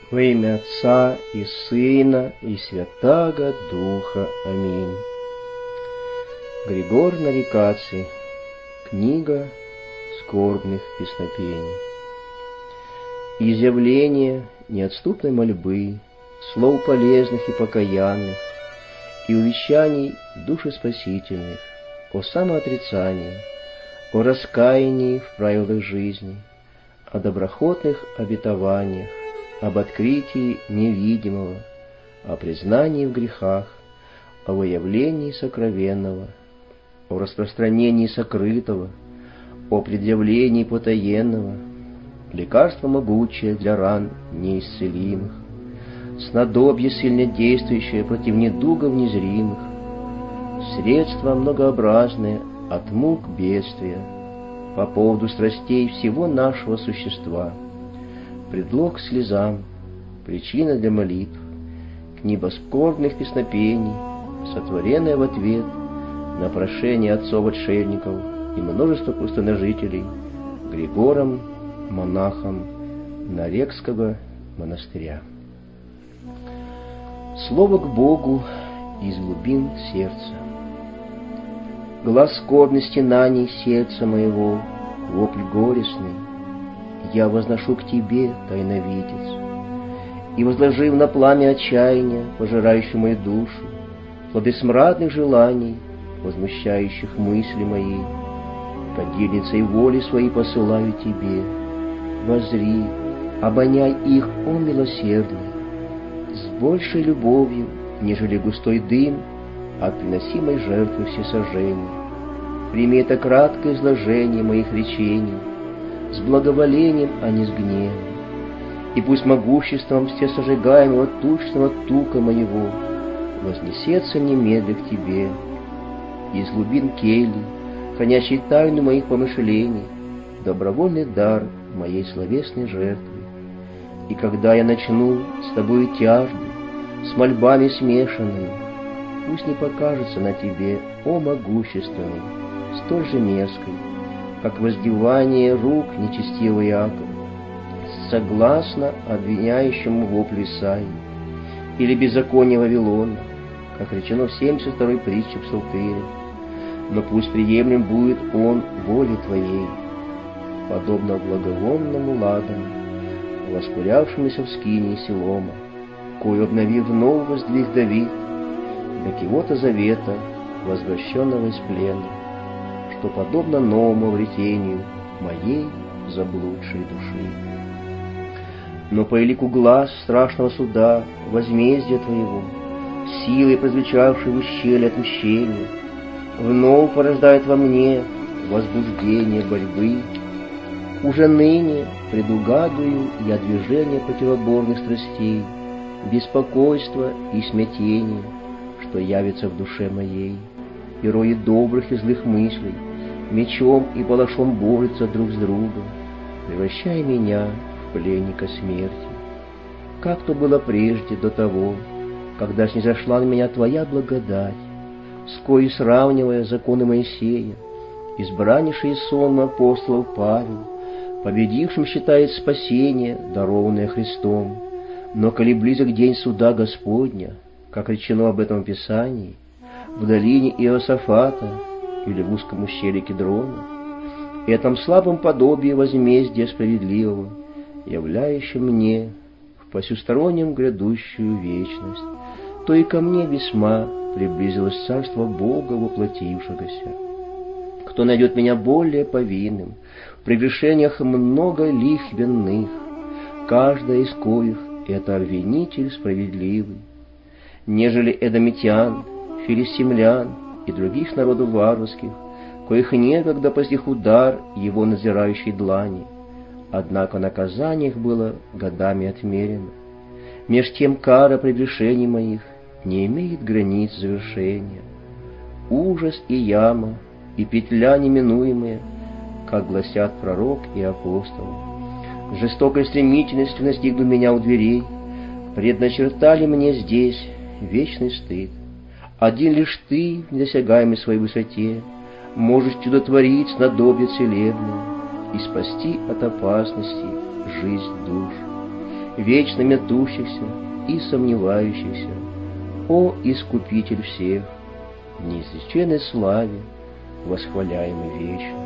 Во имя Отца и Сына и Святаго Духа. Аминь. Григор Нарикаций. Книга скорбных песнопений. Изъявление неотступной мольбы, слов полезных и покаянных, и увещаний душеспасительных, о самоотрицании, о раскаянии в правилах жизни, о доброхотных обетованиях, об открытии невидимого, о признании в грехах, о выявлении сокровенного, о распространении сокрытого, о предъявлении потаенного, лекарство могучее для ран неисцелимых, снадобье сильнодействующее против недугов незримых, средство многообразное от мук бедствия, по поводу страстей всего нашего существа, предлог к слезам, причина для молитв, книга скорбных песнопений, сотворенная в ответ на прошение отцов-отшельников и множество пустыножителей Григором, монахом Нарекского монастыря. Слово к Богу из глубин сердца. Глас скорбный стенаний сердца моего, вопль горестный, я возношу к Тебе, тайновидец, и, возложив на пламя отчаяния, пожирающую мою душу, плоды смрадных желаний, возмущающих мысли мои, кадильницей воли своей посылаю Тебе. Воззри, обоняй их, о милосердный, с большей любовью, нежели густой дым от приносимой жертвы всесожжения. Прими это краткое изложение моих речений с благоволением, а не с гневом, и пусть могуществом всесожигаемого тучного тука моего вознесется немедля к Тебе, из глубин кельи, хранящей тайну моих помышлений, добровольный дар моей словесной жертвы. И когда я начну с Тобою тяжбу, с мольбами смешанную, пусть не покажется на Тебе, о могущественный, столь же мерзкой, как воздевание рук нечестивый Иаков, согласно обвиняющему воплю Исаии, или беззаконие Вавилона, как речено в 72-й притче Псалтыря, но пусть приемлем будет он воле Твоей, подобно благовонному ладану, воскурявшемуся в скинии Силома, кою, обновив вновь, воздвиг Давид, для кого-то завета, возвращенного из плена, что подобно новому обретению моей заблудшей души. Но по элику глаз страшного суда, возмездия Твоего, силой прозвучавшей в ущелье отмщения, вновь порождает во мне возбуждение борьбы. Уже ныне предугадываю я движение противоборных страстей, беспокойства и смятения, что явится в душе моей, и рои добрых и злых мыслей мечом и палашом борются друг с другом, превращая меня в пленника смерти. Как то было прежде, до того, когда снизошла на меня Твоя благодать, с коей, сравнивая законы Моисея, избраннейший сонм апостолов Павел, победившим считает спасение, дарованное Христом. Но коли близок день суда Господня, как речено об этом в Писании, в долине Иосафата или в узком ущелье Кедрона, этом слабом подобии возмездия справедливого, являющем мне в посюстороннем грядущую вечность, то и ко мне весьма приблизилось царство Бога воплотившегося. Кто найдет меня более повинным в прегрешениях много лихвенных, каждая из коих это обвинитель справедливый, нежели эдомитян, филистимлян и других народов варварских, коих некогда постиг удар его назирающей длани, однако наказание их было годами отмерено. Меж тем кара прегрешений моих не имеет границ завершения. Ужас и яма, и петля неминуемая, как гласят пророк и апостол. Жестокой стремительностью настигну меня у дверей, предначертали мне здесь вечный стыд. Один лишь Ты в недосягаемой своей высоте можешь чудотворить снадобье целебное и спасти от опасности жизнь душ. вечно метущихся и сомневающихся, о Искупитель всех, в неизреченной славе, восхваляемый вечно.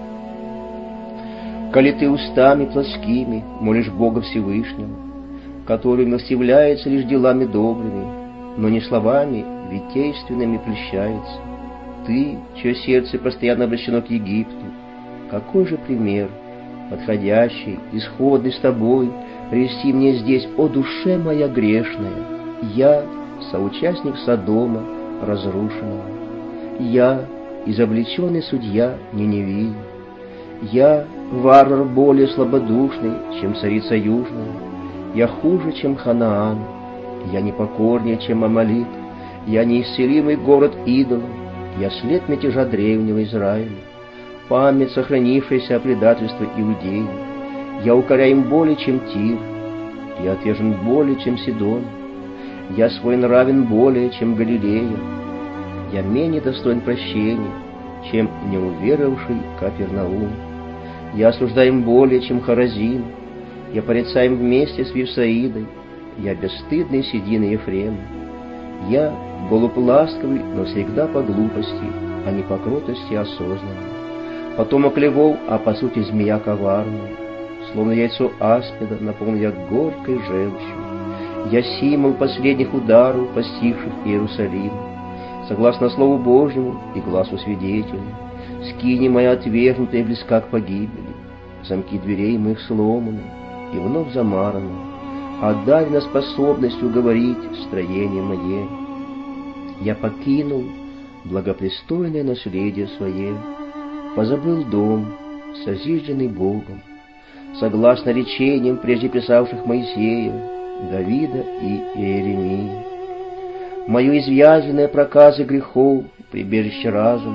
Коли ты устами плоскими молишь Бога Всевышнего, который милостивляется лишь делами добрыми, но не словами витейственными прельщается, ты, чье сердце постоянно обращено к Египту, какой же пример, подходящий, исходный с тобой, привести мне здесь, о душе моя грешная, я, соучастник Содома разрушенного, я, изобличенный судья Ниневии, я, варвар более слабодушный, чем царица южная, я хуже, чем Ханаан, я непокорнее, чем Амалик, я неисцелимый город идолов, я след мятежа древнего Израиля, память, сохранившаяся о предательстве Иудеи, я укоряем более, чем Тир, я отвержен более, чем Сидон, я свой нравен более, чем Галилея, я менее достоин прощения, чем неуверовавший Капернаум, я осуждаем более, чем Хоразин, я порицаем вместе с Вифсаидой, я бесстыдный седина Ефрема, я голубь ласковый, но всегда по глупости, а не по кротости осознанной, потомок львов, а по сути змея коварная, словно яйцо аспида, наполнен я горькой желчью, я символ последних ударов, постигших Иерусалим, согласно Слову Божьему и глазу свидетеля, скини моя отвергнутая близка к погибели, замки дверей моих сломаны и вновь замараны, отдай на способностью говорить строение мое. Я покинул благопристойное наследие свое, позабыл дом, созижденный Богом, согласно речениям прежде писавших Моисея, Давида и Иеремии. Мое извязленное проказы грехов, прибежище разума,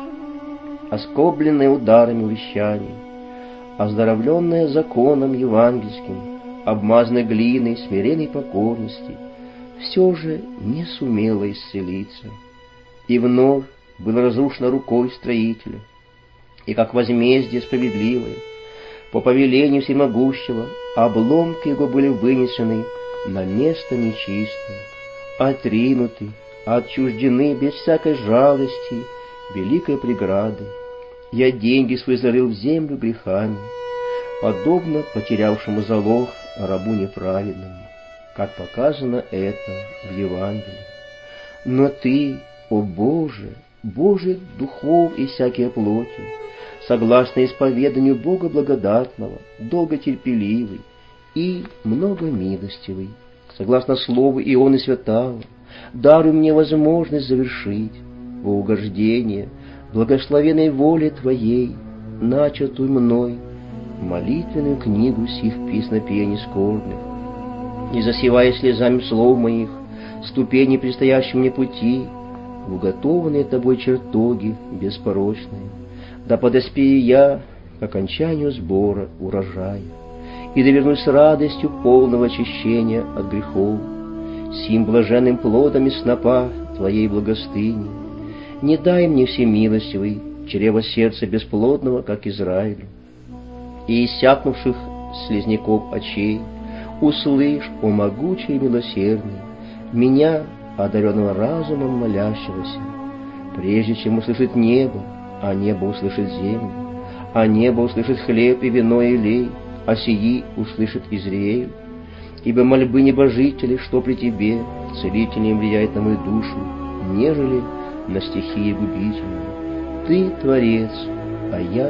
оскобленное ударами увещаний, оздоровленное законом евангельским, обмазанное глиной смиренной покорности, все же не сумело исцелиться, и вновь было разрушено рукой строителя, и как возмездие справедливое, по повелению всемогущего, обломки его были вынесены на место нечистое, отринуты, отчуждены без всякой жалости, великой преградой. Я деньги свои зарыл в землю грехами, подобно потерявшему залог рабу неправедному, как показано это в Евангелии. Но ты, о Боже, Боже духов и всякие плоти, согласно исповеданию Бога благодатного, долготерпеливый и многомилостивый, согласно слову Ионы Святаго, даруй мне возможность завершить во угождение благословенной воле Твоей, начатую мной, молитвенную книгу сих песнопений скорбных, и засевая слезами слов моих ступени предстоящим мне пути, в уготованные Тобой чертоги беспорочные, да подоспею я к окончанию сбора урожая, и довернусь с радостью полного очищения от грехов, сим блаженным плодом из снопа Твоей благостыни. Не дай мне, всемилостивый, чрево сердца бесплодного, как Израилю, и иссякнувших слизняков очей, услышь, о могучий и милосердный, меня, одаренного разумом молящегося, прежде чем услышит небо, а небо услышит землю, а небо услышит хлеб и вино и лей, а сии услышит Израиль. Ибо мольбы небожителей, что при тебе, целительнее влияет на мою душу, нежели на стихии губительные. Ты Творец, а я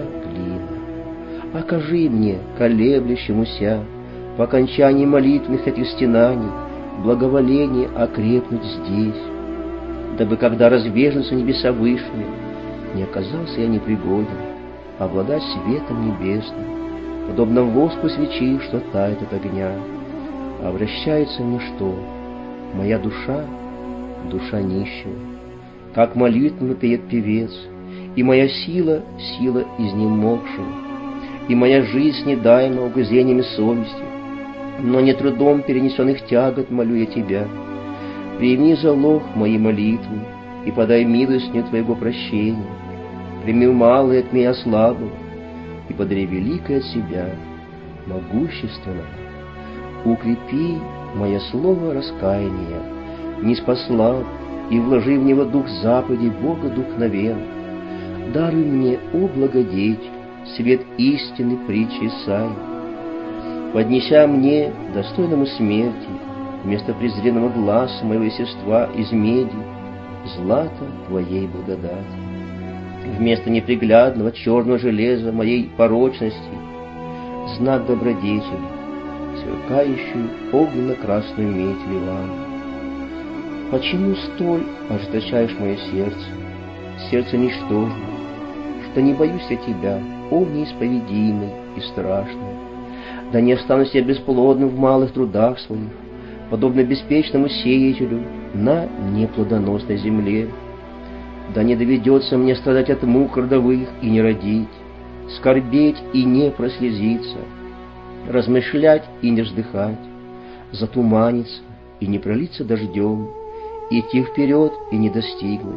глина. Окажи мне, колеблющемуся, по окончании молитвенных этих стенаний, благоволение окрепнуть здесь, дабы, когда разбежнутся небеса вышние, не оказался я непригоден обладать светом небесным, подобно воску свечи, что тает от огня, а обращается в ничто. Моя душа — душа нищего, как молитвенно пеет певец, и моя сила — сила изнемогшего, и моя жизнь снедаема угрызениями совести, но не трудом перенесенных тягот молю я Тебя. Прими залог моей молитвы и подай милостью Твоего прощения. Прими малое от меня слабого и подари великое от себя, могущественного. укрепи мое слово раскаяния, не спаслав и вложи в него дух заповедей Бога вдохновен. Даруй мне, о благодетель, свет истины притчи Исаии, поднеся мне, достойному смерти, вместо презренного глаза моего естества из меди, злато Твоей благодати. Вместо неприглядного черного железа моей порочности знак добродетели, сверкающую огненно-красную медь Ливана. Почему столь ожесточаешь мое сердце, сердце ничтожное, что не боюсь я Тебя, о неисповедимый и страшный? Да не останусь я бесплодным в малых трудах своих, подобно беспечному сеятелю на неплодоносной земле. Да не доведется мне страдать от мук родовых и не родить, скорбеть и не прослезиться, размышлять и не вздыхать, затуманиться и не пролиться дождем, идти вперед и не достигнуть.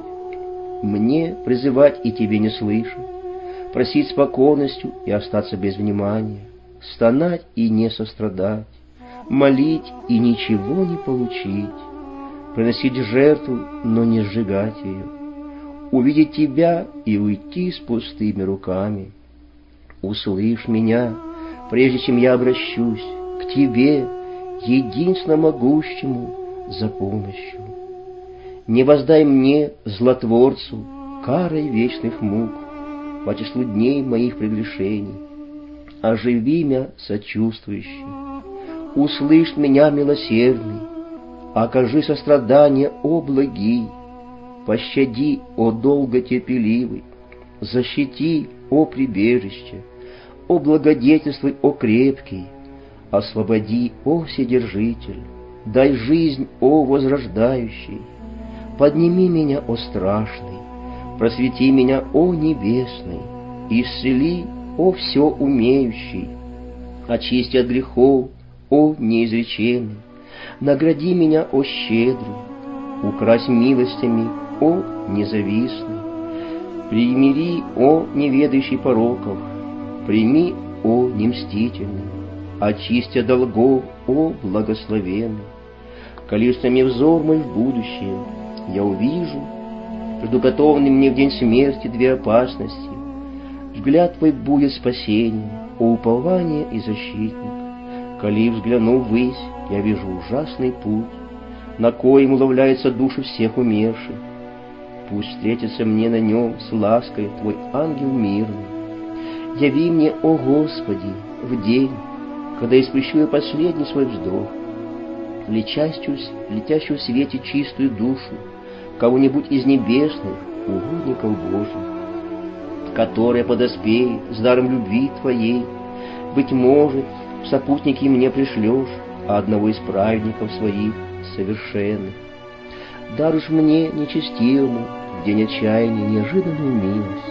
Мне призывать и тебе не слышать, просить с покорностью и остаться без внимания, стонать и не сострадать, молить и ничего не получить, приносить жертву, но не сжигать ее, увидеть тебя и уйти с пустыми руками. Услышь меня, прежде чем я обращусь к тебе, единственно могущему, за помощью. Не воздай мне, злотворцу, карой вечных мук по числу дней моих прегрешений. Оживи меня, сочувствующий, услышь меня, милосердный, окажи сострадание, о благий, пощади, о долготерпеливый, защити, о прибежище, о благодетельствуй, о крепкий, освободи, о вседержитель, дай жизнь, о возрождающий, подними меня, о страшный, просвети меня, о небесный, исцели, о все умеющий, очисти от грехов, о неизреченный, награди меня, о щедрый, укрась милостями, о независный, примири, о неведающий пороков, прими, о немстительный, очисти от долгов, о благословенный. Колишься мне взор мой в будущее, я увижу предуготованный мне в день смерти две опасности. Взгляд твой будет спасением, о упование и защитник. Коли взгляну ввысь, я вижу ужасный путь, на коем уловляется души всех умерших. Пусть встретится мне на нем с лаской твой ангел мирный. Яви мне, о Господи, в день, когда испущу я последний свой вздох, летящую в свете чистую душу кого-нибудь из небесных угодников Божьих, которая подоспеет с даром любви Твоей. Быть может, в сопутники мне пришлешь одного из праведников своих совершенных. Даруешь мне нечестивому в день отчаяния неожиданную милость.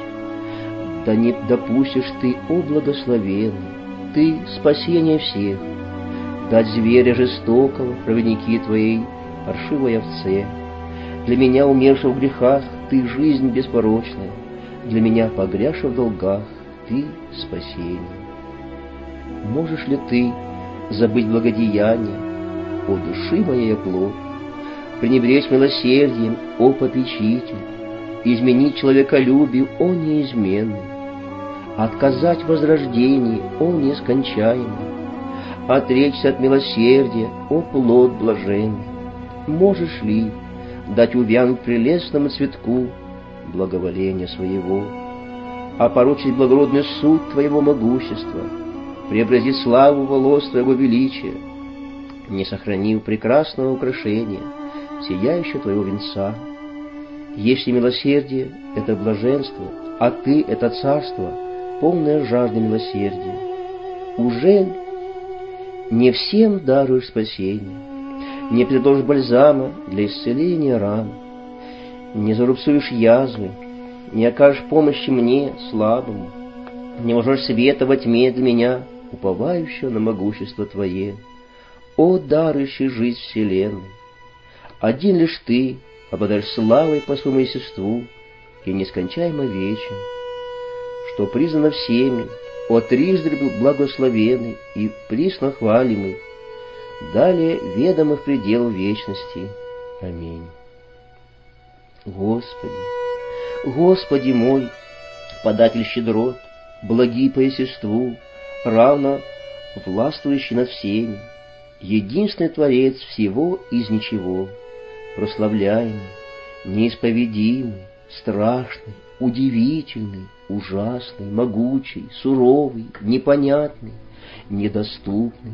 Да не допустишь Ты, о благословенный, Ты спасение всех, дать зверя жестокого проводники Твоей паршивой овце. Для меня, умершего в грехах, Ты жизнь беспорочная, для меня, погрязшего в долгах, Ты спасение. Можешь ли Ты забыть благодеяние, о души моей плоть, пренебречь милосердием, о попечитель, изменить человеколюбию, о неизменный, отказать в возрождении, о нескончаемый, отречься от милосердия, о плод блаженный? Можешь ли дать увянуть прелестному цветку благоволения своего, опорочить благородный суд Твоего могущества, преобразить славу волос Твоего величия, не сохранив прекрасного украшения, сияющего Твоего венца? Если милосердие — это блаженство, а Ты — это царство, полное жажды милосердия, ужель не всем даруешь спасение, не предложишь бальзама для исцеления ран, не зарубцуешь язвы, не окажешь помощи мне, слабому, не вложишь света во тьме для меня, уповающего на могущество Твое, о дарующий жизнь вселенной? Один лишь Ты обладаешь славой по своему естеству и нескончаемо вечен, что признано всеми, о трижды благословенный и присно хвалимый, далее ведомых пределов вечности. Аминь. Господи, Господи мой, податель щедрот, благий по естеству, равно властвующий над всеми, единственный Творец всего из ничего, прославляемый, неисповедимый, страшный, удивительный, ужасный, могучий, суровый, непонятный, недоступный,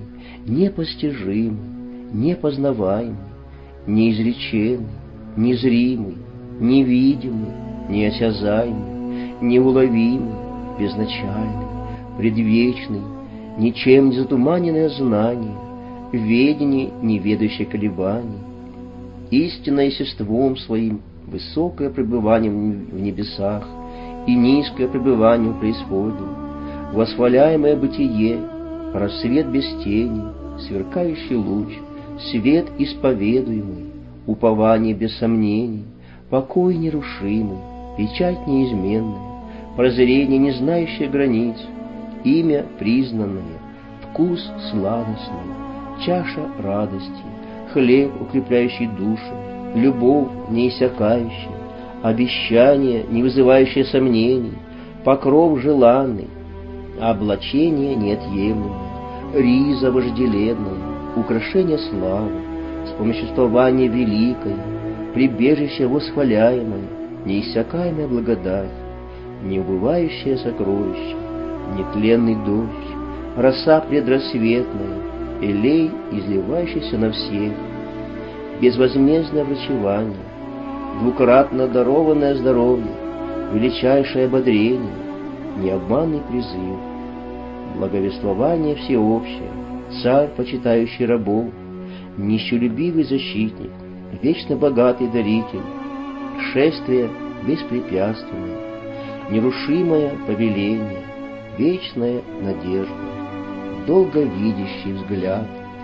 непостижимый, непознаваемый, неизреченный, незримый, невидимый, неосязаемый, неуловимый, безначальный, предвечный, ничем не затуманенное знание, ведение, не ведающее колебаний, истинное естеством своим, высокое пребывание в небесах и низкое пребывание в преисподнем, восхваляемое бытие, рассвет без тени, сверкающий луч, свет исповедуемый, упование без сомнений, покой нерушимый, печать неизменная, прозрение, не знающее границ, имя признанное, вкус сладостный, чаша радости, хлеб, укрепляющий душу, любовь неиссякающая, обещание, не вызывающее сомнений, покров желанный, облачение неотъемлемое, риза вожделенная, украшение славы, вспомоществование великое, прибежище восхваляемое, неиссякаемая благодать, неубывающее сокровище, нетленный дождь, роса предрассветная, элей, изливающийся на всех, безвозмездное врачевание, двукратно дарованное здоровье, величайшее ободрение, необманный призыв, благовествование всеобщее, царь, почитающий рабов, нищелюбивый защитник, вечно богатый даритель, шествие беспрепятственное, нерушимое повеление, вечная надежда, долговидящий взгляд,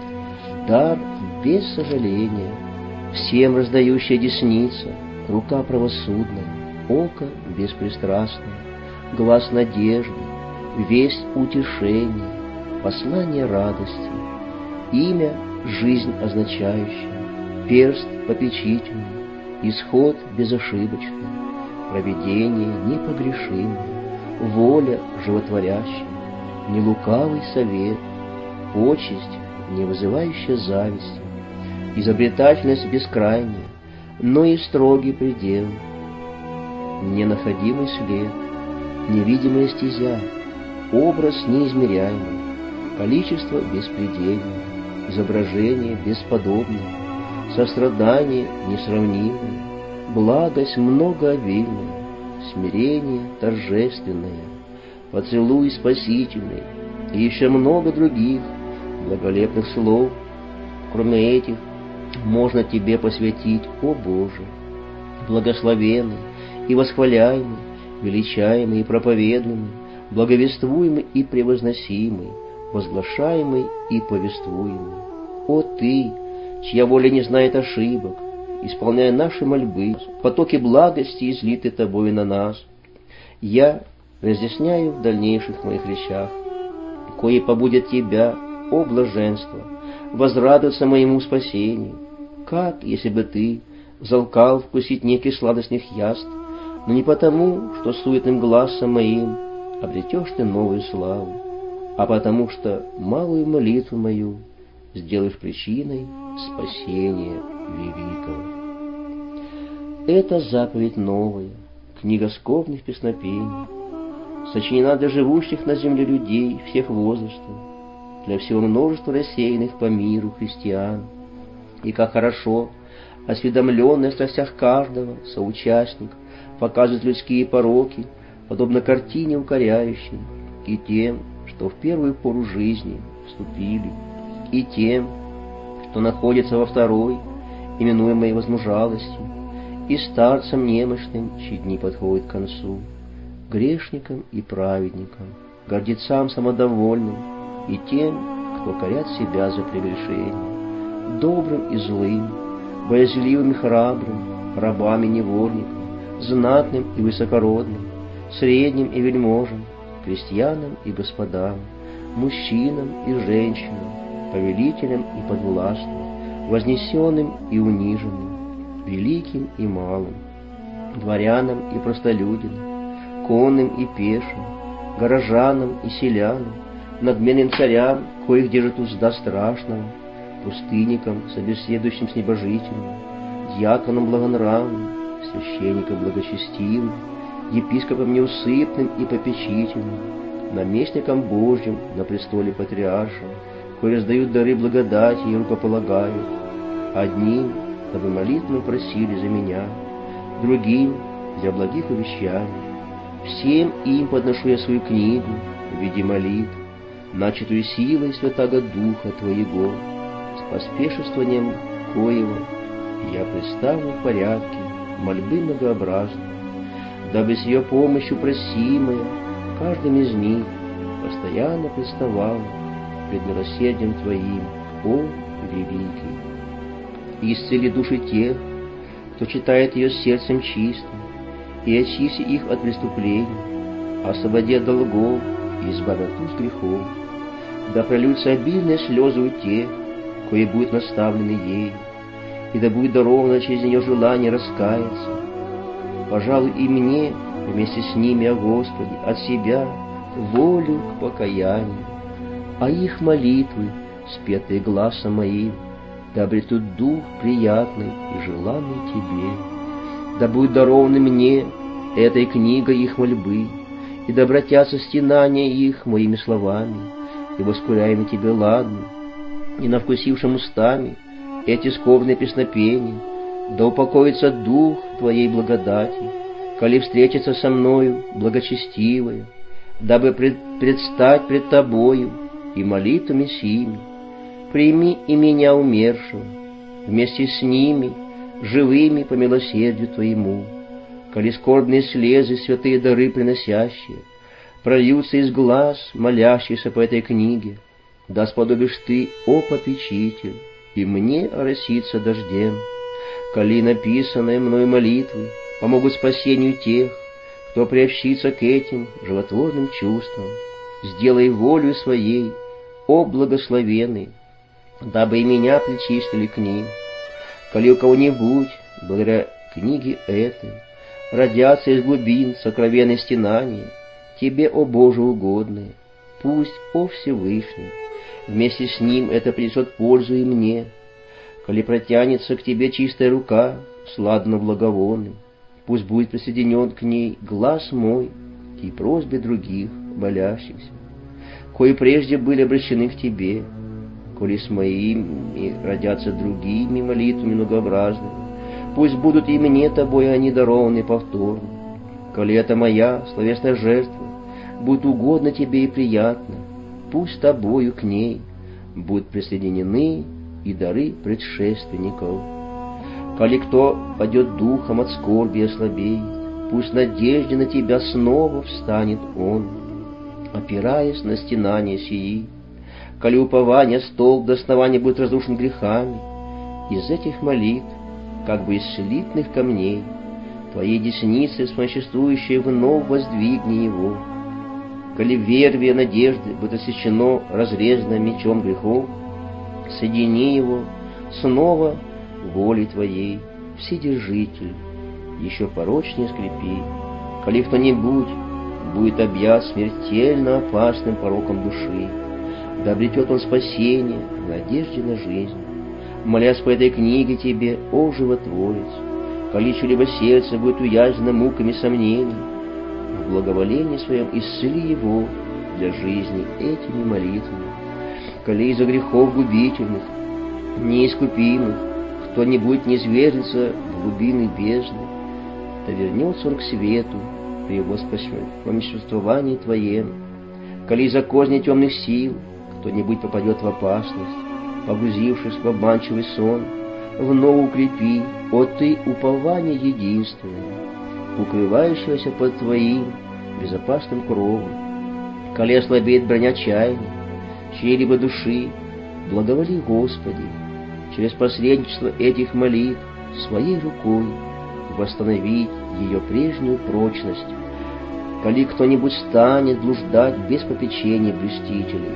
дар без сожаления, всем раздающая десница, рука правосудная, око беспристрастное, глаз надежды, весть утешения, послание радости, имя жизнь означающее, перст попечительный, исход безошибочный, провидение непогрешимое, воля животворящая, нелукавый совет, почесть, не вызывающая зависти, изобретательность бескрайняя, но и строгий предел, ненаходимый след, невидимая стезя, образ неизмеряемый, количество беспредельное, изображение бесподобное, сострадание несравнимое, благость многообильная, смирение торжественное, поцелуй спасительный и еще много других благолепных слов. Кроме этих, можно тебе посвятить, о Боже, благословенный и восхваляемый, величаемый и проповедуемый, благовествуемый и превозносимый, возглашаемый и повествуемый. О Ты, чья воля не знает ошибок, исполняя наши мольбы, потоки благости излиты Тобой на нас, я разъясняю в дальнейших моих речах, кое побудет Тебя, о блаженство, возрадоваться моему спасению. Как, если бы Ты взалкал вкусить неких сладостных яств, но не потому, что суетным глазом моим обретешь Ты новую славу, а потому что малую молитву мою сделаешь причиной спасения великого. Это заповедь новая, книга скорбных песнопений, сочинена для живущих на земле людей всех возрастов, для всего множества рассеянных по миру христиан. И как хорошо, осведомленный о страстях каждого соучастник показывает людские пороки, подобно картине укоряющей, и тем, что в первую пору жизни вступили, и тем, что находится во второй, именуемой возмужалостью, и старцам немощным, чьи дни подходят к концу, грешникам и праведникам, гордецам самодовольным, и тем, кто корят себя за прегрешение, добрым и злым, боязливым и храбрым, рабам и невольникам, знатным и высокородным, средним и вельможам, крестьянам и господам, мужчинам и женщинам, повелителям и подвластным, вознесенным и униженным, великим и малым, дворянам и простолюдинам, конным и пешим, горожанам и селянам, надменным царям, коих держит узда страшного, пустынникам, собеседующим с небожителем, дьяконам благонравным, священникам благочестивым, епископам неусыпным и попечительным, наместникам Божьим на престоле патриаршем, кои раздают дары благодати и рукополагают, одним, дабы молитвы просили за меня, другим для благих увещаний. Всем им подношу я свою книгу в виде молитв, начатую силой Святаго Духа Твоего, с поспешествованием коего я представлю в порядке мольбы многообразные, дабы с ее помощью просимое каждым из них постоянно приставало пред милосердием Твоим, о великий. Исцели души тех, кто читает ее сердцем чистым, и очисти их от преступлений, освободи от долгов и избави от уз грехов. Да прольются обильные слезы у тех, кои будут наставлены ей, и да будет даровано через нее желание раскаяться. Пожалуй, и мне, вместе с ними, о Господи, от себя волю к покаянию, а их молитвы, спетые гласом моим, да обретут дух приятный и желанный Тебе. Да будет дарованы мне этой книгой их мольбы, и да обратятся стенания их моими словами, и воскуряемый Тебе ладно, и навкусившим устами эти скорбные песнопения, да упокоится дух Твоей благодати, коли встретится со мною благочестивая, дабы предстать пред Тобою и молитвами сими. Прими и меня умершего, вместе с ними, живыми по милосердию Твоему, коли скорбные слезы, святые дары приносящие, прольются из глаз, молящихся по этой книге, да сподобишь Ты, о попечитель, и мне ороситься дождем, коли написанные мною молитвы помогут спасению тех, кто приобщится к этим животворным чувствам. Сделай волю своей, о благословенный, дабы и меня причислили к ним. Коли у кого-нибудь, благодаря книге этой, родятся из глубин сокровенные стенания, Тебе, о Боже, угодные, пусть, о Всевышний, вместе с ним это принесет пользу и мне. Коли протянется к Тебе чистая рука, сладно благовонным, пусть будет присоединен к ней глаз мой и просьбе других молящихся, кои прежде были обращены к Тебе. Коли с моими родятся другими молитвами многообразными, пусть будут и мне Тобой они дарованы повторно. Коли это моя словесная жертва будет угодно Тебе и приятно, пусть Тобою к ней будут присоединены и дары предшественников. Коли кто падет духом от скорби и ослабеет, пусть надежде на Тебя снова встанет он, опираясь на стенания сии. Коли упование столб до основания будет разрушен грехами, из этих молитв, как бы из слитных камней, Твоей десницы, вспомоществующей, вновь воздвигни его. Коли вервие надежды будет освящено разрезанным мечом грехов, соедини его снова волей Твоей, Вседержитель, еще порочнее скрепи. Коли кто-нибудь будет объят смертельно опасным пороком души, да обретет он спасение в надежде на жизнь. Молясь по этой книге Тебе, о животворец, коли чье-либо сердце будет уязвлено муками сомнений, в благоволении своем исцели его для жизни этими молитвами. Коли из-за грехов губительных, неискупимых, кто-нибудь не свергнется в глубины бездны, да вернется он к свету при его вспомоществовании Твоем. Коли из-за козней темных сил кто-нибудь попадет в опасность, погрузившись в обманчивый сон, вновь укрепи, о Ты, упование единственное, укрывающееся под Твоим безопасным кровом. Коли ослабеет броня чаяния чьей-либо души, благоволи, Господи, через посредничество этих молитв Своей рукой восстановить ее прежнюю прочность. Коли кто-нибудь станет блуждать без попечения блюстителей,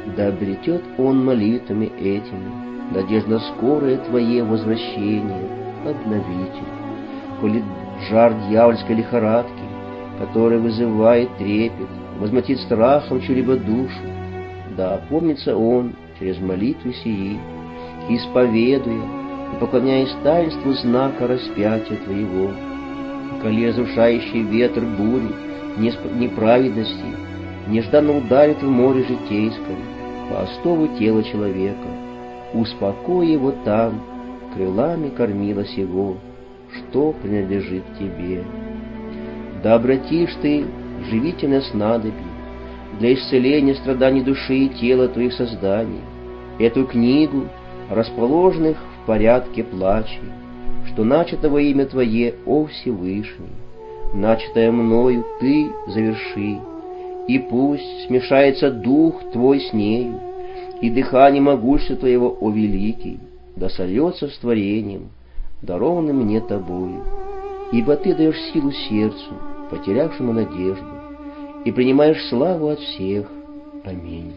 Да обретет он молитвами этими надежда скорое Твое возвращение, обновитель. Коли жар дьявольской лихорадки, который вызывает трепет, возмутит страхом чью-либо душу, да опомнится он через молитвы сии, исповедуя и поклоняясь таинству знака распятия Твоего. Коли разрушающий ветер бури неправедности нежданно ударит в море житейском по остову тела человека, успокой его там, крылами кормила сего, что принадлежит Тебе. Да обратишь Ты живительное снадобье для исцеления страданий души и тела Твоих созданий, эту книгу, расположенных в порядке плачей, что начато во имя Твое, о Всевышний, начатое мною Ты заверши, и пусть смешается дух Твой с нею, и дыхание могущества Твоего, о Великий, да сольется с творением, дарованным мне Тобою, ибо Ты даешь силу сердцу, потерявшему надежду, и принимаешь славу от всех. Аминь.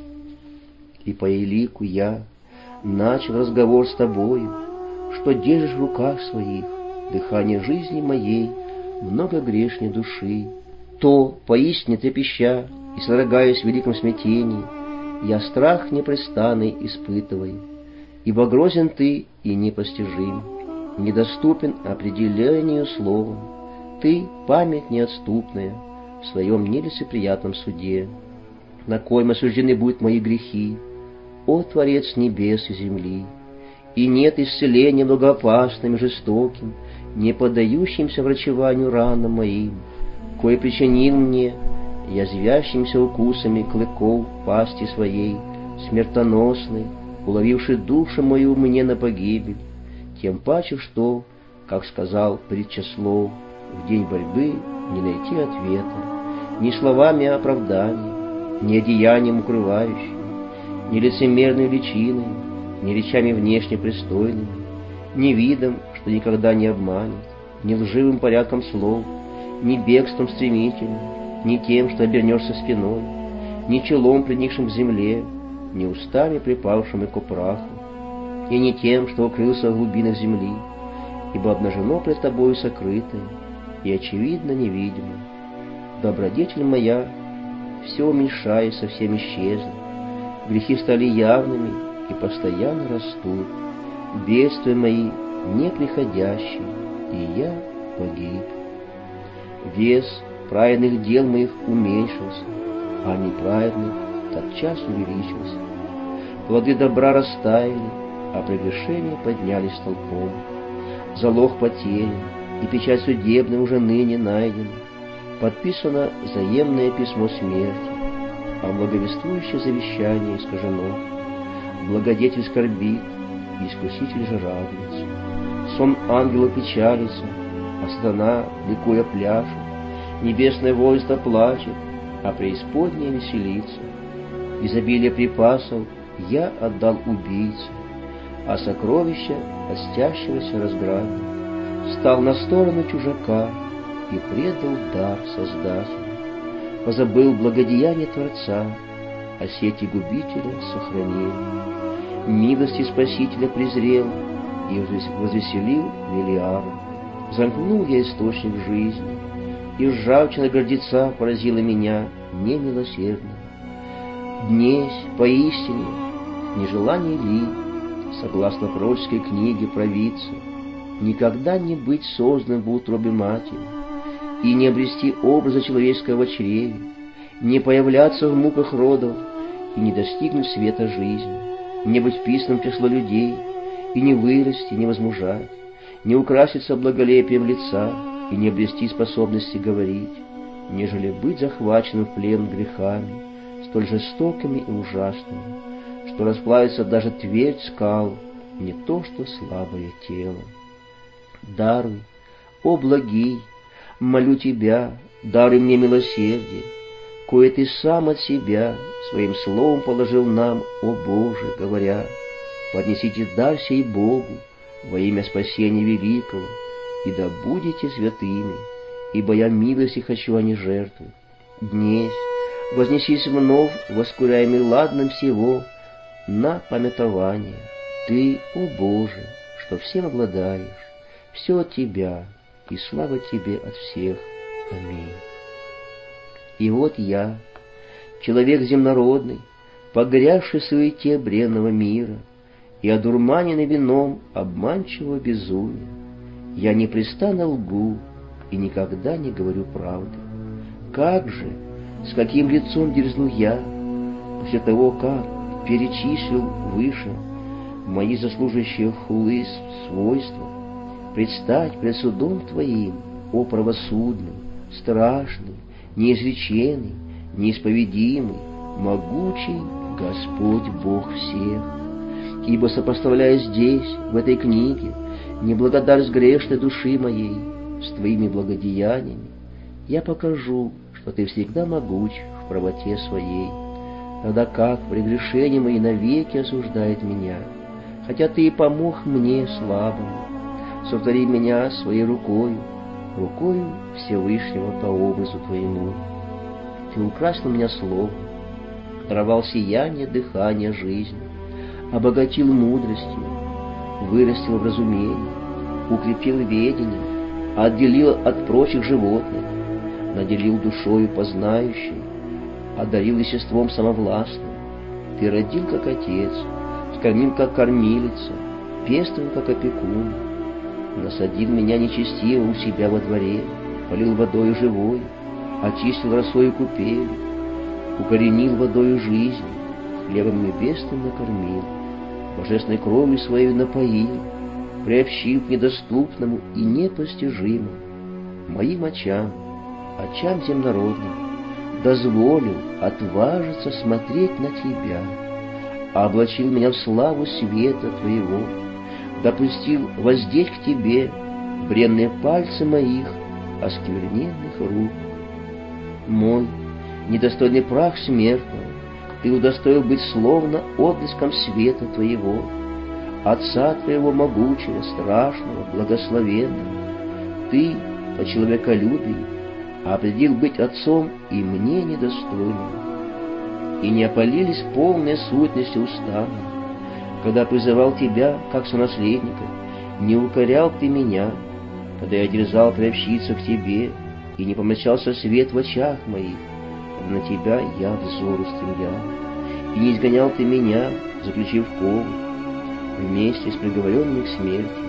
И по елику я начал разговор с Тобою, что держишь в руках своих дыхание жизни моей, много грешней души, то, поистине трепеща и содрогаясь в великом смятении, я страх непрестанный испытываю, ибо грозен Ты и непостижим, недоступен определению словом. Ты — память неотступная в своем нелицеприятном суде, на коем осуждены будут мои грехи, о Творец небес и земли, и нет исцеления многоопасным и жестоким, не поддающимся врачеванию ранам моим, кое причинил мне язвящимся укусами клыков пасти своей, смертоносной, уловивший душу мою мне на погибель, тем паче, что, как сказал притчеслов, в день борьбы не найти ответа, ни словами оправдания, ни одеянием укрывающим, ни лицемерной личиной, ни речами внешне пристойными, ни видом, что никогда не обманет, ни лживым порядком слов, ни бегством стремительным, ни тем, что обернешься спиной, ни челом, приникшим к земле, ни устами, припавшими к праху, и не тем, что укрылся в глубинах земли, ибо обнажено пред Тобою сокрытое и очевидно невидимо. Добродетель моя, все уменьшаясь, совсем исчезла, грехи стали явными и постоянно растут, бедствия мои неприходящие, и я погиб. Вес праведных дел моих уменьшился, а неправедных тотчас увеличился. Плоды добра растаяли, а прегрешения поднялись толпом. Залог потерян, и печать судебная уже ныне найдена. Подписано взаимное письмо смерти, а благовествующее завещание искажено. Благодетель скорбит, и искуситель же радуется. Сон ангела печалится, а сатана, ликуя, пляшет. Небесное воинство плачет, а преисподняя веселится. Изобилие припасов я отдал убийце, а сокровища остящегося разграбил. Стал на сторону чужака и предал дар Создателю. Позабыл благодеяние Творца, а сети губителя сохранил. Милости Спасителя презрел и возвеселил Велиару. Замкнул я источник жизни, и ржавчина гордеца поразила меня немилосердно. Днесь, поистине, нежелание ли, согласно пророческой книге провидца, никогда не быть созданным в утробе матери, и не обрести образа человеческого в чреве, не появляться в муках родов, и не достигнуть света жизни, не быть вписанным в число людей, и не вырасти, не возмужать, не украситься благолепием лица, и не обрести способности говорить, нежели быть захваченным в плен грехами, столь жестокими и ужасными, что расплавится даже твердь скал, не то что слабое тело. Даруй, о благий, молю Тебя, даруй мне милосердие, кое Ты сам от себя своим словом положил нам, о Боже, говоря: поднесите дар сей Богу во имя спасения великого, и да будете святыми, ибо я милости хочу, а не жертвы. Днесь, вознесись вновь, воскуряемый ладным всего, на памятование. Ты, о Боже, что всем обладаешь, все от Тебя, и слава Тебе от всех. Аминь. И вот я, человек земнородный, погрязший в суете бренного мира и одурманенный вином обманчивого безумия, я непрестанно лгу и никогда не говорю правды. Как же, с каким лицом дерзнул я, после того, как перечислил выше мои заслуживающие хулы свойства, предстать пред судом Твоим, о правосудный, страшный, неизреченный, неисповедимый, могучий Господь Бог всех. Ибо, сопоставляя здесь, в этой книге, неблагодарность грешной души моей с Твоими благодеяниями, я покажу, что Ты всегда могуч в правоте Своей, тогда как прегрешения мои навеки осуждает меня, хотя Ты и помог мне слабому. Сотвори меня Своей рукою Всевышнего по образу Твоему. Ты украсил меня словом, даровал сияние дыхания жизни, обогатил мудростью, вырастил в разумении, укрепил ведение, отделил от прочих животных, наделил душою познающей, одарил естеством самовластным. Ты родил, как отец, скормил, как кормилица, пестовал, как опекун, насадил меня нечестиво у себя во дворе, полил водою живой, очистил росою купели, укоренил водою жизнь, хлебом небесным накормил, божественной кровью своей напоил, приобщил к недоступному и непостижимому, моим очам земнородным, дозволил отважиться смотреть на Тебя, облачил меня в славу света Твоего, допустил воздеть к Тебе бренные пальцы моих оскверненных рук. Мой недостойный прах смертного Ты удостоил быть словно отблеском света Твоего, Отца Твоего могучего, страшного, благословенного. Ты по человеколюбию определил быть отцом и мне недостойным. И не опалились полные сутности уста, когда призывал Тебя, как сонаследника, не укорял Ты меня, когда я дерзал приобщиться к Тебе, и не помрачался свет в очах моих, когда на Тебя я взор устремлял. И не изгонял Ты меня, заключив ковы, вместе с приговоренными к смерти.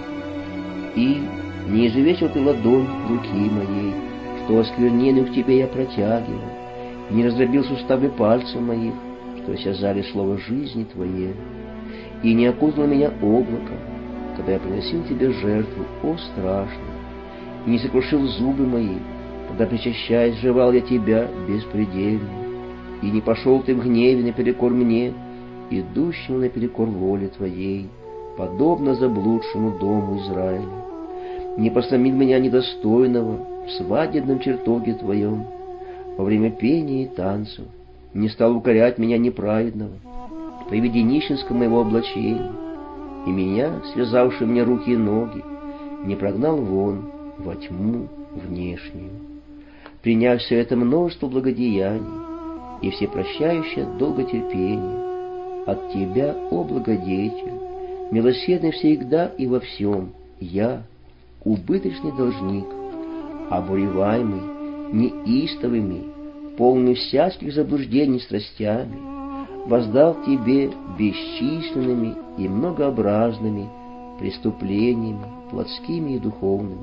И не изувечил Ты ладонь руки моей, что оскверненную к Тебе я протягивал, и не раздробил суставы пальцев моих, что осязали слово жизни Твое, и не окутал меня облаком, когда я приносил Тебе жертву, о страшно, и не сокрушил зубы мои, когда, причащаясь, жевал я Тебя беспредельно, и не пошел Ты в гневе наперекор мне, идущему наперекор воле Твоей, подобно заблудшему дому Израиля. Не посрамил меня недостойного в свадебном чертоге Твоем, во время пения и танцев, не стал укорять меня неправедного при виде нищенского моего облачения, и меня, связавший мне руки и ноги, не прогнал вон во тьму внешнюю. Приняв все это множество благодеяний и всепрощающее долготерпение от Тебя, о благодетель, милосердный всегда и во всем, я, убыточный должник, обуреваемый неистовыми, полный всяких заблуждений страстями, воздал Тебе бесчисленными и многообразными преступлениями, плотскими и духовными.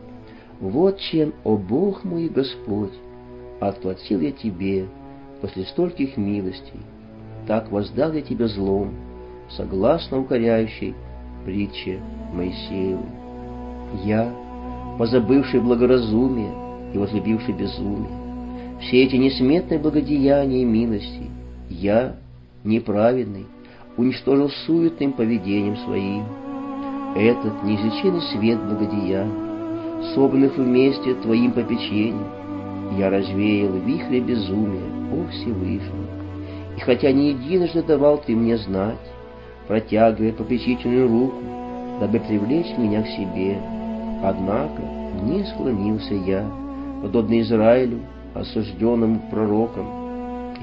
Вот чем, о Бог мой и Господь, отплатил я Тебе после стольких милостей, так воздал я Тебе злом, согласно укоряющей притче Моисеевой. Я, позабывший благоразумие и возлюбивший безумие, все эти несметные благодеяния и милости, я, неправедный, уничтожил суетным поведением своим. Этот неизлеченный свет благодеяний, собранных вместе Твоим попечением, я развеял вихре безумия, о Всевышний. И хотя не единожды давал Ты мне знать, протягивая попечительную руку, дабы привлечь меня к себе, однако не склонился я, подобно Израилю, осужденному пророком,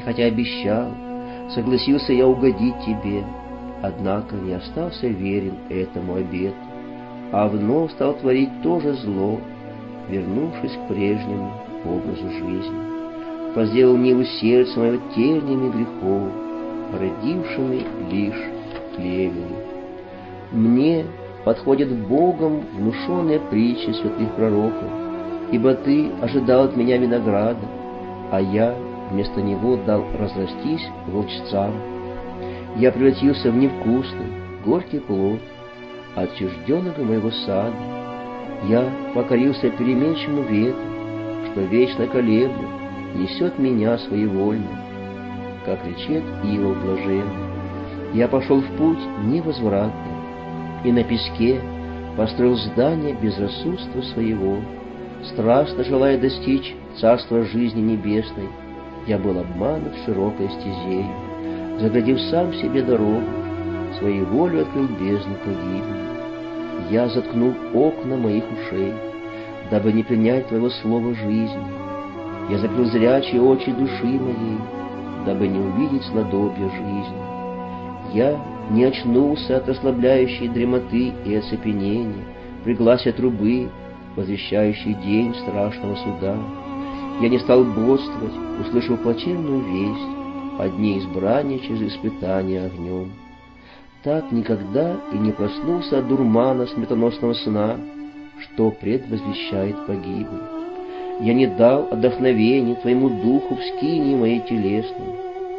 хотя обещал, согласился я угодить тебе, однако не остался верен этому обету, а вновь стал творить то же зло, вернувшись к прежнему образу жизни. Позделал Ниву сердце мое терниями грехов, родившими лишь плевели. Мне подходят Богом внушенные притчи святых пророков, ибо ты ожидал от меня винограда, а я вместо него дал разрастись волчцам. Я превратился в невкусный, горький плод отчужденного моего сада. Я покорился переменчивому ветру, что вечно колеблет, несет меня своевольно, как речет Иов блаженный. Я пошел в путь невозвратный, и на песке построил здание безрассудства своего, страстно желая достичь царства жизни небесной. Я был обманут широкой стезею, заградив сам себе дорогу, своей волю открыл бездну погибели. Я заткнул окна моих ушей, дабы не принять твоего слова жизни. Я закрыл зрячие очи души моей, дабы не увидеть снадобья жизни. Я не очнулся от ослабляющей дремоты и оцепенения при гласе трубы, возвещающей день страшного суда. Я не стал бодствовать, услышав плачевную весть о дне избрания через испытание огнем. Так никогда и не проснулся от дурмана смертоносного сна, что предвозвещает погибель. Я не дал отдохновения твоему духу в скинии моей телесной.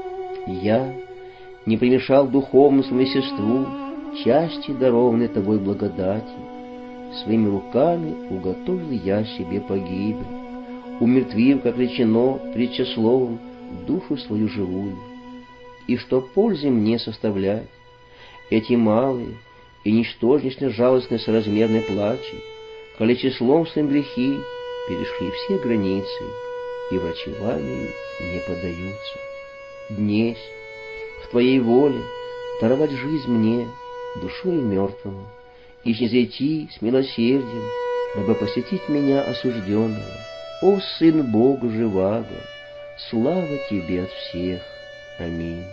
Я не примешал духовному своему естеству части, дарованной тобой благодати. Своими руками уготовил я себе погибель, умертвив, как речено притчесловом, душу свою живую. И что пользы мне составлять эти малые и ничтожнейшие жалостные соразмерные плачи, коли числом своим грехи перешли все границы и врачеванию не поддаются. Днесь в твоей воле даровать жизнь мне, душою мертвому, и снизойти с милосердием, дабы посетить меня осужденного. О, Сын Бога живаго, слава тебе от всех. Аминь.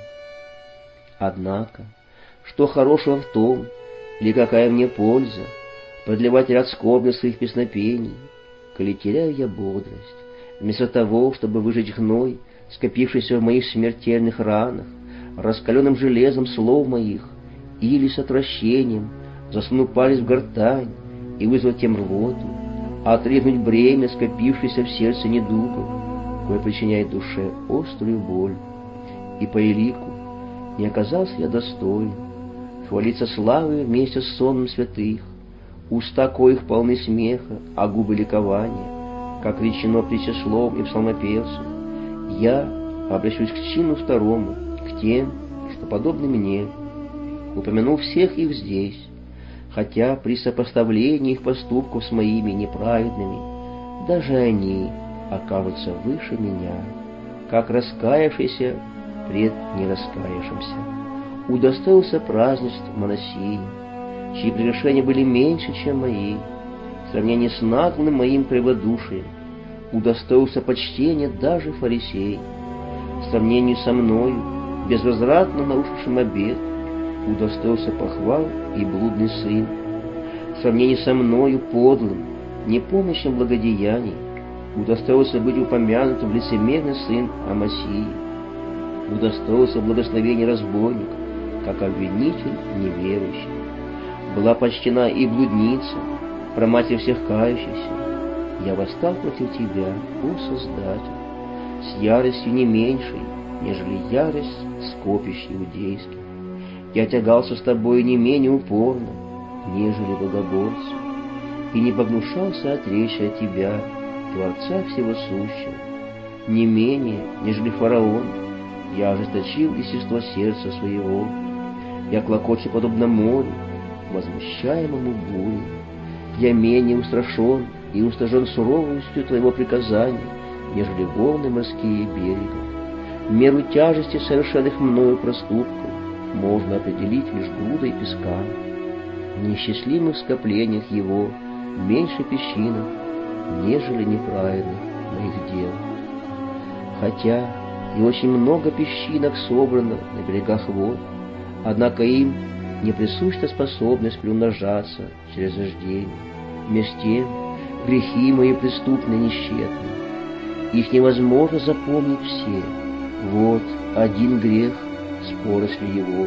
Однако, что хорошего в том, или какая мне польза, продлевать ряд скорбных своих песнопений, коли теряю я бодрость, вместо того, чтобы выжечь гной, скопившийся в моих смертельных ранах, раскаленным железом слов моих, или с отвращением засуну палец в гортань и вызвать тем рвоту, а отряхнуть бремя, скопившееся в сердце недугов, кое причиняет душе острую боль. И по элику не оказался я достоин хвалиться славой вместе с сонмом святых, уста коих полны смеха, а губы ликования, как речено притчесловом и псалмопевцем. Я обращусь к чину второму, к тем, что подобны мне, упомяну всех их здесь, хотя при сопоставлении их поступков с моими неправедными, даже они окажутся выше меня, как раскаявшийся пред нераскаявшимся. Удостоился празднеств Моносии, чьи прегрешения были меньше, чем мои, в сравнении с наглым моим прямодушием. Удостоился почтения даже фарисей, в сравнении со мною, безвозвратно нарушившим обет. Удостоился похвал и блудный сын, в сравнении со мною подлым, непомнящим благодеяний. Удостоился быть упомянутым лицемерный сын Амасии. Удостоился благословения разбойник, как обвинитель неверующий. Была почтена и блудница, проматерь всех кающихся. Я восстал против тебя, о Создатель, с яростью не меньшей, нежели ярость скопищ иудейских. Я тягался с тобой не менее упорно, нежели богоборцы, и не погнушался отречься от тебя, Творца Всего Сущего. Не менее, нежели фараон, я ожесточил естество сердца своего. Я клокочу подобно морю, возмущаемому бурей. Я менее устрашен и устражен суровостью твоего приказания, нежели волны морские берега. Меру тяжести совершенных мною проступков можно определить лишь грудой песка. В неисчислимых скоплениях его меньше песчинок, нежели неправедных моих дел. Хотя и очень много песчинок собрано на берегах вод, однако им не присуща способность приумножаться через рождение. Между тем, грехи мои преступные несчетны, их невозможно запомнить все. Вот один грех с порослью его,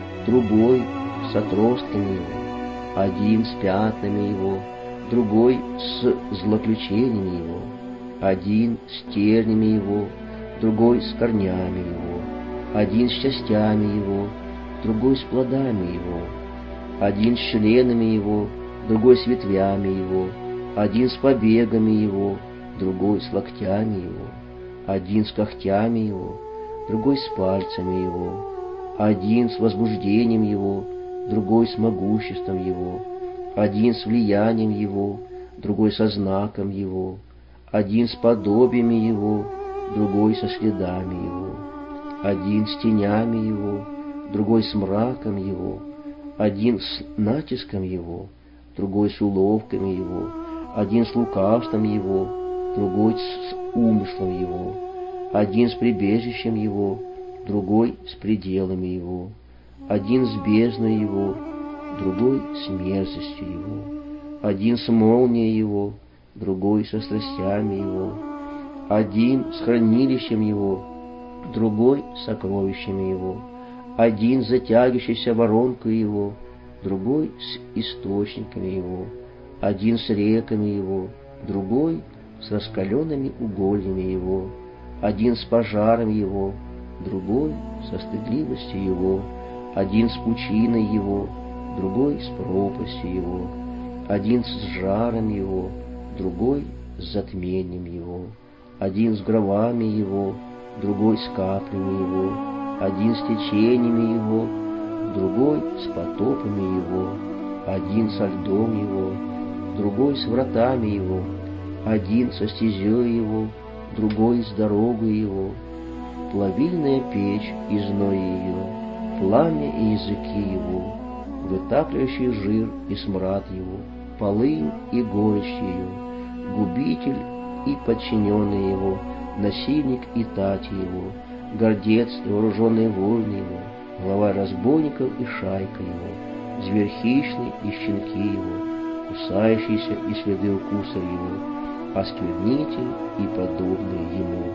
другой с отростками его, один с пятнами его, другой с злоключениями его, один с тернями его, другой с корнями его, один с частями его, другой с плодами его, один с членами его, другой с ветвями его, один с побегами его, другой с локтями его, один с когтями его, другой с пальцами его, один с возбуждением его, другой с могуществом его, один с влиянием его, другой со знаком его, один с подобиями его, другой со следами его, один с тенями его, другой с мраком его, один с натиском его, другой с уловками его, один с лукавством его, другой с умыслом его, один с прибежищем его, другой с пределами его, один с бездной его, другой с мерзостью его, один с молнией его, другой со страстями его, один с хранилищем его, другой с сокровищами его, один с затягивающейся воронкой его, другой с источниками его, один с реками его, другой с раскаленными угольями его, один с пожаром его, другой со стыдливостью его, один с пучиной его, другой с пропастью его, один с жаром его, другой с затмением его, один с гробами его, другой с каплями его, один с течениями его, другой с потопами его, один со льдом его, другой с вратами его, один со стезей его, другой с дорогой его, плавильная печь и зной ее, пламя и языки его, вытапливающий жир и смрад его, полынь и горечь ее, губитель и подчиненный его, насильник и тать его, гордец и вооруженные воины его, глава разбойников и шайка его, зверь хищный и щенки его, кусающийся и следы укусов его, осквернитель и подобные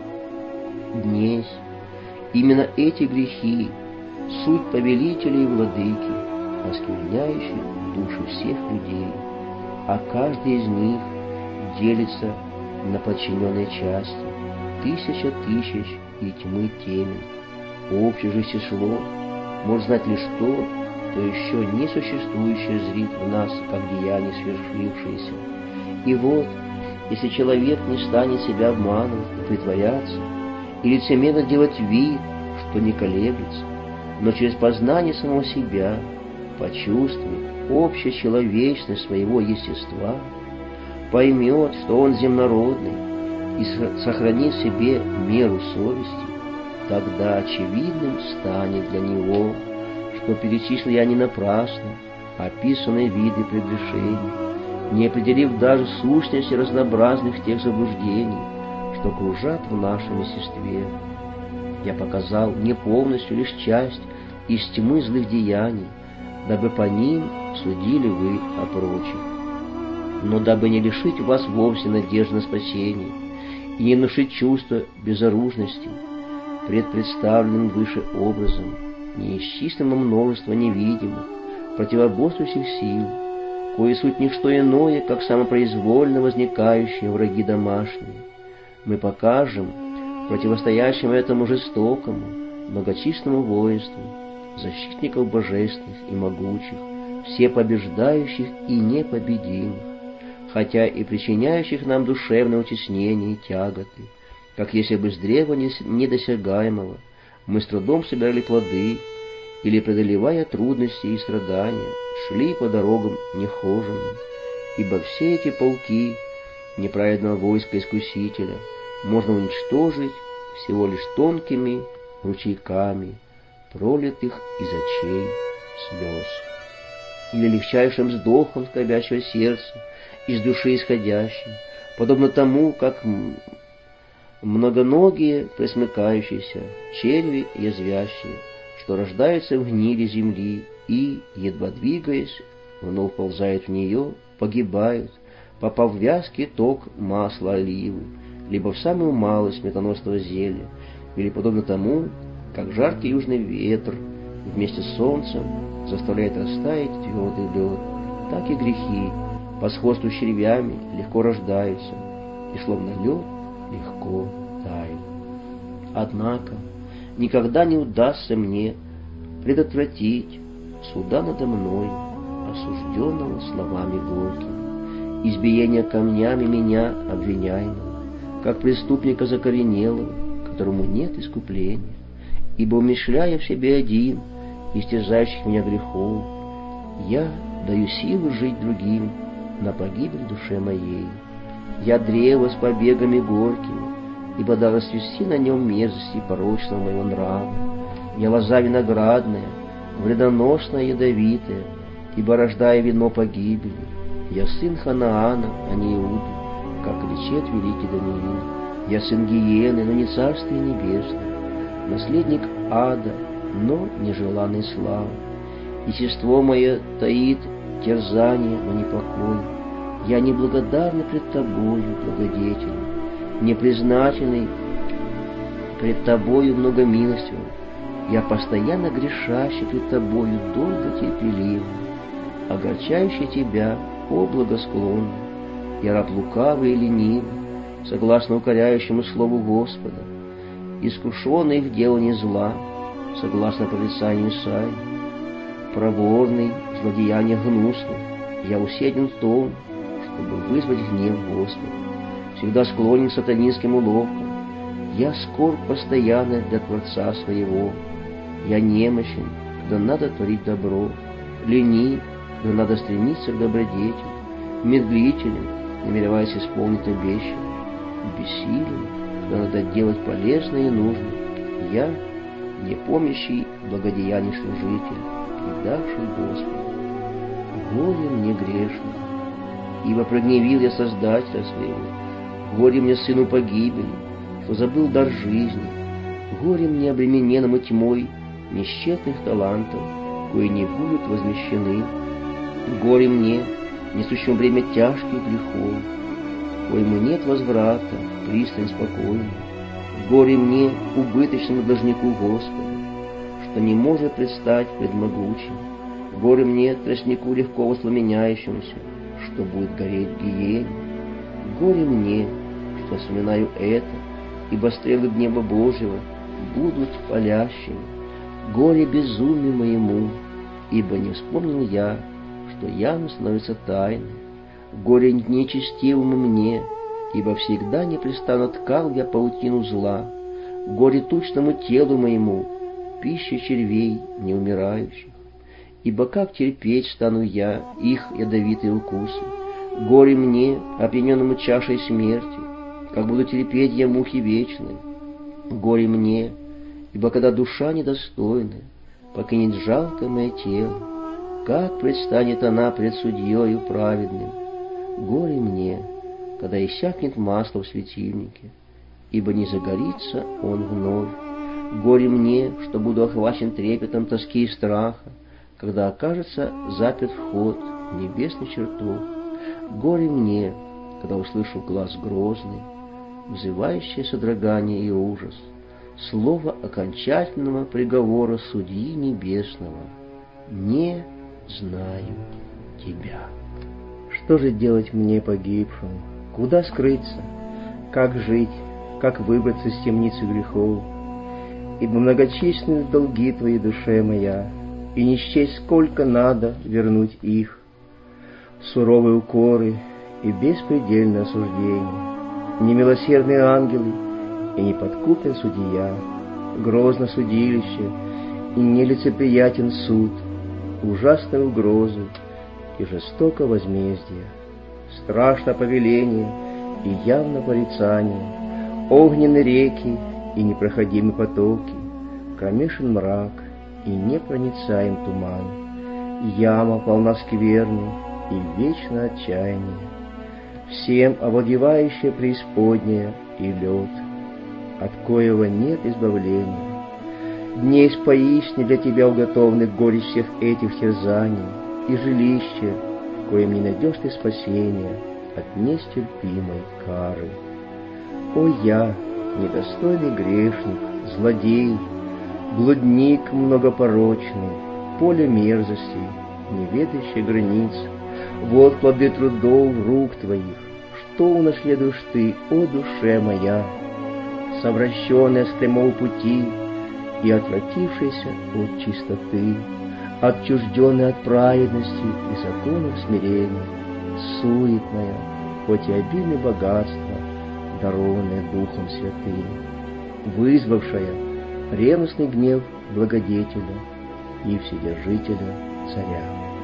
ему. Днесь именно эти грехи — суть повелителя и владыки, оскверняющих души всех людей, а каждый из них делится на подчиненные части, 1000 тысяч и тьмы темен. Общее же число может знать лишь то еще не существующее зрит в нас, как деяние свершившееся. И вот, если человек не станет себя обманывать и притворяться, и лицемерно делать вид, что не колеблется, но через познание самого себя почувствует общечеловечность своего естества, поймет, что он земнородный, и сохранит в себе меру совести, тогда очевидным станет для него, что перечислил я не напрасно описанные виды прегрешений, не определив даже сущности разнообразных тех заблуждений, что кружат в нашем естестве. Я показал не полностью, лишь часть из тьмы злых деяний, дабы по ним судили вы о прочих. Но дабы не лишить вас вовсе надежды на спасение и не внушить чувство безоружности, предпредставленным выше образом, неисчислимо множество невидимых, противоборствующих сил, кои суть не что иное, как самопроизвольно возникающие враги домашние, мы покажем противостоящим этому жестокому, многочисленному воинству, защитников божественных и могучих, всепобеждающих и непобедимых, хотя и причиняющих нам душевное утеснение и тяготы, как если бы с древа недосягаемого мы с трудом собирали плоды или, преодолевая трудности и страдания, шли по дорогам нехоженным, ибо все эти полки неправедного войска искусителя можно уничтожить всего лишь тонкими ручейками пролитых из очей слез, или легчайшим вздохом скорбящего сердца, из души исходящим, подобно тому, как многоногие, пресмыкающиеся, черви язвящие, что рождаются в гниле земли и, едва двигаясь, вновь ползают в нее, погибают, попав в вязкий ток масла оливы, либо в самую малость сметаносного зелья, или подобно тому, как жаркий южный ветер вместе с солнцем заставляет растаять твердый лед, так и грехи по сходству с червями легко рождаются, и словно лед легко тают. Однако никогда не удастся мне предотвратить суда надо мной, осужденного словами горькими, избиение камнями меня обвиняемого, как преступника закоренелого, которому нет искупления, ибо, умерщвляя в себе один истязающих меня грехов, я даю силу жить другим на погибель душе моей. Я древо с побегами горькими, ибо да расцвести на нем мерзости порочного моего нрава. Я лоза виноградная, вредоносная, ядовитая, ибо рождая вино погибели. Я сын Ханаана, а не Иуды, как кричит великий Даниил. Я сын Гиены, но не царствие небесное, наследник ада, но нежеланной славы. Естество мое таит терзание, но не покой. Я неблагодарный пред тобою, благодетельный, непризнательный пред тобою многомилостивым. Я постоянно грешащий пред тобою, долго терпеливый, огорчающий тебя, о благосклонный. Я раб лукавый и ленивый, согласно укоряющему слову Господа, искушенный в делании зла, согласно прорицанию Исаии, проворный в злодеяниях гнусных. Я усерден в том, чтобы вызвать гнев Господа, всегда склонен к сатанинским уловкам. Я скорбь постоянная для Творца своего. Я немощен, когда надо творить добро, ленив, когда надо стремиться к добродетели, медлителен, намереваясь исполнить обещанное, бессилен, когда надо делать полезное и нужное. Я непомнящий благодеяний служитель, предавший Господа. Горе мне грешно, ибо прогневил я Создателя своего. Горе мне, сыну погибели, что забыл дар жизни. Горе мне, обремененному тьмой несчетных талантов, кои не будут возмещены. Горе мне, несущему бремя тяжких грехов, коему нет возврата, пристань спокойна. Горе мне, убыточному должнику Господа, что не может предстать пред могучим. Горе мне, тростнику легко воспламеняющемуся, что будет гореть в гиене. Горе мне, что вспоминаю это, ибо стрелы гнева Божьего будут палящими. Горе безумию моему, ибо не вспомнил я, что яма становится тайной. Горе нечестивому мне, ибо всегда непрестанно ткал я паутину зла. Горе тучному телу моему, пища червей неумирающих. Ибо как терпеть стану я их ядовитые укусы? Горе мне, опьяненному чашей смерти, как буду терпеть я мухи вечные. Горе мне, ибо когда душа недостойная покинет жалкое мое тело, как предстанет она пред судьею праведным? Горе мне, когда иссякнет масло в светильнике, ибо не загорится он вновь. Горе мне, что буду охвачен трепетом тоски и страха, когда окажется заперт вход в небесный чертог. Горе мне, когда услышу глаз грозный, взывающее содрогание и ужас, слово окончательного приговора судьи небесного: не знаю тебя. Что же делать мне, погибшему? Куда скрыться? Как жить? Как выбраться из темницы грехов? Ибо многочисленны долги твои, душе моя, и не счесть, сколько надо вернуть их. Суровые укоры и беспредельное осуждение, немилосердные ангелы и неподкупен судья, грозно судилище и нелицеприятен суд, ужасная угроза и жестоко возмездие, страшно повеление и явно порицание, огненные реки и непроходимые потоки, кромешен мрак и непроницаем туман, яма полна скверны и вечное отчаяние, всем овладевающее преисподняя и лед, от коего нет избавления. Днесь поистине для тебя уготованы горечь всех этих терзаний и жилище, в коем не найдешь ты спасения от нестерпимой кары. О я, недостойный грешник, злодей, блудник многопорочный, поле мерзости, не ведающий границ, вот плоды трудов рук твоих, что унаследуешь ты, о душе моя, совращенная с прямого пути и отвратившаяся от чистоты, отчужденная от праведности и законов смирения, суетная, хоть и обильное богатство, дарованное Духом Святым, вызвавшая ревностный гнев благодетеля и вседержителя царя.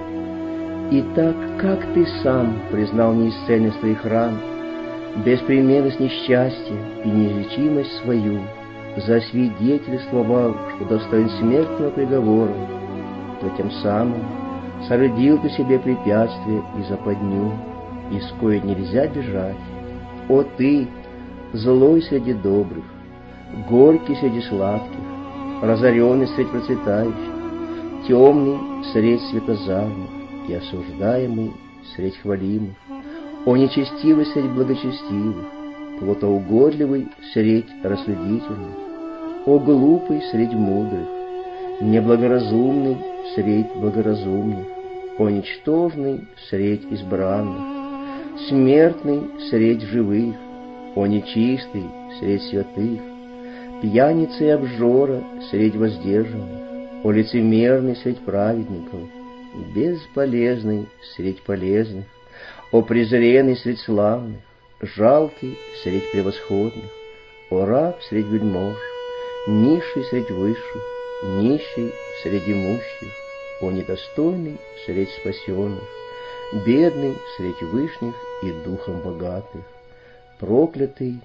Итак, как ты сам признал неисцельность твоих ран, беспримерность несчастья и неизлечимость свою, засвидетельствовал, что достоин смертного приговора, то тем самым соорудил ты себе препятствие и западню, из коей нельзя бежать. О ты, злой среди добрых, горький среди сладких, разоренный среди процветающих, темный среди светозарных и осуждаемый среди хвалимых, о нечестивый среди благочестивых, плотоугодливый среди рассудительных, о глупый среди мудрых, неблагоразумный среди благоразумных, о ничтожный среди избранных, смертный среди живых, о нечистый среди святых, пьяница и обжора среди воздержанных, о лицемерный среди праведников, бесполезный среди полезных, о презренный среди славных, жалкий среди превосходных, о раб среди вельмож, низший среди высших, нищий среди имущих, о недостойный среди спасенных, бедный среди вышних и духом богатых, проклятый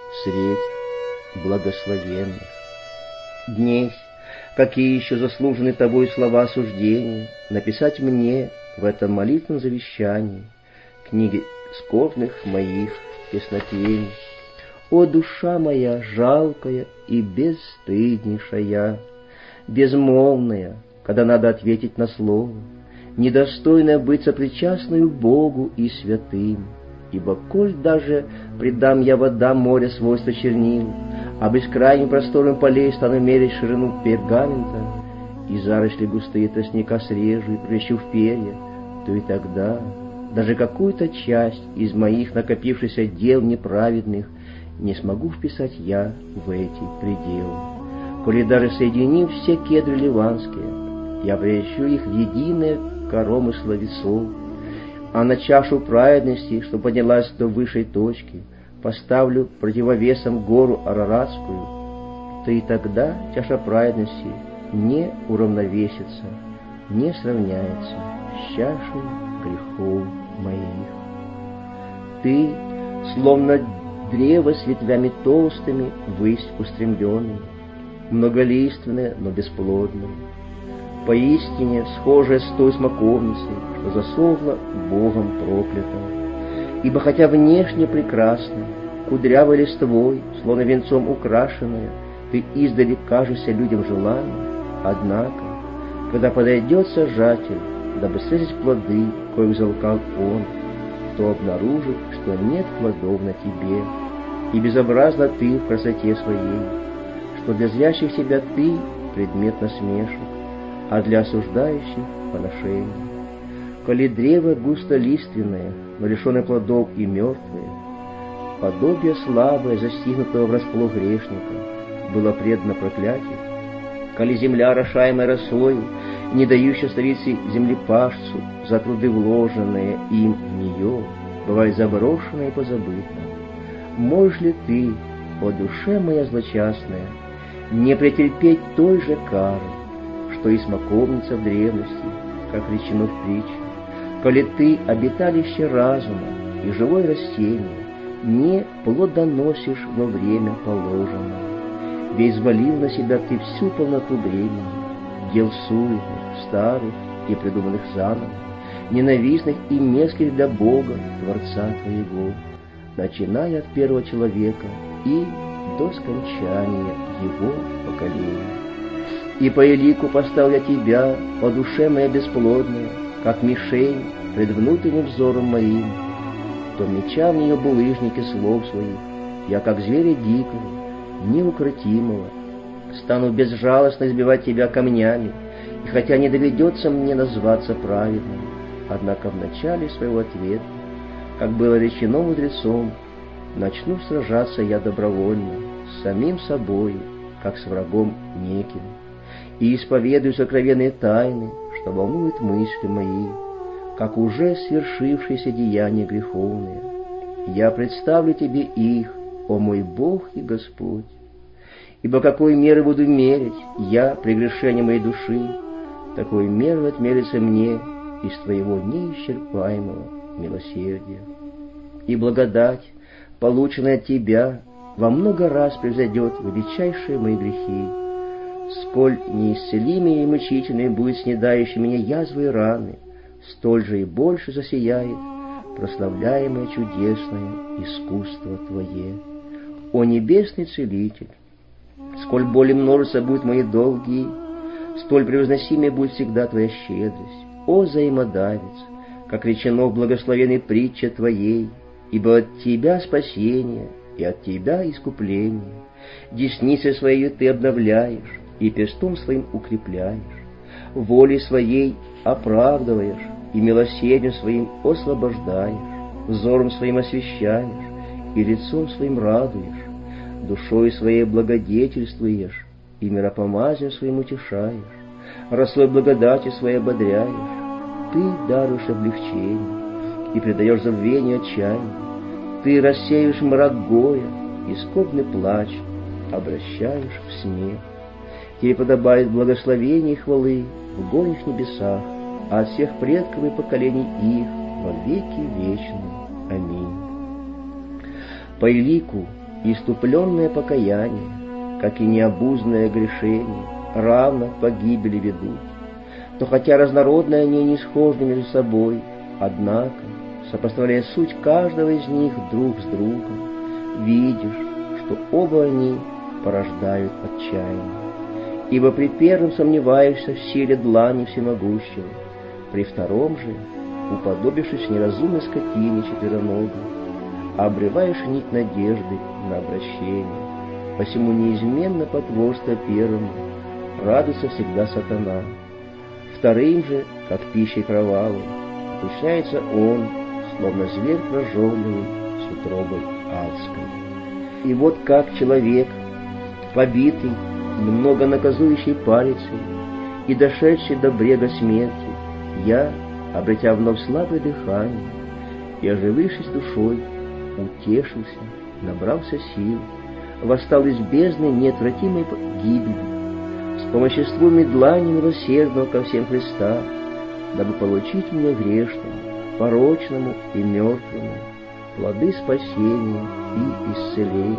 средь благословенных. Днесь, какие еще заслужены тобой слова осуждения, написать мне в этом молитвенном завещании, книги скорбных моих песнопений. О душа моя жалкая и бесстыднейшая, безмолвная, когда надо ответить на слово, недостойная быть сопричастную Богу и святым, ибо коль даже предам я водам моря свойства чернил, а бескрайним простором полей стану мерить ширину пергамента, и заросли густые тростника срежу и превращу в перья, то и тогда даже какую-то часть из моих накопившихся дел неправедных не смогу вписать я в эти пределы. Коли даже соединив все кедры ливанские, я превращу их в единое коромысло весов, а на чашу праведности, что поднялась до высшей точки, поставлю противовесом гору Араратскую, то и тогда чаша праведности не уравновесится, не сравняется с чашей грехов моих. Ты, словно древо с ветвями толстыми, ввысь устремленным, многолиственное, но бесплодное, поистине схожее с той смоковницей, что засохла Богом проклятым. Ибо хотя внешне прекрасна, кудрявой листвой, словно венцом украшенная, ты издали кажешься людям желанным, однако, когда подойдет сажатель, дабы срезать плоды, коих взалкал он, то обнаружит, что нет плодов на тебе, и безобразна ты в красоте своей, что для зрящих тебя ты предмет насмешек, а для осуждающих — поношение. Коли древо густолиственное, но лишенное плодов и мертвое, подобие слабое, застигнутого врасплох грешника, было предано проклятию, коли земля, орошаемая росою, не дающая столице землепашцу за труды, вложенные им в нее, бывает заброшена и позабыта. Можешь ли ты, о душе моя злочастная, не претерпеть той же кары, что и смоковница в древности, как речено в притче, коли ты, обиталище разума и живое растение, не плодоносишь во время положенное, ведь взвалил на себя ты всю полноту бремени, дел суетных, старых и придуманных заново, ненавистных и мерзких для Бога, Творца твоего, начиная от первого человека и до скончания его поколения. И по элику поставил я тебя, по душе моя бесплодная, как мишень пред внутренним взором моим, то меча в нее булыжники слов своих, я, как зверя дикого, неукротимого, стану безжалостно избивать тебя камнями, и хотя не доведется мне назваться праведным, однако в начале своего ответа, как было речено мудрецом, начну сражаться я добровольно, с самим собою, как с врагом неким, и исповедую сокровенные тайны, что волнуют мысли мои, как уже свершившиеся деяния греховные. Я представлю тебе их, о мой Бог и Господь. Ибо какой меры буду мерить я прегрешение моей души, такой меры отмерится мне из твоего неисчерпаемого милосердия. И благодать, полученная от тебя, во много раз превзойдет величайшие мои грехи. Сколь неисцелимые и мучительные будут снедающие меня язвы и раны, столь же и больше засияет прославляемое чудесное искусство Твое. О небесный Целитель! Сколь более множество будут мои долги, столь превозносимее будет всегда Твоя щедрость. О взаимодавец! Как речено в благословенной притче Твоей, ибо от Тебя спасение и от Тебя искупление. Десницей Своей Ты обновляешь и перстом Своим укрепляешь, волей Своей оправдываешь и милосердием Своим освобождаешь, взором Своим освящаешь и лицом Своим радуешь, душой Своей благодетельствуешь и миропомазием Своим утешаешь, росой благодати Своей ободряешь. Ты даруешь облегчение и предаешь забвению отчаянию. Ты рассеешь мрак горя и скорбный плач обращаешь в смех. Тебе подобает благословение и хвалы в горних небесах, а от всех предков и поколений их во веки вечные. Аминь. По элику иступленное покаяние, как и необузное грешение, равно погибели ведут. То хотя разнородные они не схожи между собой, однако, сопоставляя суть каждого из них друг с другом, видишь, что оба они порождают отчаяние. Ибо при первом сомневаешься в силе длани всемогущего, при втором же, уподобившись неразумной скотине четвероногой, обрываешь нить надежды на обращение. Посему неизменно потворство первому радуется всегда сатана. Вторым же, как пищей кровавой, утешается он, словно зверь прожорливый с утробой адской. И вот как человек, побитый, много наказующей палицей и дошедший до брега смерти, я, обретя вновь слабое дыхание и оживившись душой, утешился, набрался сил, восстал из бездны неотвратимой гибели, с помоществуемой длани милосердного ко всем Христа, дабы получить мне грешному, порочному и мертвому плоды спасения и исцеления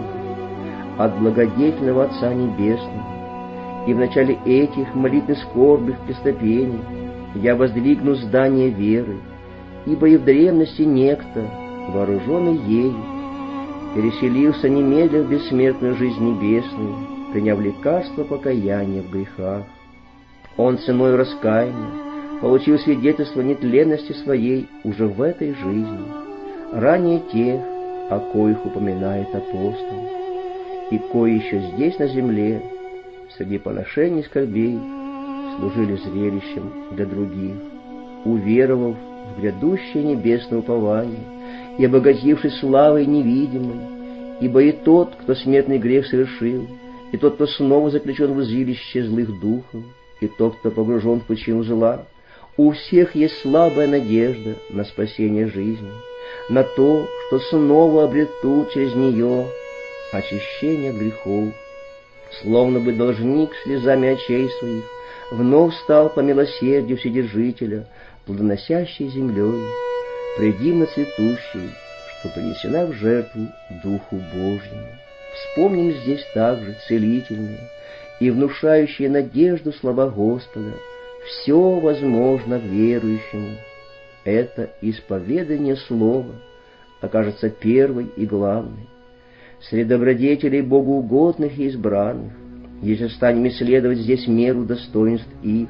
от благодетельного Отца Небесного. И в начале этих молитвы скорбных пестопений я воздвигну здание веры, ибо и в древности некто, вооруженный ею, переселился немедля в бессмертную жизнь небесную, приняв лекарство покаяния в грехах. Он ценой раскаяния получил свидетельство нетленности своей уже в этой жизни, ранее тех, о коих упоминает апостол, и кои еще здесь на земле, среди поношений и скорбей, служили зрелищем для других, уверовав в грядущее небесное упование и обогатившись славой невидимой, ибо и тот, кто смертный грех совершил, и тот, кто снова заключен в узилище злых духов, и тот, кто погружен в пучину зла, у всех есть слабая надежда на спасение жизни, на то, что снова обретут через нее очищение грехов. Словно бы должник слезами очей своих вновь стал по милосердию Вседержителя плодоносящей землей, предимно цветущей, что принесена в жертву Духу Божьему. Вспомним здесь также целительные и внушающие надежду слова Господа: «Все возможно верующему». Это исповедание слова окажется первой и главной. среди добродетелей богоугодных и избранных, если станем исследовать здесь меру достоинств их,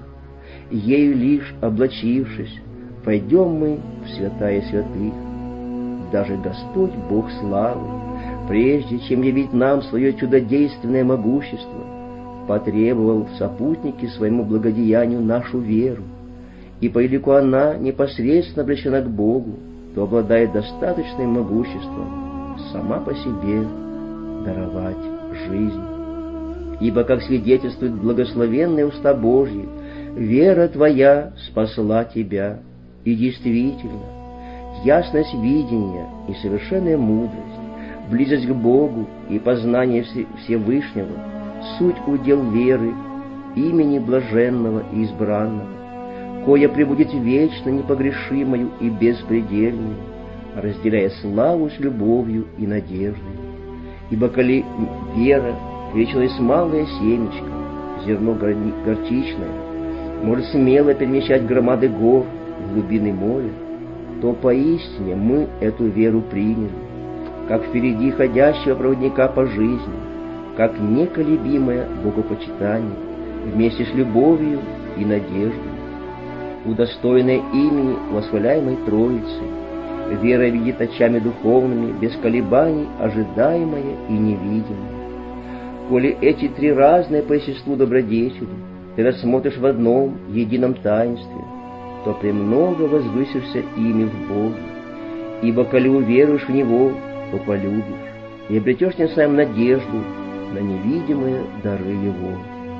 ею лишь облачившись, пойдем мы в святая святых. Даже Господь Бог славы, прежде чем явить нам свое чудодейственное могущество, потребовал в сопутнике своему благодеянию нашу веру, и поскольку она непосредственно обращена к Богу, то обладает достаточным могуществом сама по себе даровать жизнь. Ибо, как свидетельствует благословенные уста Божьи, вера твоя спасла тебя, и действительно, ясность видения и совершенная мудрость, близость к Богу и познание Всевышнего — суть удел веры, имени блаженного и избранного, кое пребудет вечно непогрешимою и беспредельную, разделяя славу с любовью и надеждой. Ибо коли вера вечилась малое семечко, зерно горчичное, может смело перемещать громады гор в глубины моря, то поистине мы эту веру приняли, как впереди ходящего проводника по жизни, как неколебимое богопочитание, вместе с любовью и надеждой. Удостоенная имени восхваляемой Троицы, вера видит очами духовными, без колебаний, ожидаемое и невидимое. Коли эти три разные по естеству добродетели ты рассмотришь в одном едином таинстве, то премного возвысишься ими в Боге, ибо коли уверуешь в Него, то полюбишь, и обретешь тем самым надежду на невидимые дары Его.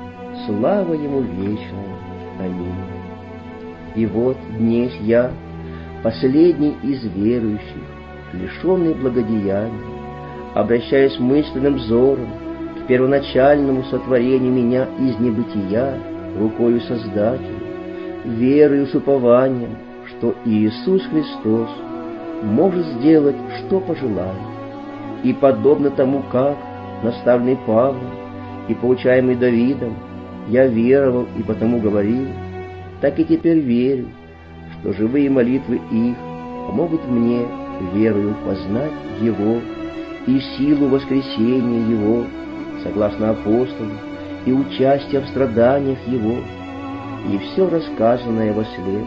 Слава Ему вечная. Аминь. И вот днесь я, последний из верующих, лишенный благодеяния, обращаясь мысленным взором к первоначальному сотворению меня из небытия рукою Создателя, верою с упованием, что Иисус Христос может сделать, что пожелает, и подобно тому, как, наставленный Павлом и поучаемый Давидом, я веровал и потому говорил, так и теперь верю, что живые молитвы их помогут мне верою познать Его и силу воскресения Его, согласно апостолу, и участие в страданиях Его, и все рассказанное во след,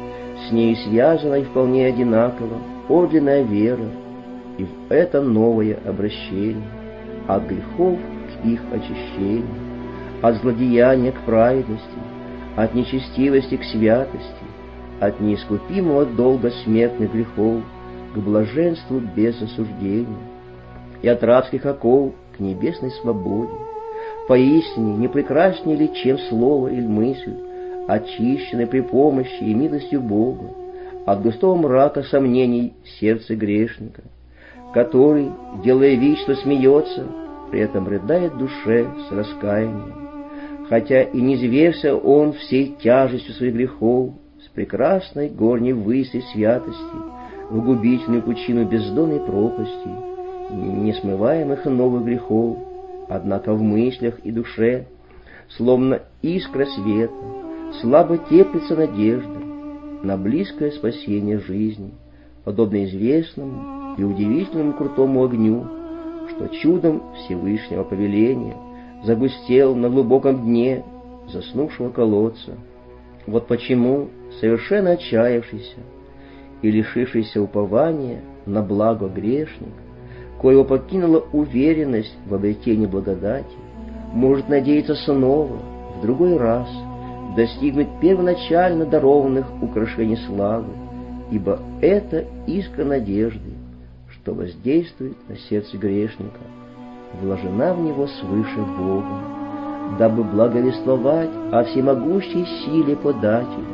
с ней связана и вполне одинаково подлинная вера, и в это новое обращение, от грехов к их очищению, от злодеяния к праведности, от нечестивости к святости, от неискупимого долга смертных грехов к блаженству без осуждения, и от рабских оков к небесной свободе. Поистине не прекраснее ли, чем слово или мысль, очищенное при помощи и милостью Бога от густого мрака сомнений в сердце грешника, который, делая вид, что смеется, при этом рыдает в душе с раскаянием, хотя и не низвергся он всей тяжестью своих грехов с прекрасной горней выси святости в губительную пучину бездонной пропасти, несмываемых новых грехов, однако в мыслях и душе, словно искра света, слабо теплится надежда на близкое спасение жизни, подобно известному и удивительному крутому огню, что чудом Всевышнего повеления загустел на глубоком дне заснувшего колодца. Вот почему совершенно отчаявшийся и лишившийся упования на благо грешник, коего покинула уверенность в обретении благодати, может надеяться снова, в другой раз, достигнуть первоначально дарованных украшений славы, ибо это искра надежды, что воздействует на сердце грешника, вложена в него свыше Бога, дабы благовествовать о всемогущей силе подателя.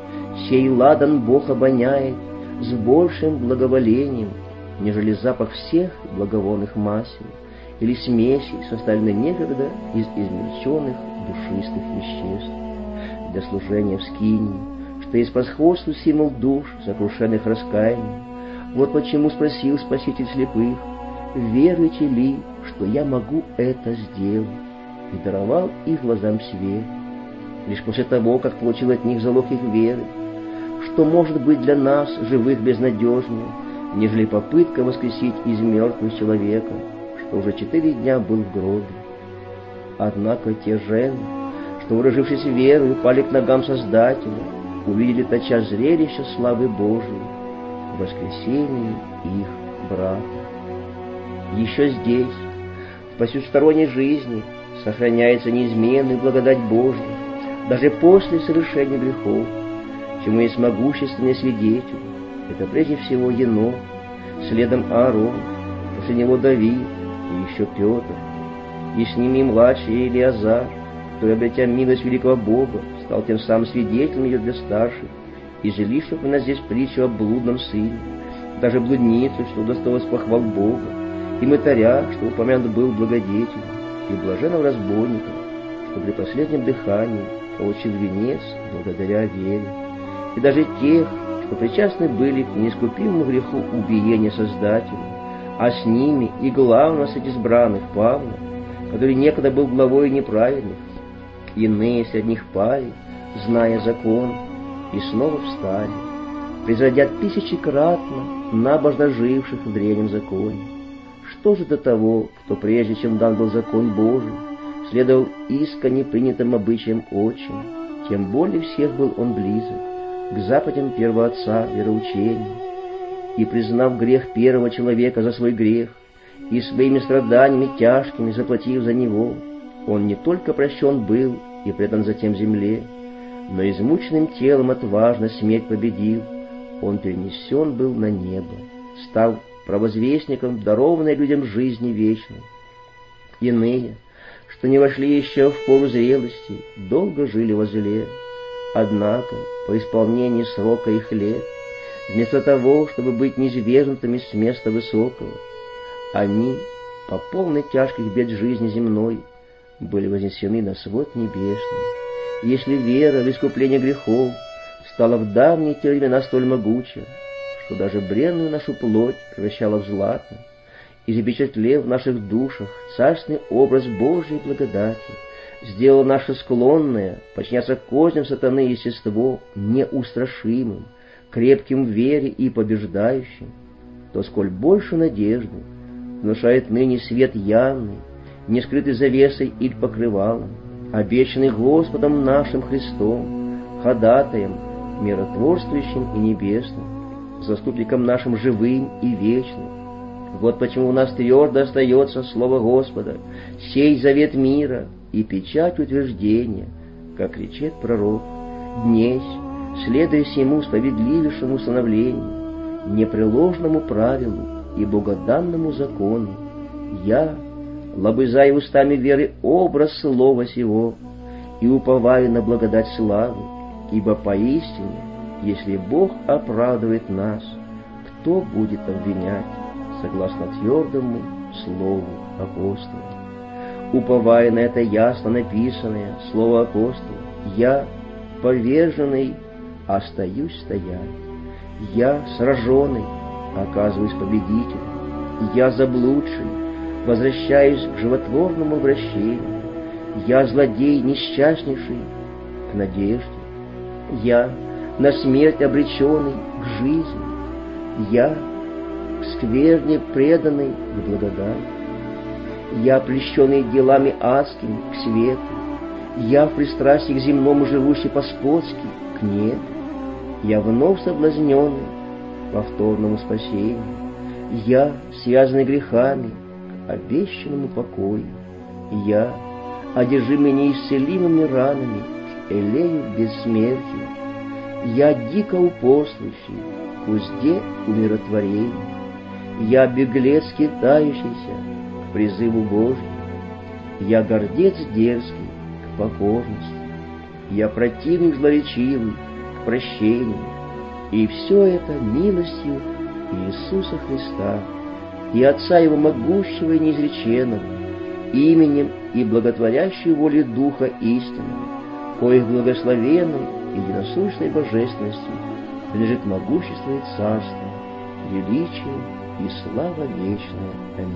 Сей ладан Бог обоняет с большим благоволением, нежели запах всех благовонных масел или смесей, составленных некогда из измельченных душистых веществ, для служения в скинии, что есть по сходству символ душ, сокрушенных раскаянием. Вот почему спросил Спаситель слепых: веруете ли, что я могу это сделать? И даровал их глазам свет, лишь после того, как получил от них залог их веры. Что может быть для нас, живых, безнадежнее, нежели попытка воскресить из мертвых человека, что уже 4 дня был в гробе. Однако те жены, что, вооружившись верой, упали к ногам Создателя, увидели тотчас зрелище славы Божией, воскресение их брата. Еще здесь, в потусторонней жизни, сохраняется неизменная благодать Божья, даже после совершения грехов, чему есть могущественный свидетель. Это прежде всего Енох, следом Аарон, после него Давид и еще Петр, и с ними младший Елиазар, который, обретя милость великого Бога, стал тем самым свидетелем ее для старших, и жилище упоминать здесь притчу о блудном сыне, даже блудницу, что удостоилась похвал Бога, и мытаря, что упомянут был благодетелем, и блаженного разбойника, что при последнем дыхании получил венец благодаря вере, и даже тех, что причастны были к неискупимому греху убиения Создателя, а с ними и главного среди избранных Павла, который некогда был главой неправедных. Иные среди них пали, зная закон, и снова встали, превзойдя тысячекратно набожно живших в древнем законе. Что же до того, кто прежде чем дан был закон Божий, следовал искренне принятым обычаям отчим, тем более всех был он близок к заповедям первого отца вероучения, и, признав грех первого человека за свой грех, и своими страданиями тяжкими заплатив за него, он не только прощен был и предан затем земле, но измученным телом отважно смерть победил, он перенесен был на небо, став провозвестником дарованной людям жизни вечной. Иные, что не вошли еще в пору зрелости, долго жили во зле, однако по исполнении срока их лет, вместо того, чтобы быть низвергнутыми с места высокого, они, по полной тяжких бед жизни земной, были вознесены на свод небесный. И если вера в искупление грехов стала в давние те времена столь могуча, что даже бренную нашу плоть превращала в злато, и запечатлев в наших душах царственный образ Божьей благодати, сделал наше склонное подчиняться козням сатаны естество неустрашимым, крепким в вере и побеждающим, то сколь больше надежды внушает ныне свет явный, не скрытый завесой или покрывалом, обещанный Господом нашим Христом, ходатаем, миротворствующим и небесным, заступником нашим живым и вечным. Вот почему у нас твердо остается слово Господа, сей завет мира и печать утверждения, как кричит пророк, днесь, следуя всему справедливейшему установлению, непреложному правилу и богоданному закону, я, лобызая устами веры образ слова сего, и уповаю на благодать славы, ибо поистине, если Бог оправдывает нас, кто будет обвинять, согласно твердому слову апостола? Уповая на это ясно написанное слово апостола, я, поверженный, остаюсь стоять, я, сраженный, оказываюсь победителем, я, заблудший, возвращаюсь к животворному вращению, я, злодей несчастнейший, к надежде, я, на смерть обреченный, к жизни, я, к скверне преданный, к благодати, я, прельщенный делами адскими, к свету, я, в пристрастии к земному живущий по-скотски, к небу, я, вновь соблазненный, повторному спасению, я, связанный грехами, к обещанному покою, я, одержимый неисцелимыми ранами, к элею бессмертия, я, дико упорствующий, к узде умиротворения, я, беглец скитающийся, к призыву Божьему, я, гордец дерзкий, к покорности, я, противник злоречивый, к прощению, и все это милостью Иисуса Христа и Отца Его могущего и неизреченного, именем и благотворящей волей Духа истинного, коих благословенной и единосущной божественностью принадлежит могущество и царство, величие и слава вечная.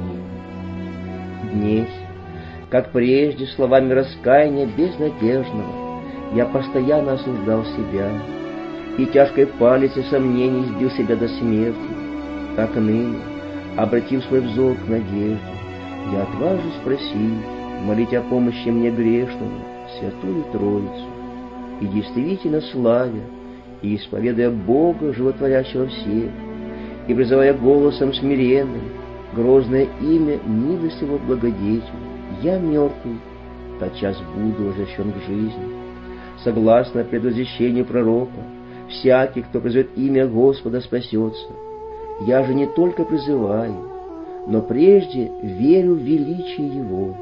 Аминь. Днесь, как прежде, словами раскаяния безнадежного, я постоянно осуждал себя, и тяжкой палицей сомнений избил себя до смерти, так ныне, обратив свой взор к надежде, я отважусь просить, молить о помощи мне грешному, Святую Троицу, и действительно славя, и исповедуя Бога, животворящего всех, и призывая голосом смиренным грозное имя милостивого благодетеля, я мертвый, тотчас буду возвращен к жизни. Согласно предвозвещению пророка, всякий, кто призовет имя Господа, спасется. Я же не только призываю, но прежде верю в величие Его.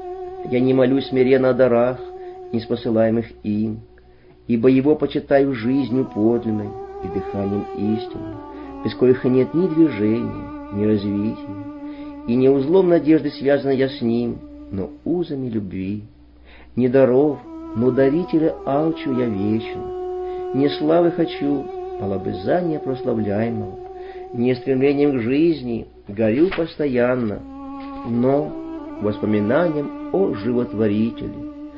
Я не молюсь смиренно о дарах, не спосылаемых им, ибо Его почитаю жизнью подлинной и дыханием истины, без коих нет ни движения, ни развития, и не узлом надежды связана я с Ним, но узами любви. Не даров, но дарителя алчу я вечно, не славы хочу, а лобызания прославляемого, не стремлением к жизни горю постоянно, но воспоминанием о животворителе.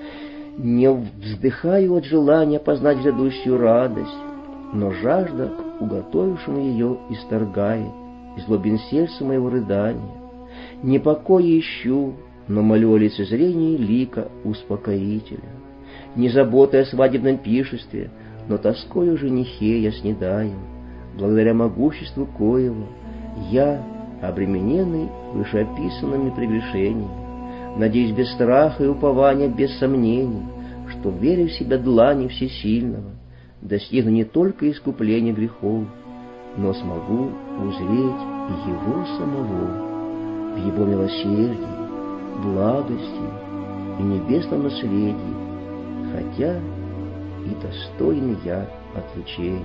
Не вздыхаю от желания познать грядущую радость, но жажда к уготовившему ее исторгает из глубин сердца моего рыдания. Не покоя ищу, но молю о лицезрении лика успокоителя. Не заботы о свадебном пиршестве, но тоской о женихе я снедаю, благодаря могуществу коего я, обремененный вышеописанными прегрешениями, надеюсь без страха и упования, без сомнений, что, веря в себя длани всесильного, достигну не только искупления грехов, но смогу узреть и Его самого в Его милосердии, благости и небесном наследии, хотя и достойный я отлучения.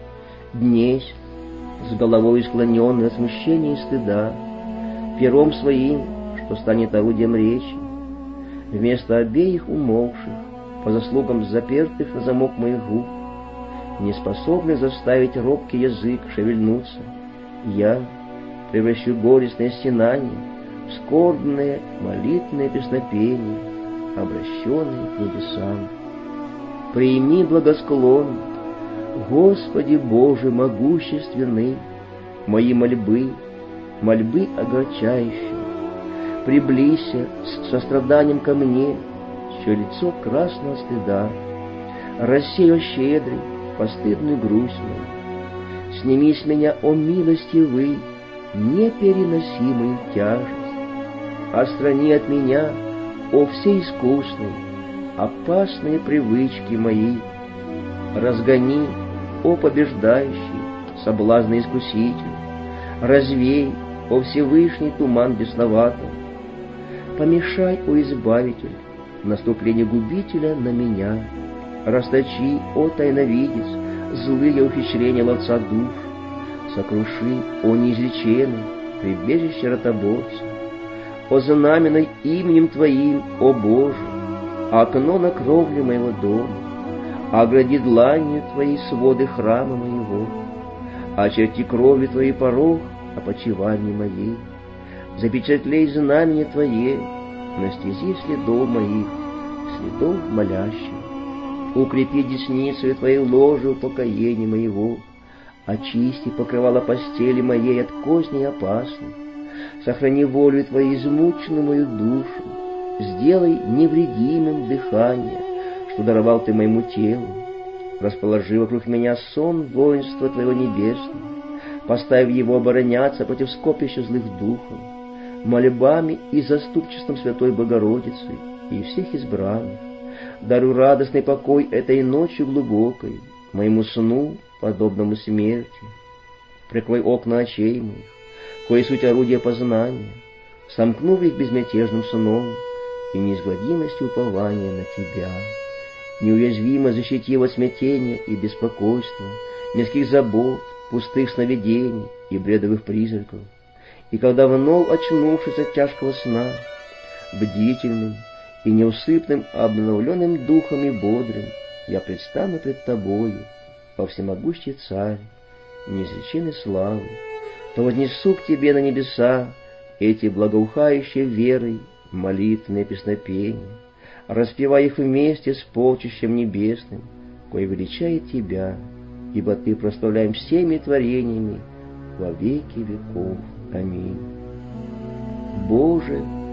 Днесь, с головой склоненной от смущения и стыда, пером своим, что станет орудием речи, вместо обеих умолкших, по заслугам запертых на замок моих губ, не способный заставить робкий язык шевельнуться, я превращу горестное стенание в скорбное молитвенное песнопение, обращенное к небесам. Прими благосклонно, Господи Боже могущественный, мои мольбы, мольбы огорчающие. Приблизься с состраданием ко мне, чье лицо красного стыда, рассея щедрый, постыдную грусть мою. Сними с меня, о милостивый, непереносимую тяжесть. Отстрани от меня, о всеискусный, опасные привычки мои. Разгони, о побеждающий, соблазны искуситель. Развей, о Всевышний, туман бесноватый. Помешай, о избавитель, наступление губителя на меня. Расточи, о тайновидец, злые ухищрения ловца душ. Сокруши, о неизреченный, прибежище ротоборца. О знаменной именем Твоим, о Боже, окно на кровле моего дома. Огради дланью Твоей своды храма моего. Очерти кровью Твоей порог опочивании моей. Запечатлей знамение Твое на стези следов моих, следов молящих. Укрепи десницей Твоей ложи упокоения моего. Очисти покрывало постели моей от козней опасных. Сохрани волю Твою измученную мою душу. Сделай невредимым дыхание, что даровал Ты моему телу. Расположи вокруг меня сон воинства Твоего небесного. Поставь его обороняться против скопища злых духов, мольбами и заступчеством Святой Богородицы и всех избранных. Даруй радостный покой этой ночью глубокой, моему сну, подобному смерти. Прикрой окна очей моих, кои суть орудия познания, сомкнув их безмятежным сном и неизгладимостью упования на Тебя. Неуязвимо защити его от смятения и беспокойства, мирских забот, пустых сновидений и бредовых призраков. И когда вновь, очнувшись от тяжкого сна, бдительным и неусыпным, обновленным духом и бодрым, я предстану пред Тобою, о всемогущий Царь, неизреченной славы, то вознесу к Тебе на небеса эти благоухающие верой молитвенные песнопения, распевая их вместе с полчищем небесным, кое величает Тебя, ибо Ты прославляем всеми творениями во веки веков. Аминь. Боже,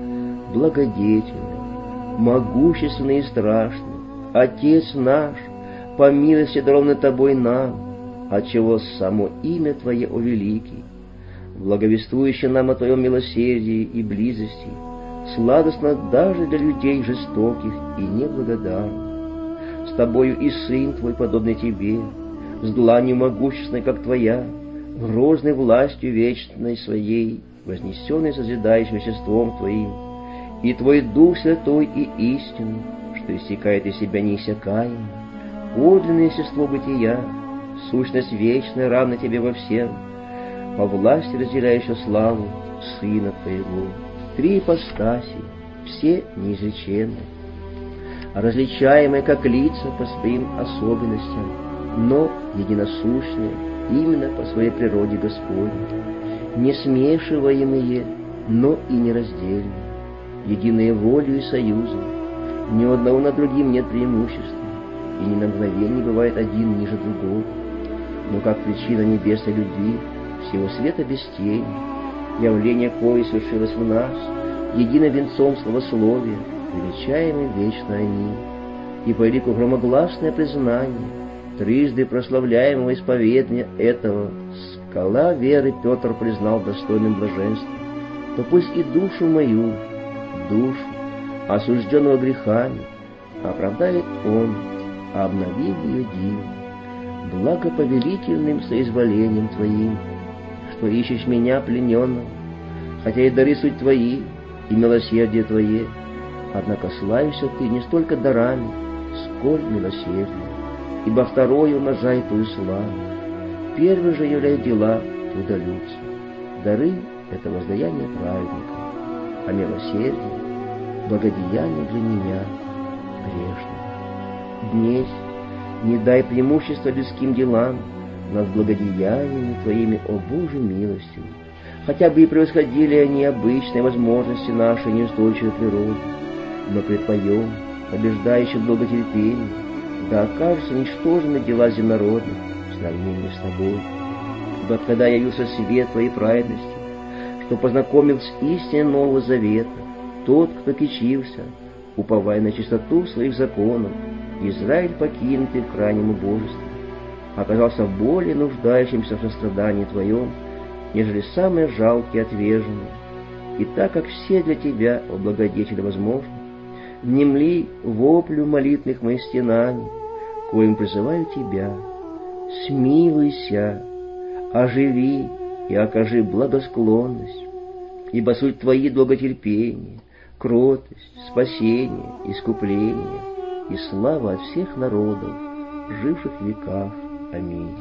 благодетельный, могущественный и страшный, Отец наш, по милости дарованной Тобой нам, отчего само имя Твое, о великий, благовествующий нам о Твоем милосердии и близости, сладостно даже для людей жестоких и неблагодарных. С Тобою и Сын Твой, подобный Тебе, с дланью могущественной, как Твоя, грозной властью вечной Своей, вознесенной созидающим веществом Твоим, и Твой Дух Святой и истинный, что истекает из себя неиссякаемо, подлинное естество бытия, сущность вечная, равна Тебе во всем, по власти разделяющая славу Сына Твоего, три ипостаси, все неизреченные, различаемые как лица по своим особенностям, но единосущные именно по своей природе Господней, не смешиваемые, но и нераздельные, единые волю и союзом, ни у одного над другим нет преимущества, и ни на мгновение не бывает один ниже другого, но как причина небесной любви, всего света без тени, явление кое свершилось в нас, единым венцом словословия, величаемы вечно они, и по лику громогласное признание, трижды прославляемого исповедания этого, скала веры Петр признал достойным блаженства, то пусть и душу мою, душу, осужденного грехами, оправдает он, обновив ее дивом, благоповелительным соизволением Твоим, что ищешь меня плененного, хотя и дары суть Твои, и милосердие Твое, однако славишься Ты не столько дарами, сколь милосердием, ибо второй умножает Твою славу, первый же являет дела трудолюбца. Дары — это воздаяние праведника, а милосердие — благодеяние для меня, грешного. Днесь не дай преимущества людским делам над благодеяниями Твоими, о Боже, милостью, хотя бы и превосходили они обычные возможности нашей неустойчивой природы, но предпоем, побеждающим долготерпение, да окажутся ничтожными дела земнородных в сравнении с Тобой. Ибо когда явился свет Твоей праведности, что познакомил с истиной Нового Завета, тот, кто кичился, уповая на чистоту своих законов, Израиль, покинутый в крайнем убожестве, оказался более нуждающимся в сострадании Твоем, нежели самые жалкие отверженные. И так как все для Тебя, о благодетель, возможны, внемли воплю молитвенных моих стенаний, коим призываю Тебя: смилуйся, оживи и окажи благосклонность, ибо суть Твои долготерпение, кротость, спасение, искупление и слава от всех народов, живших в веках. Аминь.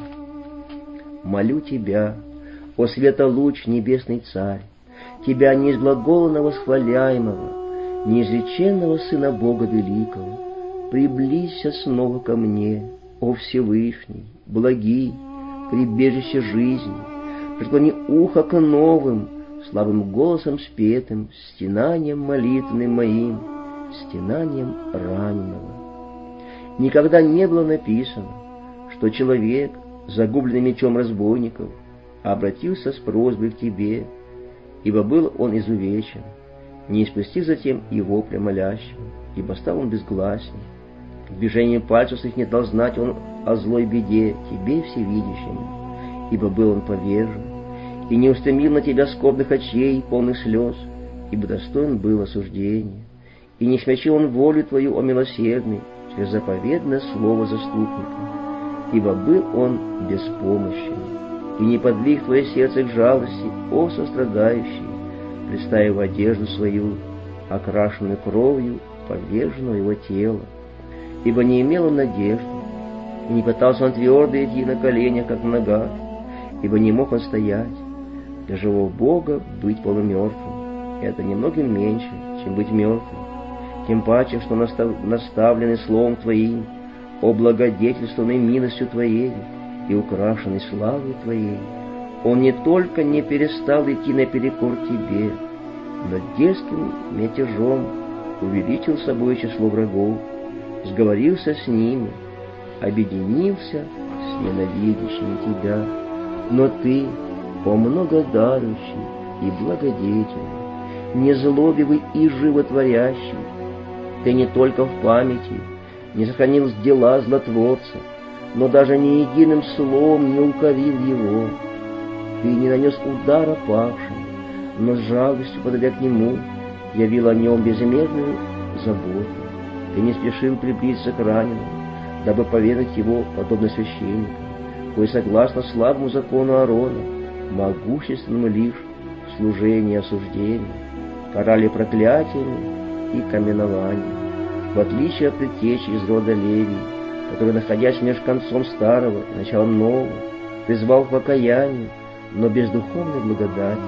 Молю Тебя, о светолуч небесный Царь, Тебя, неизглаголно восхваляемого, неизреченного Сына Бога Великого, приблизься снова ко мне, о Всевышний, благий, прибежище жизни, преклони ухо к новым, слабым голосом спетым, стенанием молитвенным моим, стенанием раненого. Никогда не было написано, что человек, загубленный мечом разбойников, обратился с просьбой к Тебе, ибо был он изувечен, не испустив затем и вопля молящего, ибо стал он безгласен. К движению пальцев своих не дал знать он о злой беде Тебе всевидящему, ибо был он повержен, и не устремил на Тебя скорбных очей, полных слез, ибо достоин был осуждения, и не смягчил он волю Твою, о милосердный, через заповедное слово заступника, ибо был он беспомощен, и не подвиг Твое сердце к жалости, о сострадающий, представив одежду свою, окрашенную кровью поверженного его тела, ибо не имел он надежды, и не пытался он твердо идти на коленях, как на ногах, ибо не мог он стоять. Для живого Бога быть полумертвым — это немногим меньше, чем быть мертвым, тем паче, что наставленный словом Твоим, о благодетельственной милостью Твоей и украшенной славой Твоей, он не только не перестал идти наперекор Тебе, но дерзким мятежом увеличил собой число врагов, сговорился с ними, объединился с ненавидящими Тебя. Но Ты, о многодарующий и благодетельный, незлобивый и животворящий. Ты не только в памяти не сохранил дела злотворца, но даже ни единым словом не укорил его. Ты не нанес удара павшим, но с жалостью, подойдя к нему, явил о нем безмерную заботу. Ты не спешил приблизиться к раненому, дабы поведать его, подобно священнику, кой, согласно слабому закону Аарона, могущественному лишь в служении и осуждении, карали проклятиями и каменованием, в отличие от предтечи из рода Левии, который, находясь между концом старого и началом нового, призвал к покаянию, но без духовной благодати.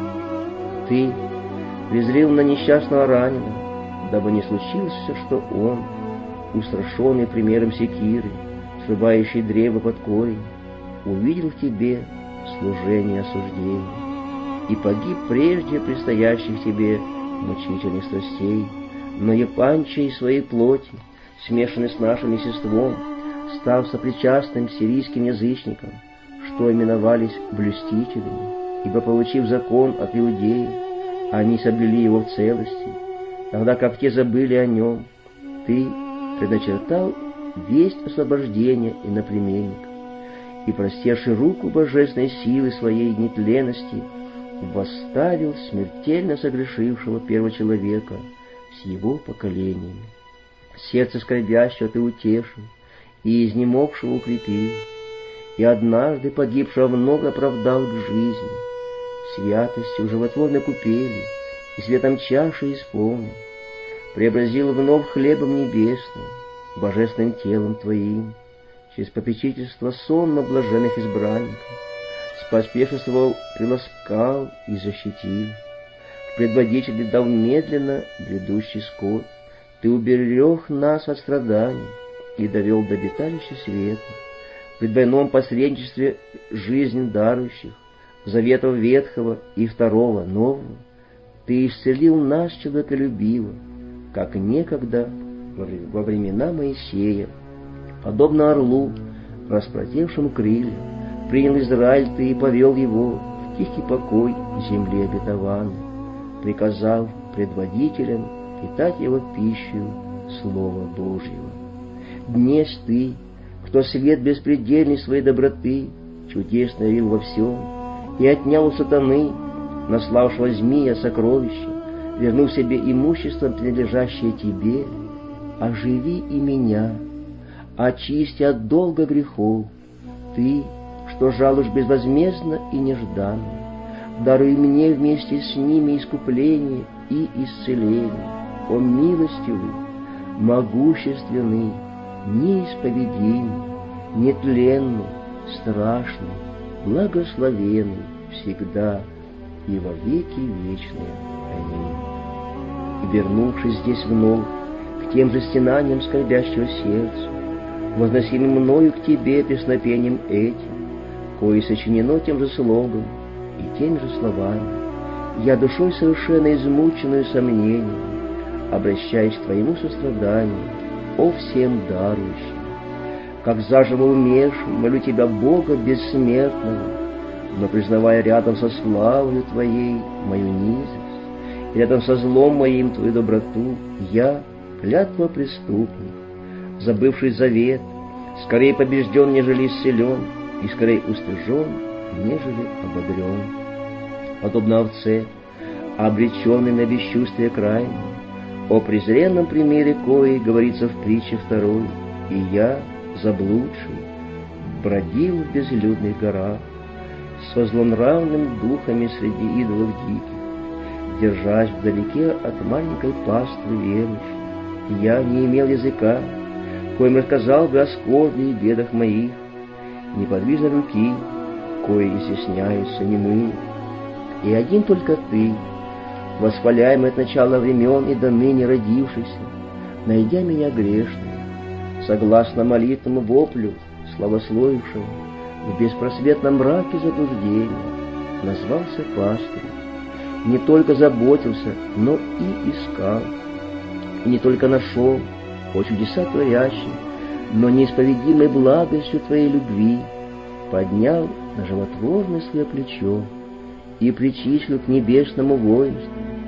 Ты презрел на несчастного раненого, дабы не случилось все, что он, устрашенный примером секиры, срубающий древо под корень, увидел в тебе служение осуждения и погиб прежде предстоящих тебе мучительных страстей, но епанчей своей плоти, смешанный с нашим естеством, став сопричастным сирийским язычникам, что именовались блюстителями, ибо, получив закон от иудеев, они соблюли его в целости, тогда как те забыли о нем. Ты предначертал весть освобождения иноплеменников, и, простерши руку божественной силы своей нетленности, восставил смертельно согрешившего первого человека с его поколениями. Сердце скорбящего ты утешил, и изнемогшего укрепил, и однажды погибшего вновь оправдал к жизни, святостью животворной купели и светом чаши исполнил, преобразил вновь хлебом небесным, божественным телом Твоим, через попечительство сонно блаженных избранников, споспешествовал, приласкал и защитил. В предводителе дал медленно бредущий скот, Ты уберег нас от страданий и довел до обиталища света. При двойном посредничестве жизнь дарующих, заветов ветхого и второго нового, Ты исцелил нас человеколюбиво, как некогда во времена Моисея, подобно орлу, распротевшему крылья, принял Израиль Ты и повел его в тихий покой земли обетованной, приказав предводителям питать его пищей Слова Божьего. Днесь Ты, кто свет беспредельной своей доброты чудесно явил во всем, и отнял у сатаны, наславшего змея сокровища, вернув себе имущество, принадлежащее Тебе, оживи и меня, очисти от долга грехов. Ты, что жалуешь безвозмездно и нежданно, даруй мне вместе с ними искупление и исцеление. О милостивый, могущественный, неисповедимый, нетленный, страшный, благословенный всегда и во веки вечные. Аминь. И вернувшись здесь вновь к тем же стенаниям скорбящего сердца, возносимым мною к Тебе песнопением этим, кое сочинено тем же слогом и теми же словами, я душой совершенно измученную сомнением обращаюсь к Твоему состраданию, о всем дарующим. Как заживо умерший, молю Тебя, Бога бессмертного, но признавая рядом со славою Твоей мою низость, и рядом со злом моим Твою доброту, я, клятва преступник, забывший завет, скорее побежден, нежели исцелен, и скорее устыжен, нежели ободрен. Подобно овце, обреченной на бесчувствие крайнее, о презренном примере кои говорится в притче 2, и я, заблудший, бродил в безлюдных горах, со злонравными духами среди идолов диких, держась вдалеке от маленькой паствы верующих. Я не имел языка, коим рассказал бы о скорби и бедах моих, неподвижной руки, кои изъясняются немые. И один только Ты, восхваляемый от начала времен и до ныне родившийся, найдя меня грешным, согласно молитвенному воплю славословившего в беспросветном мраке заблуждения, назвался пастырем, не только заботился, но и искал, и не только нашел, о чудеса творящий, но неисповедимой благостью Твоей любви поднял на животворное свое плечо и причислил к небесному воинству,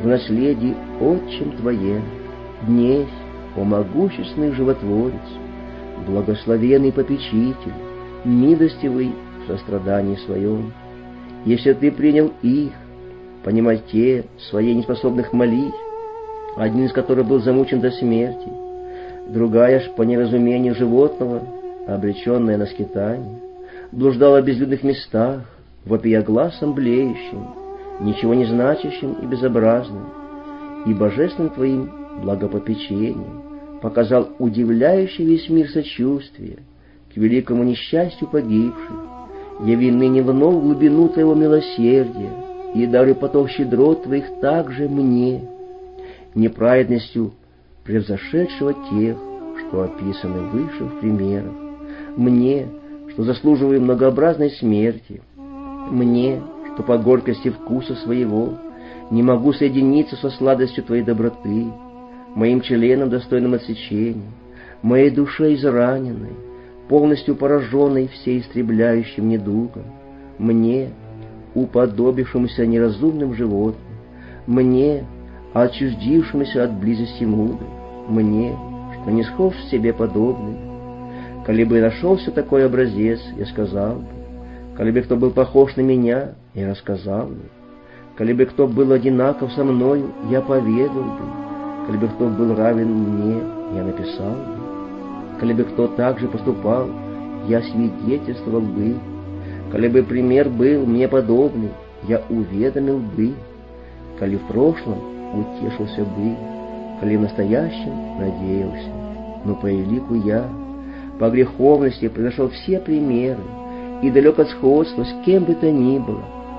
в наследии отчим Твоем. Днесь, о могущественный животворец, благословенный попечитель, милостивый в сострадании своем, если Ты принял их, понимать те своей неспособных молить, один из которых был замучен до смерти, другая ж по неразумению животного, обреченная на скитание, блуждала в безлюдных местах, вопия гласом блеющим, ничего не значащим и безобразным, и божественным Твоим благопопечением показал удивляющий весь мир сочувствие к великому несчастью погибших, яви ныне вновь глубину Твоего милосердия и дары поток щедрот Твоих также мне, неправедностью превзошедшего тех, что описаны выше в примерах, мне, что заслуживаю многообразной смерти, мне, что по горькости вкуса своего не могу соединиться со сладостью Твоей доброты, моим членом, достойным отсечения, моей душе израненной, полностью пораженной всеистребляющим недугом, мне, уподобившемуся неразумным животным, мне, отчуждившемуся от близости мудрых, мне, что не схож в себе подобный. Коли бы нашелся такой образец, я сказал бы, коли бы кто был похож на меня, я рассказал бы, коли бы кто был одинаков со мною, я поведал бы, коли бы кто был равен мне, я написал бы, коли бы кто так же поступал, я свидетельствовал бы, коли бы пример был мне подобный, я уведомил бы, коли в прошлом утешился бы, коли в настоящем надеялся, но по элику я, по греховности произошел все примеры, и далек от сходства с кем бы то ни было,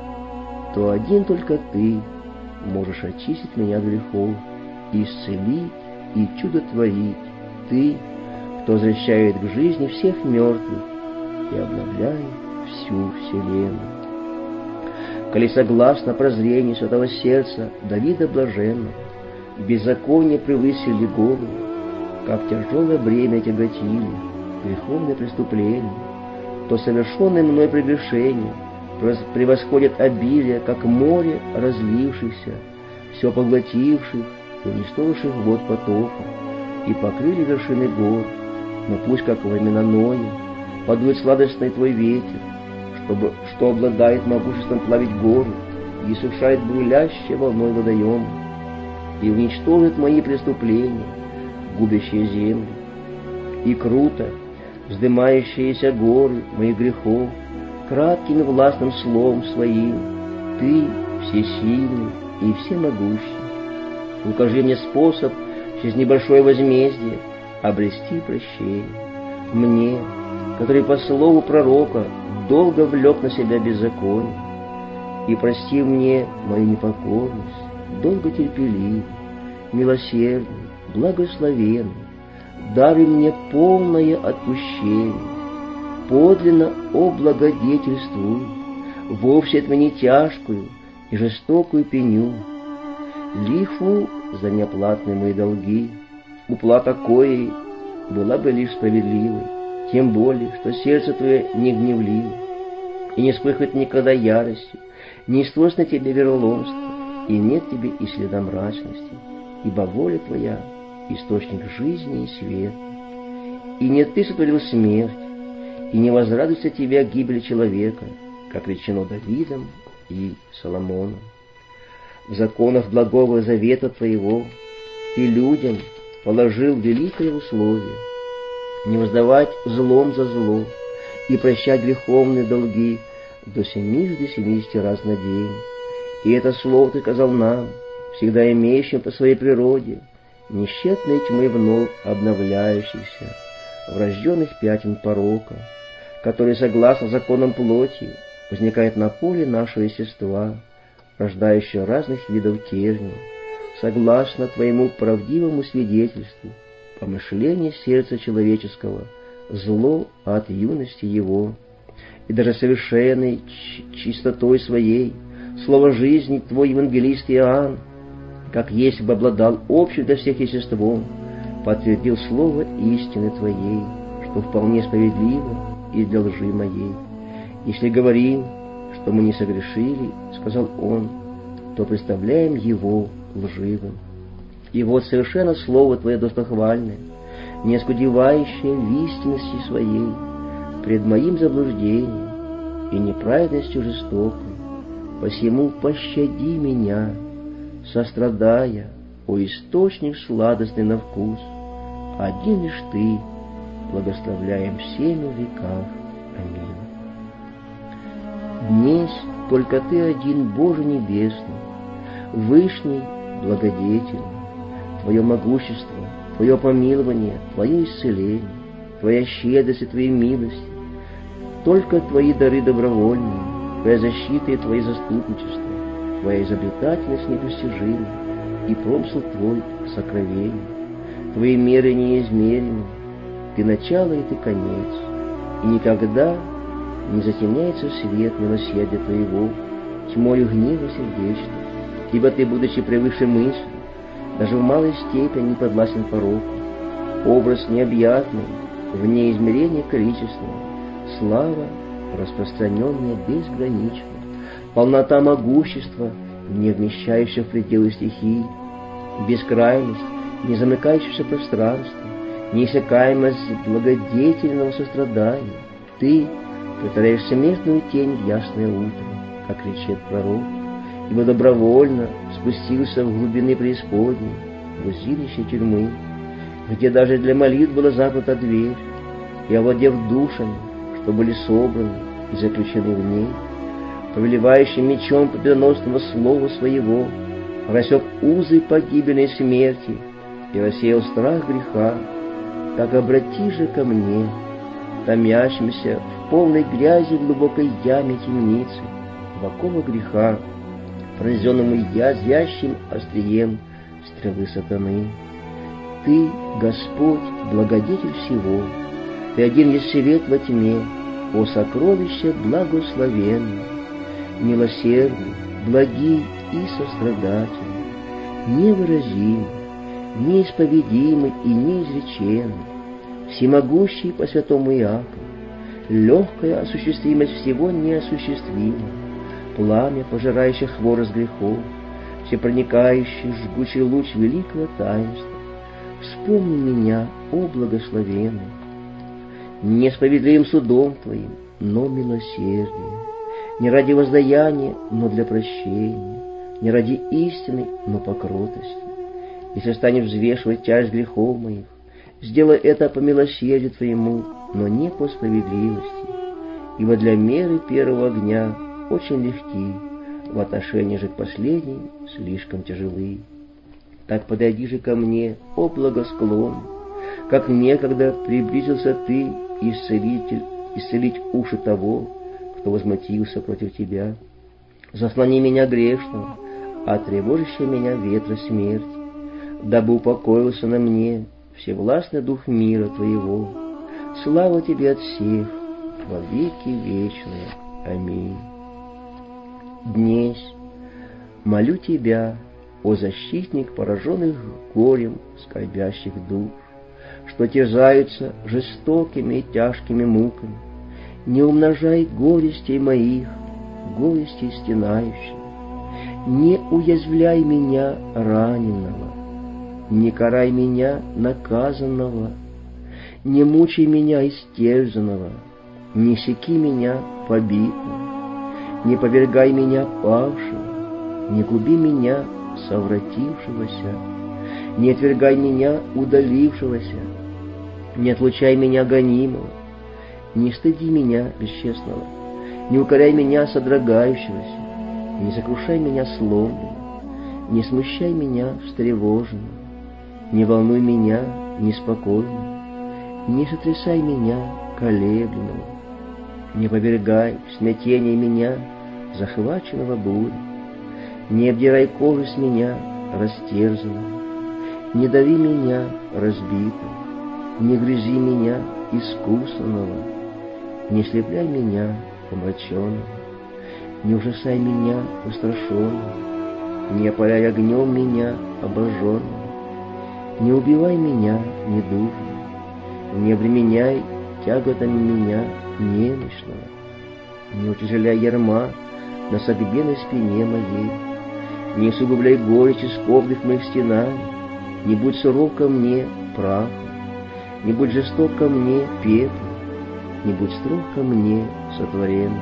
то один только Ты можешь очистить меня от грехов, исцелить и чудо творить. Ты, кто возвращает к жизни всех мертвых и обновляет всю вселенную. Коли согласно прозрению святого сердца Давида блаженного, беззаконие превысили голову, как тяжелое бремя тяготили греховные преступления, то совершенное мной прегрешение превосходит обилие, как море разлившихся, все поглотивших и уничтоживших вод потока, и покрыли вершины гор, но пусть, как во времена Ноя, подует сладостный Твой ветер, что обладает могуществом плавить горы и сушает бурлящие волной водоемы, и уничтожит мои преступления, губящие землю, и круто вздымающиеся горы моих грехов, кратким и властным словом Своим, Ты всесильный и всемогущий. Укажи мне способ через небольшое возмездие обрести прощение. Мне, который по слову пророка долго влек на себя беззаконие, и прости мне мою непокорность, долго терпеливый, милосердный, благословенный, даруй мне полное отпущение, подлинно облагодетельствуй, вовсе отмени тяжкую и жестокую пеню, лихву за неоплатные мои долги, уплата коей была бы лишь справедливой, тем более, что сердце Твое не гневливо, и не вспыхивает никогда яростью, не свойственно Тебе вероломство, и нет Тебе и следа мрачности, ибо воля Твоя — источник жизни и света. И не Ты сотворил смерть, и не возрадуется Тебе гибель человека, как речено Давидом и Соломоном. В законах благого завета Твоего Ты людям положил великое условие — не воздавать злом за зло и прощать греховные долги до 70 раз на день. И это слово Ты сказал нам, всегда имеющим по своей природе несчетные тьмы вновь обновляющихся, врожденных пятен порока, которые, согласно законам плоти, возникают на поле нашего естества, рождающего разных видов терний, согласно Твоему правдивому свидетельству, помышление сердца человеческого, зло от юности его, и даже совершенной чистотой своей, слово жизни Твой евангелист Иоанн, как если бы обладал общим для всех естеством, подтвердил слово истины Твоей, что вполне справедливо и для лжи моей. Если говорим, что мы не согрешили, сказал он, то представляем его лживым. И вот совершенно слово Твое достохвальное, не оскудевающее в истинности своей, пред моим заблуждением и неправедностью жестокой. Посему пощади меня, сострадая, о источник сладостный на вкус. Один лишь Ты, благословляем всеми в веках. Аминь. Днесь только Ты один, Боже небесный, Вышний, благодетельный. Твое могущество, Твое помилование, Твое исцеление, Твоя щедрость и Твои милости, только Твои дары добровольные, Твоя защита и Твое заступничество, Твоя изобретательность непостижима, и промысл Твой сокровенен. Твои меры неизмеримы, Ты начало и Ты конец, и никогда не затемняется свет милосердия Твоего тьмою гнева сердечного, ибо Ты, будучи превыше мысли, даже в малой степени не подвластен пороку, образ необъятный, вне измерения количественного, слава распространенная безгранично, полнота могущества, не вмещающая в пределы стихии, бескрайность, не замыкающееся пространство, неиссякаемость благодетельного сострадания. Ты притворяешь смертную тень в ясное утро, как кричит пророк, ибо добровольно спустился в глубины преисподней, в узилище тюрьмы, где даже для молитв была закрыта дверь, и, овладев душами, что были собраны и заключены в ней, повелевающим мечом победоносного слова своего, рассек узы погибельной смерти и рассеял страх греха, так обрати же ко мне, томящимся в полной грязи в глубокой яме темницы, в оковы греха, пронзенному язвящим острием стрелы сатаны. Ты, Господь, благодетель всего, Ты один есть свет во тьме, о сокровище благословенный, милосердный, благий и сострадательный, невыразимый, неисповедимый и неизреченный, всемогущий по святому Иакову, легкая осуществимость всего неосуществимого, пламя, пожирающее хворост грехов, всепроникающий жгучий луч великого таинства. Вспомни меня, о благословенный, не справедливым судом Твоим, но милосердием, не ради воздаяния, но для прощения, не ради истины, но по кротости. Если станешь взвешивать тяжесть грехов моих, сделай это по милосердию Твоему, но не по справедливости, ибо для меры первого огня очень легки, в отношении же к последней слишком тяжелы. Так подойди же ко мне, о благосклонный, как некогда приблизился Ты, исцелитель, исцелить уши того, кто возмутился против Тебя. Заслони меня грешного, от тревожащего меня ветра смерти, дабы упокоился на мне всевластный дух мира Твоего. Слава Тебе от всех, во веки вечные. Аминь. Днесь молю Тебя, о защитник пораженных горем скорбящих душ, что терзаются жестокими и тяжкими муками, не умножай горестей моих, горестей стенающих, не уязвляй меня раненого, не карай меня наказанного, не мучай меня истерзанного, не секи меня побитого, не повергай меня павшего, не губи меня совратившегося, не отвергай меня удалившегося, не отлучай меня гонимого, не стыди меня бесчестного, не укоряй меня содрогающегося, не сокрушай меня сломленного, не смущай меня встревоженного, не волнуй меня неспокойно, не сотрясай меня колеблемого, не повергай в смятение меня захваченного бурей, не обдирай кожи с меня растерзанного, не дави меня разбитого, не грызи меня искусанного, не слепляй меня помраченного, не ужасай меня устрашенного, не опаляй огнем меня обожженного, не убивай меня недужного, не обременяй тяготами меня немощного, не утяжеляй ярма на согбенной спине моей, не усугубляй горечи скорбных моих стенаний, не будь суров ко мне прахом, не будь жесток ко мне пеплом, не будь строг ко мне сотворенным,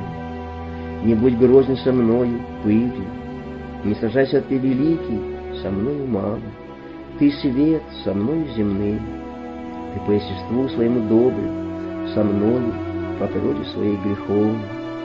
не будь грозен со мною пылью, не сражайся ты великий, со мною мало, ты свет со мною земным, ты по естеству своему добрый, со мною по природе своей греховной,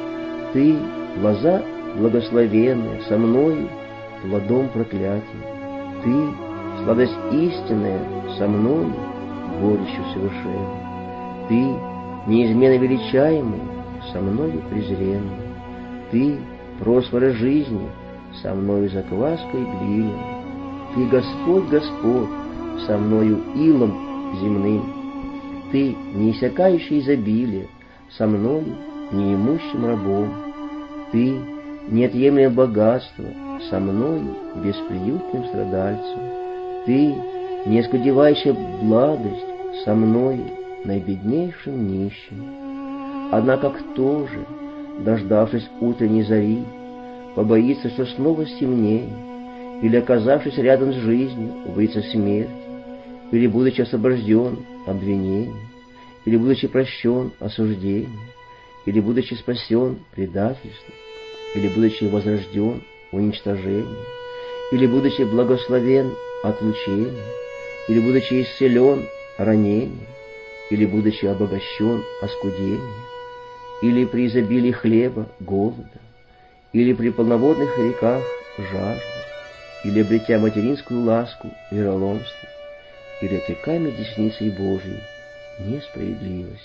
ты лоза благословенная, со мною плодом проклятия, ты сладость истинная, со мною горечью совершенной, ты неизменно величаемый, со мною презренный, ты просфора жизни, со мною закваской глиняной, ты Господь, Господь, со мною илом земным, ты неиссякающее изобилие, со мною неимущим рабом, ты неотъемлемое богатство, со мною бесприютным страдальцем, ты неоскудевающая благость, со мною наибеднейшим нищим. Однако кто же, дождавшись утренней зари, побоится, что снова стемнеет, или, оказавшись рядом с жизнью, боится смерти, или, будучи освобожден обвинением, или, будучи прощен осуждением, или, будучи спасен предательством, или, будучи возрожден уничтожением, или, будучи благословен отлучением, или, будучи исцелен ранением, или, будучи обогащен оскудением, или при изобилии хлеба голода, или при полноводных реках жажды, или обретя материнскую ласку вероломства, или отвлекаемой десницей Божией несправедливости.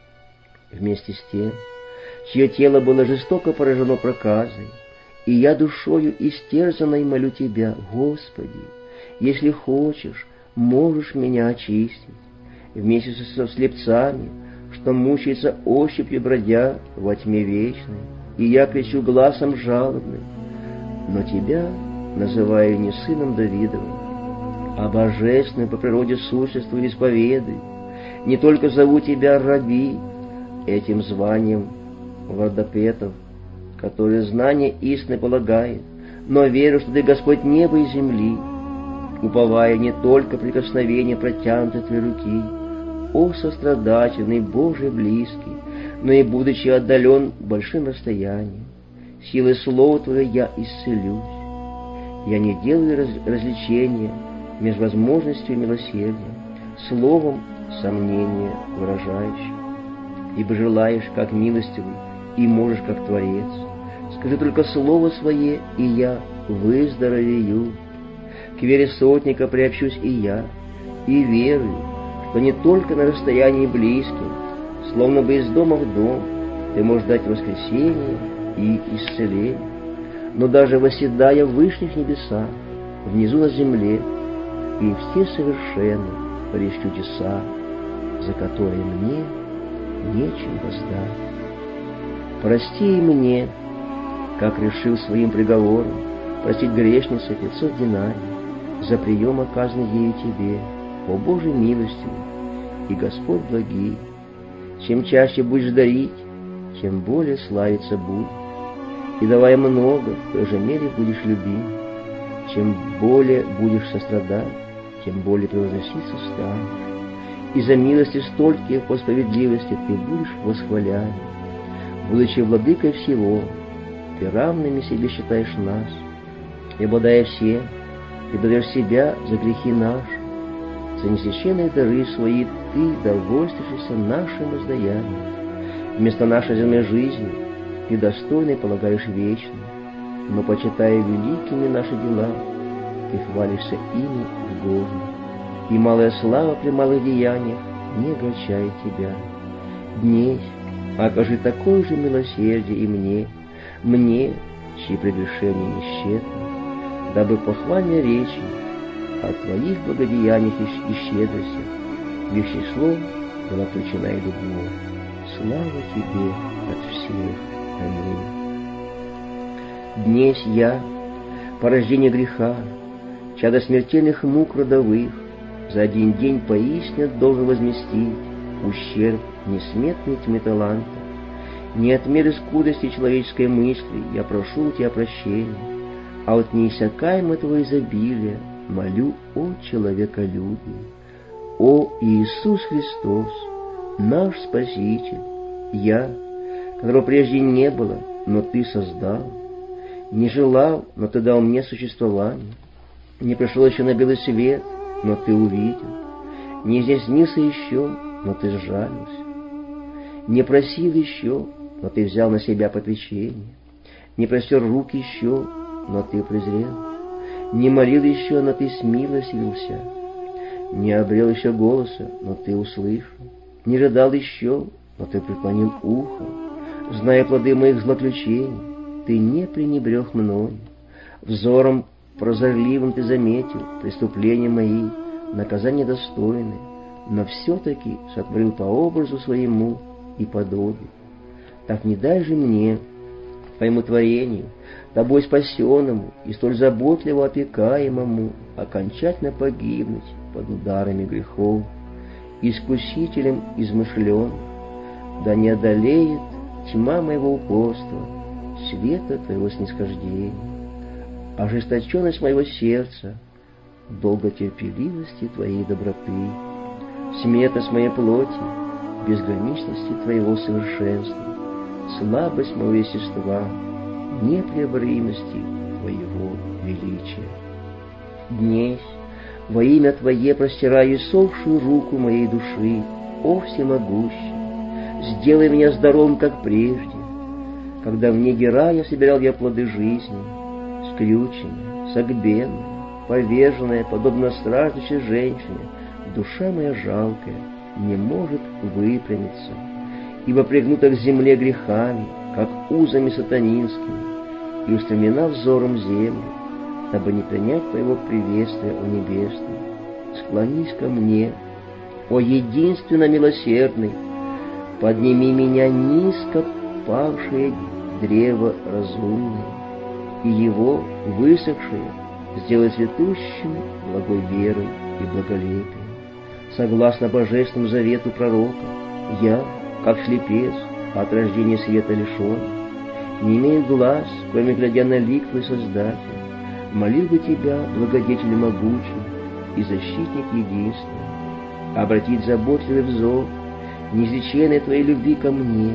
Вместе с тем, чье тело было жестоко поражено проказой, и я душою истерзанной молю Тебя, Господи, если хочешь, можешь меня очистить, вместе со слепцами, что мучается ощупью бродя во тьме вечной, и я кричу гласом жалобным, но Тебя называю не сыном Давидовым, а божественным по природе существу исповедую, не только зову Тебя раби, этим званием вардапетов, которые знание истины полагает, но верю, что Ты Господь неба и земли, уповая не только прикосновение протянутой Твоей руки, о сострадательный Божий близкий, но и будучи отдален большим расстоянием, силой слова Твоего я исцелюсь. Я не делаю развлечения между возможностью и милосердием, словом сомнения выражающим, ибо желаешь, как милостивый, и можешь, как Творец. Скажи только слово свое, и я выздоровею. К вере сотника приобщусь и я, и верую, что не только на расстоянии близким, словно бы из дома в дом, Ты можешь дать воскресение и исцеление, но даже восседая в вышних небесах, внизу на земле, и все совершенно лишь чудеса, за которые мне нечем воздать. Прости и мне, как решил своим приговором простить грешнице 500 динариев за прием, оказанный ею Тебе, о Божьей милостью и Господь благий. Чем чаще будешь дарить, тем более славиться будешь, и давая много, в той же мере будешь любим. Чем более будешь сострадать, тем более превозноситься станешь, и за милости стольких по справедливости Ты будешь восхваляем. Будучи владыкой всего, Ты равными себе считаешь нас, и, обладая всем, Ты даешь себя за грехи наши. За несвященные дары свои Ты довольствуешься нашим воздаянием. Вместо нашей земной жизни Ты достойный полагаешь вечным, но, почитая великими наши дела, Ты хвалишься ими льготно, и малая слава при малых деяниях не огорчает Тебя. Днесь окажи такое же милосердие и мне, чьи прегрешения несчетны, дабы похвальной речи о Твоих благодеяниях и щедростях в их число была включена и любовь. Слава Тебе от всех. Аминь. Днесь я, порождение греха, чадо смертельных мук родовых, за один день поистине должен возместить ущерб несметной тьмы таланта. Не от меры скудости человеческой мысли я прошу у Тебя прощения, а от неиссякаемого Твоего изобилия молю о человеколюбии. О Иисус Христос, наш Спаситель, я, которого прежде не было, но Ты создал, не желал, но Ты дал мне существование, не пришел еще на белый свет, но Ты увидел, не изъяснился еще, но Ты сжалился, не просил еще, но Ты взял на себя попечение, не простер руки еще, но Ты презрел, не молил еще, но Ты смилостивился, не обрел еще голоса, но Ты услышал, не рыдал еще, но Ты преклонил ухо, зная плоды моих злоключений, Ты не пренебрег мною, взором прозорливым Ты заметил преступления мои, наказания достойные, но все-таки сотворил по образу своему и подобию. Так не дай же мне, Твоему творению, Тобой спасенному и столь заботливо опекаемому, окончательно погибнуть под ударами грехов, искусителем измышлен, да не одолеет тьма моего упорства, света Твоего снисхождения, ожесточенность моего сердца, долготерпеливости Твоей доброты, смертность моей плоти, безграничности Твоего совершенства, слабость моего естества, непреоборимости Твоего величия. Днесь во имя Твое простираю иссохшую руку моей души, о всемогущий, сделай меня здоровым, как прежде, когда в неге рая собирал я плоды жизни, скрюченная, согбенная, поверженная, подобно страждущей женщине, душа моя жалкая не может выпрямиться, ибо пригнута к земле грехами, как узами сатанинскими, и устремлена взором землю, дабы не принять Твоего приветствия, о небесный. Склонись ко мне, о единственно милосердный, подними меня низко павшее древо разумное, и его, высохшее, сделай цветущим благой верой и благолепием. Согласно божественному завету пророка, я, как слепец, от рождения света лишен, не имею глаз, кроме глядя на лик Твой Создатель, молил бы Тебя, благодетель могучий и защитник единственный, обратить заботливый взор, неизреченной Твоей любви ко мне,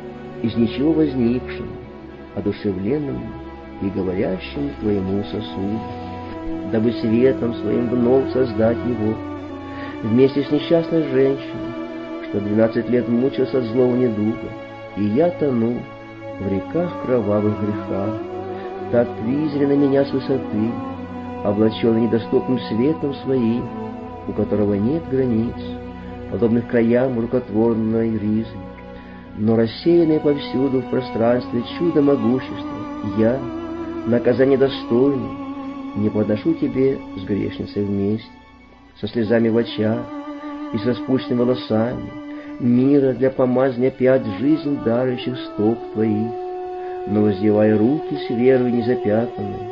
из ничего возникшему, одушевленному и говорящему Твоему сосуду, дабы светом Своим вновь создать его, вместе с несчастной женщиной, что 12 лет мучился от злого недуга, и я тону в реках кровавых греха. Так призри на меня с высоты, облаченный недоступным светом Своим, у которого нет границ, подобных краям рукотворной ризы, но рассеянные повсюду в пространстве чудо могущества, я, наказание достойный, не подношу Тебе с грешницей вместе, со слезами в очах и с распущенными волосами, мира для помазания пять жизнь дарующих стоп Твоих, но воздевая руки с верой незапятнанной,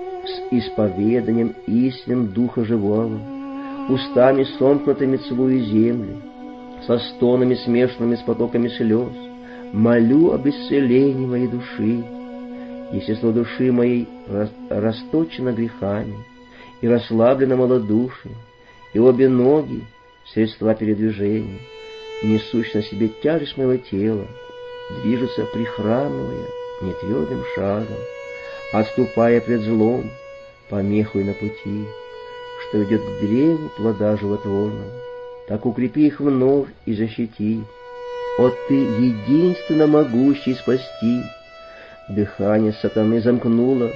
с исповеданием истин Духа Живого, устами сомкнутыми целую землю, со стонами смешанными с потоками слез, молю об исцелении моей души. Естество души моей расточено грехами и расслаблено малодушием, и обе ноги, средства передвижения, несущие на себе тяжесть моего тела, движутся, прихрамывая нетвердым шагом, отступая пред злом, помехой на пути, что ведет к древу плода животворного. Так укрепи их вновь и защити. О Ты, единственно могущий спасти! Дыхание сатаны замкнуло,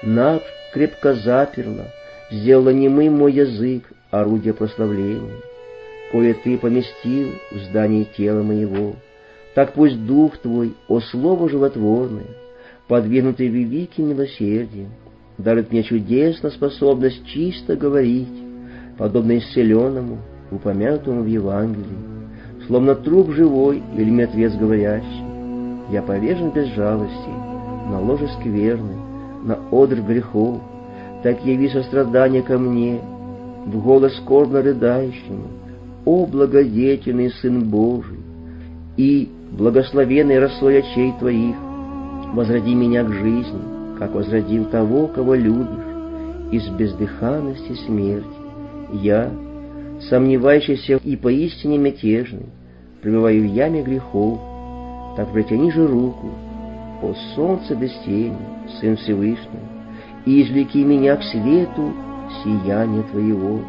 крепко заперло, сделало немым мой язык, орудие прославления. Кое Ты поместил в здании тела моего, так пусть Дух Твой, о Слово животворное, подвигнутый великим милосердием, дарит мне чудесно способность чисто говорить, подобно исцеленному, упомянутому в Евангелии, словно труп живой или мертвец говорящий. Я повержен без жалости на ложе скверны, на одр грехов, так яви сострадание ко мне, в голос скорбно рыдающему, о благодетельный Сын Божий, и, благословенный росой очей Твоих, возроди меня к жизни, как возродил того, кого любишь, из бездыханности смерти. Я, сомневающийся и поистине мятежный, пребываю в яме грехов, так протяни же руку, о солнце без тени, Сын Всевышний, и извлеки меня к свету сияния Твоего.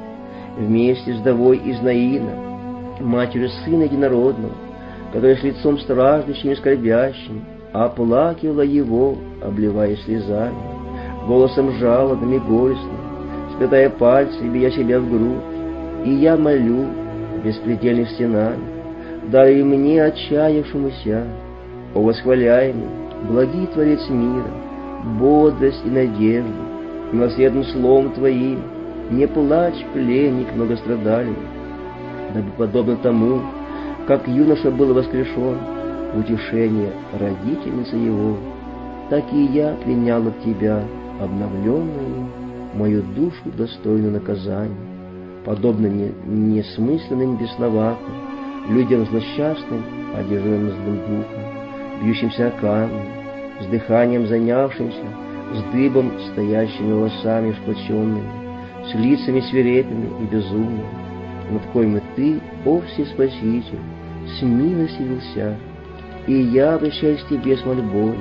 Вместе с вдовой из Наина, матерью Сына Единородного, которая с лицом страждущим и скорбящим оплакивала Его, обливая слезами, голосом жалобным и горестным, сплетая пальцы и бия себя в грудь, и я молю беспредельных стенаний, дай мне отчаявшемуся, о восхваляемый, благий Творец мира, бодрость и надежду, милосердным словом Твоим, не плачь, пленник многострадальный, дабы подобно тому, как юноша был воскрешен в утешение родительницы его, так и я приняла в Тебя, обновленную, мою душу достойную наказания, подобно несмысленным, бесноватым, людям злосчастным, одержимым злым духом, бьющимся о камни, с дыханием занявшимся, с дыбом стоящими волосами сплоченными, с лицами свирепыми и безумными, над коим и Ты, о Всеспаситель, смилостивился, и я обращаюсь к Тебе с мольбой,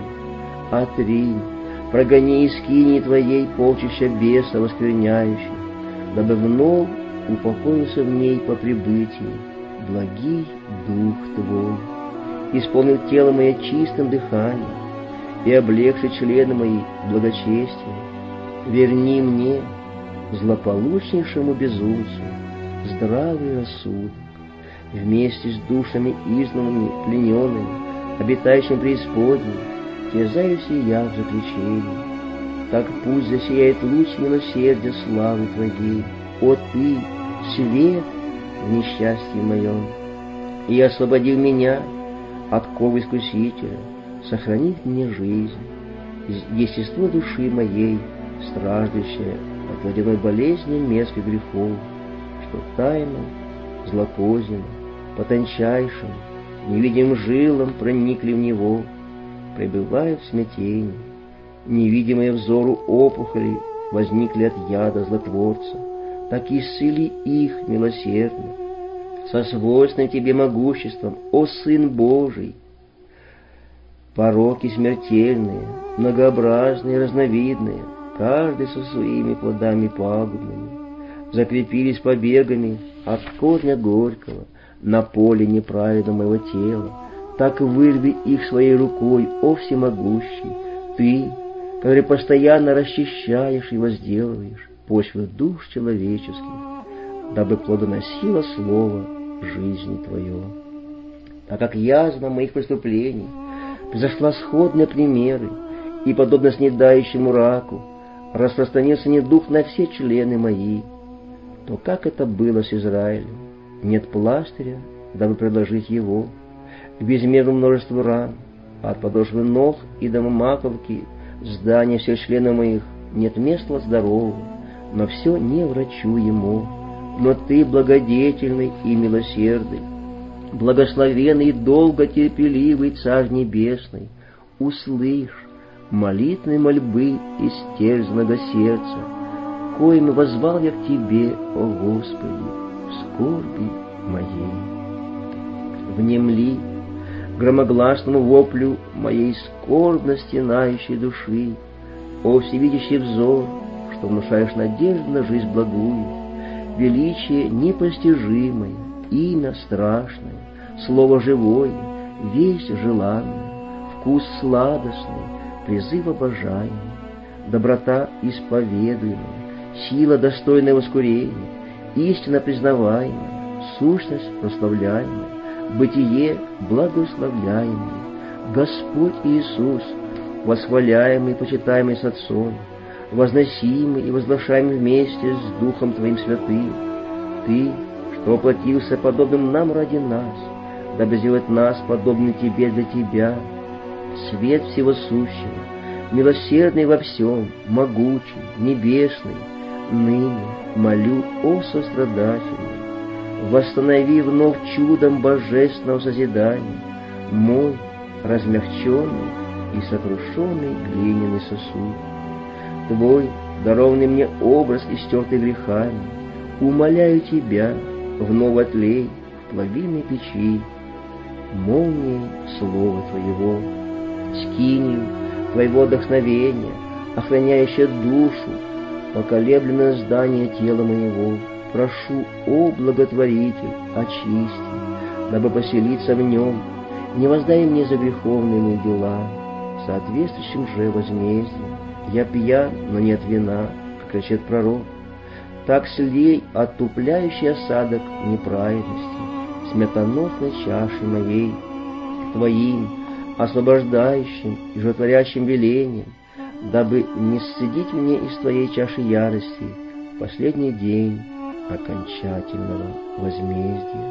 отринь, прогони из скинии Твоей полчища беса воскверняющих, дабы вновь упокоился в ней по прибытии благий Дух Твой, исполнил тело мое чистым дыханием и облегши члены мои благочестием. Верни мне, злополучнейшему безумцу, здравый рассудок, вместе с душами изгнанными, плененными, обитающими преисподней, терзаюсь и я в заключении. Так пусть засияет луч милосердия славы Твоей, о Ты, свет в несчастье моем, и освободил меня от ковы искусителя, сохранив мне жизнь, естество души моей, страждущее от водяной болезни мерзких грехов, что тайно, злопоздним, потончайшим, невидимым жилам проникли в него, пребывая в смятении. Невидимые взору опухоли возникли от яда злотворца, так исцели их милосердно, со свойственным Тебе могуществом, о Сын Божий. Пороки смертельные, многообразные, разновидные, каждый со своими плодами пагубными, закрепились побегами от корня горького на поле неправедного моего тела, так вырви их своей рукой, о Всемогущий, Ты, который постоянно расчищаешь и возделываешь почвы душ человеческих, дабы плодоносило слово жизни Твое. Так как язва моих преступлений произошла сходные примеры, и, подобно снедающему раку, распространился недух на все члены мои, то как это было с Израилем? Нет пластыря, дабы предложить его, к безмерному множеству ран, от подошвы ног и до маковки здания всех членов моих нет места здорового, но все не врачу ему. Но Ты благодетельный и милосердный, благословенный и долго терпеливый Царь Небесный, услышь молитвы мольбы истерзанного сердца, коим воззвал я к Тебе, о Господи, в скорби моей. Внемли громогласному воплю моей скорбно стенающей души, о всевидящий взор, что внушаешь надежду на жизнь благую, величие непостижимое, имя страшное, слово живое, весть желанная, вкус сладостный, призыв обожаемый, доброта исповедуемая, сила достойная воскурения, истина признаваемая, сущность прославляемая, бытие благословляемое, Господь Иисус, восхваляемый и почитаемый с Отцом, возносимый и возглашаемый вместе с Духом Твоим Святым, Ты, что воплотился подобным нам ради нас, дабы сделать нас подобны Тебе для Тебя, свет всего сущего, милосердный во всем, могучий, небесный, ныне молю о сострадательном, восстанови вновь чудом божественного созидания мой размягченный и сокрушенный глиняный сосуд. Твой, дарованный мне образ, истертый грехами, умоляю тебя, вновь отлей в плавильной печи молнией слова твоего, скинию твоего вдохновения, охраняющее душу, поколебленное здание тела моего. Прошу, о благотворитель, очисти, дабы поселиться в нем, не воздай мне за греховные мои дела, соответствующим же возмездием. Я пьян, но нет вина, как кричит пророк. Так слей отупляющий осадок неправедности смертоносной чаши моей, Твоим освобождающим и животворящим велением, дабы не сцедить мне из Твоей чаши ярости в последний день окончательного возмездия.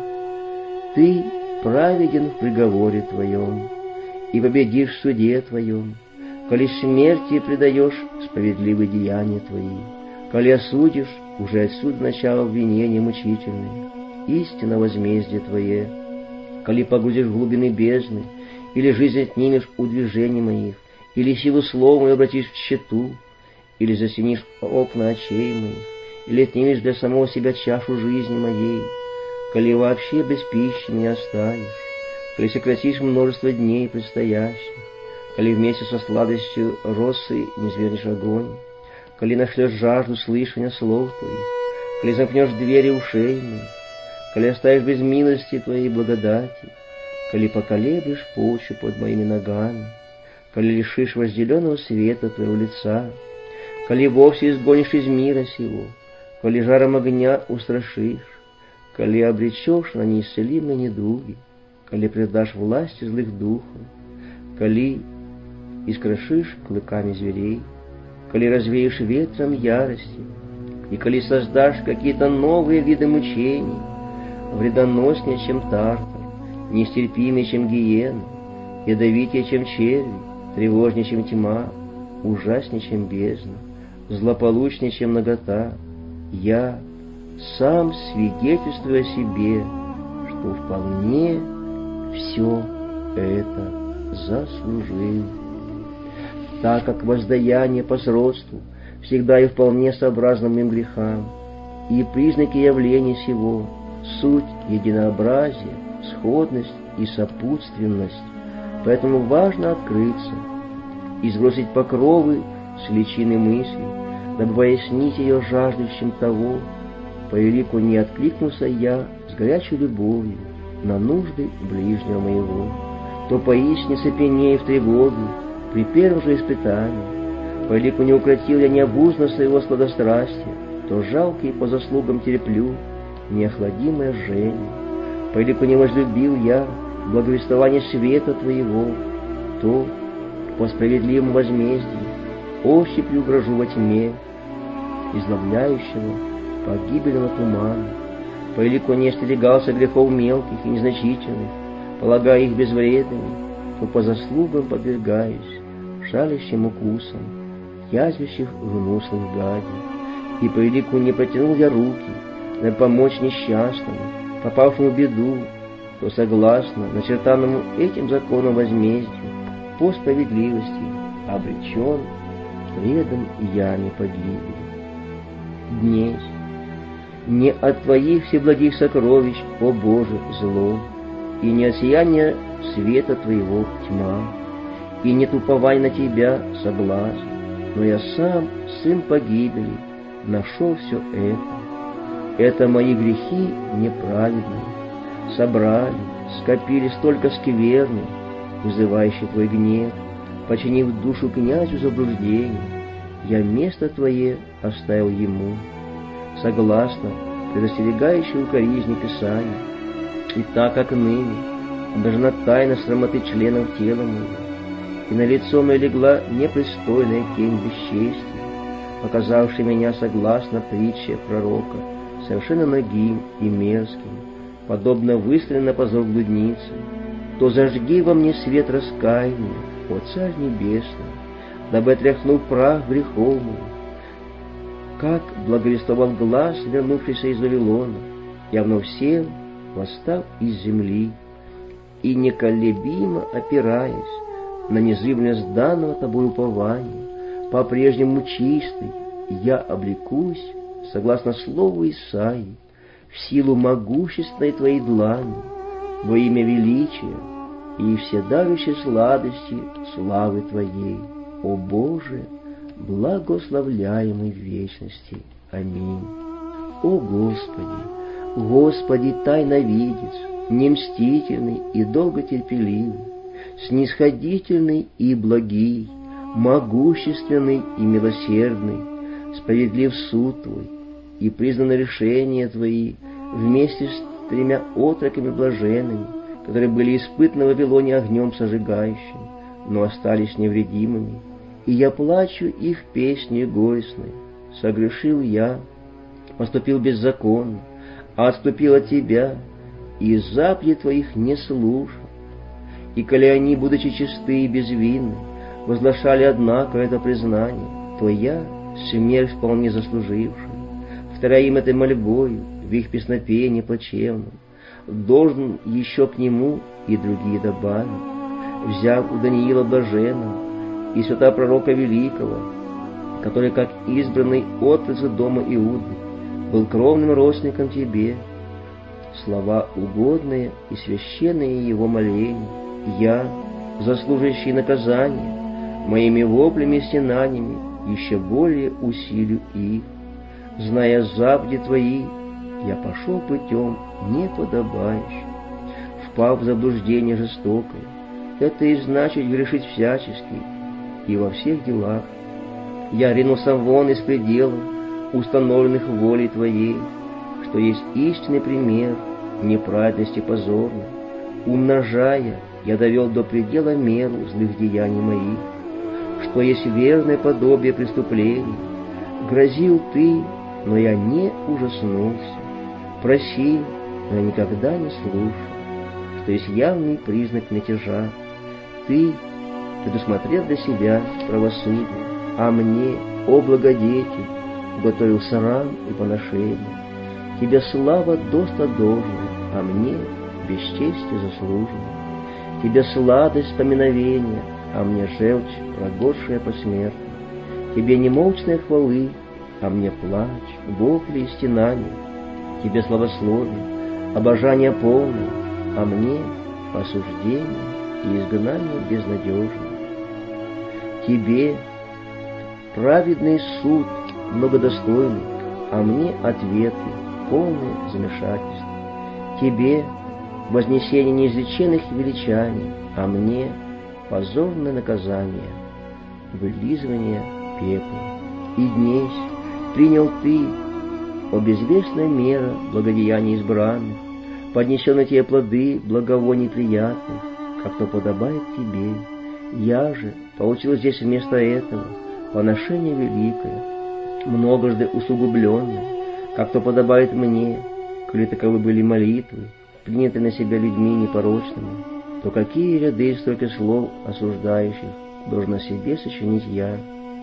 Ты праведен в приговоре Твоем и победишь в суде Твоем, коли смерти предаешь справедливые деяния Твои, коли осудишь уже отсюда начало обвинения мучительное, истинно возмездие Твое, коли погрузишь в глубины бездны, или жизнь отнимешь у движений моих, или силу слова мою обратишь в тщету, или засенишь окна очей моих, или отнимешь для самого себя чашу жизни моей, коли вообще без пищи меня оставишь, коли сократишь множество дней предстоящих, коли вместе со сладостью росы не звернешь огонь, коли нашлешь жажду слышания слов Твоих, коли замкнешь двери ушей моих, коли оставишь без милости Твоей благодати, коли поколеблешь почву под моими ногами, коли лишишь возделенного света Твоего лица, коли вовсе изгонишь из мира сего, коли жаром огня устрашишь, коли обречешь на неисцелимые недуги, коли предашь власти злых духов, коли искрошишь клыками зверей, коли развеешь ветром ярости, и коли создашь какие-то новые виды мучений, вредоноснее, чем тартар, нестерпимее, чем гиена, ядовитее, чем черви, тревожнее, чем тьма, ужаснее, чем бездна, злополучнее, чем нагота, я сам свидетельствую о себе, что вполне все это заслужил, так как воздаяние по сродству всегда и вполне сообразно моим грехам, и признаки явления сего — суть единообразие, сходность и сопутственность. Поэтому важно открыться и сбросить покровы с личины мысли, дабы пояснить ее жаждущим того, по велику не откликнулся я с горячей любовью на нужды ближнего моего, то поистине цепенея в тревоге при первом же испытании, по велику не укротил я необузно своего сладострастия, то жалкий по заслугам терплю неохладимое жжение, по велику не возлюбил я благовествование света Твоего, то по справедливому возмездию ощупью грожу во тьме изловляющего погибельного тумана, по велику не остерегался грехов мелких и незначительных, полагая их безвредными, то по заслугам подвергаюсь шалящим укусам язвящих гнусных гадей, и по велику не протянул я руки, дабы помочь несчастному, попавшему в беду, то согласно начертанному этим законом возмездию по справедливости обречен вредом и яме погибели. Днесь не от Твоих всеблагих сокровищ, о Боже, зло, и не от сияния света Твоего тьма, и нет упования на Тебя соблазн, но я сам, сын погибели, нашел все это. Это мои грехи неправедные, собрали, скопили столько скверны, вызывающие Твой гнев, починив душу князю заблуждения, я место Твое оставил ему, согласно предостерегающему укоризни Писания, и так как ныне обнажена тайна срамоты членов тела моего, и на лицо мое легла непристойная тень бесчестия, показавшая меня согласно притче пророка, совершенно нагим и мерзким, подобно выстрелу на позор блудницы, то зажги во мне свет раскаяния, о Царь Небесный, дабы, отряхнув прах грехов моих, как благовествовал глаз, вернувшийся из Вавилона, я вновь сел, восстав из земли, и неколебимо опираясь на незыблемость данного тобой упования, по-прежнему чистый, я облекусь, согласно слову Исаии, в силу могущественной твоей длани, во имя величия и вседавящей сладости славы твоей, о Боже, благословляемый в вечности. Аминь. О Господи, Господи, тайновидец, немстительный и долготерпеливый, снисходительный и благий, могущественный и милосердный, справедлив суд Твой, и признано решение Твои вместе с 3 отроками блаженными, которые были испытаны в Вавилоне огнем сожигающим, но остались невредимыми. И я плачу их песней горестной. Согрешил я, поступил беззаконно, отступил от Тебя, и заповедей Твоих не слушал. И коли они, будучи чисты и безвинны, возглашали, однако, это признание, то я, смерть вполне заслуживший, вторя им этой мольбою в их песнопении плачевном, должен еще к нему и другие добавить, взяв у Даниила блаженного и святого пророка великого, который, как избранный отпрыск дома Иуды, был кровным родственником Тебе, слова угодные и священные его моления, я, заслуживающий наказания, моими воплями и стенаниями еще более усилю их. Зная заповеди Твои, я пошел путем неподобающим, впав в заблуждение жестокое. Это и значит грешить всячески и во всех делах. Я ринулся вон из пределов, установленных волей Твоей, что есть истинный пример неправедности позорной. Умножая, я довел до предела меру злых деяний моих, что есть верное подобие преступлений. Грозил Ты, но я не ужаснулся, просил, но я никогда не слушал, что есть явный признак мятежа. Ты предусмотрел для себя правосудие, а мне, о благодетель, готовил срам и поношение. Тебе слава доста должна, а мне бесчестие заслужено. Тебе сладость поминовения, а мне желчь, прогоршая посмертно. Тебе немолчные хвалы, а мне плач, вопли и стенания. Тебе славословие, обожание полное, а мне осуждение и изгнание безнадежное. Тебе праведный суд многодостойный, а мне ответы, полное замешательство. Тебе вознесение неизреченных величаний, а мне позорное наказание, вылизывание пепла. И днесь принял Ты, о безвестная мера благодеяний избранных, поднесены Тебе плоды благовоний приятных, как то подобает Тебе. Я же получил здесь вместо этого поношение великое, многожды усугубленное, как то подобает мне, коли таковы были молитвы, приняты на себя людьми непорочными, то какие ряды столько слов осуждающих должен о себе сочинить я,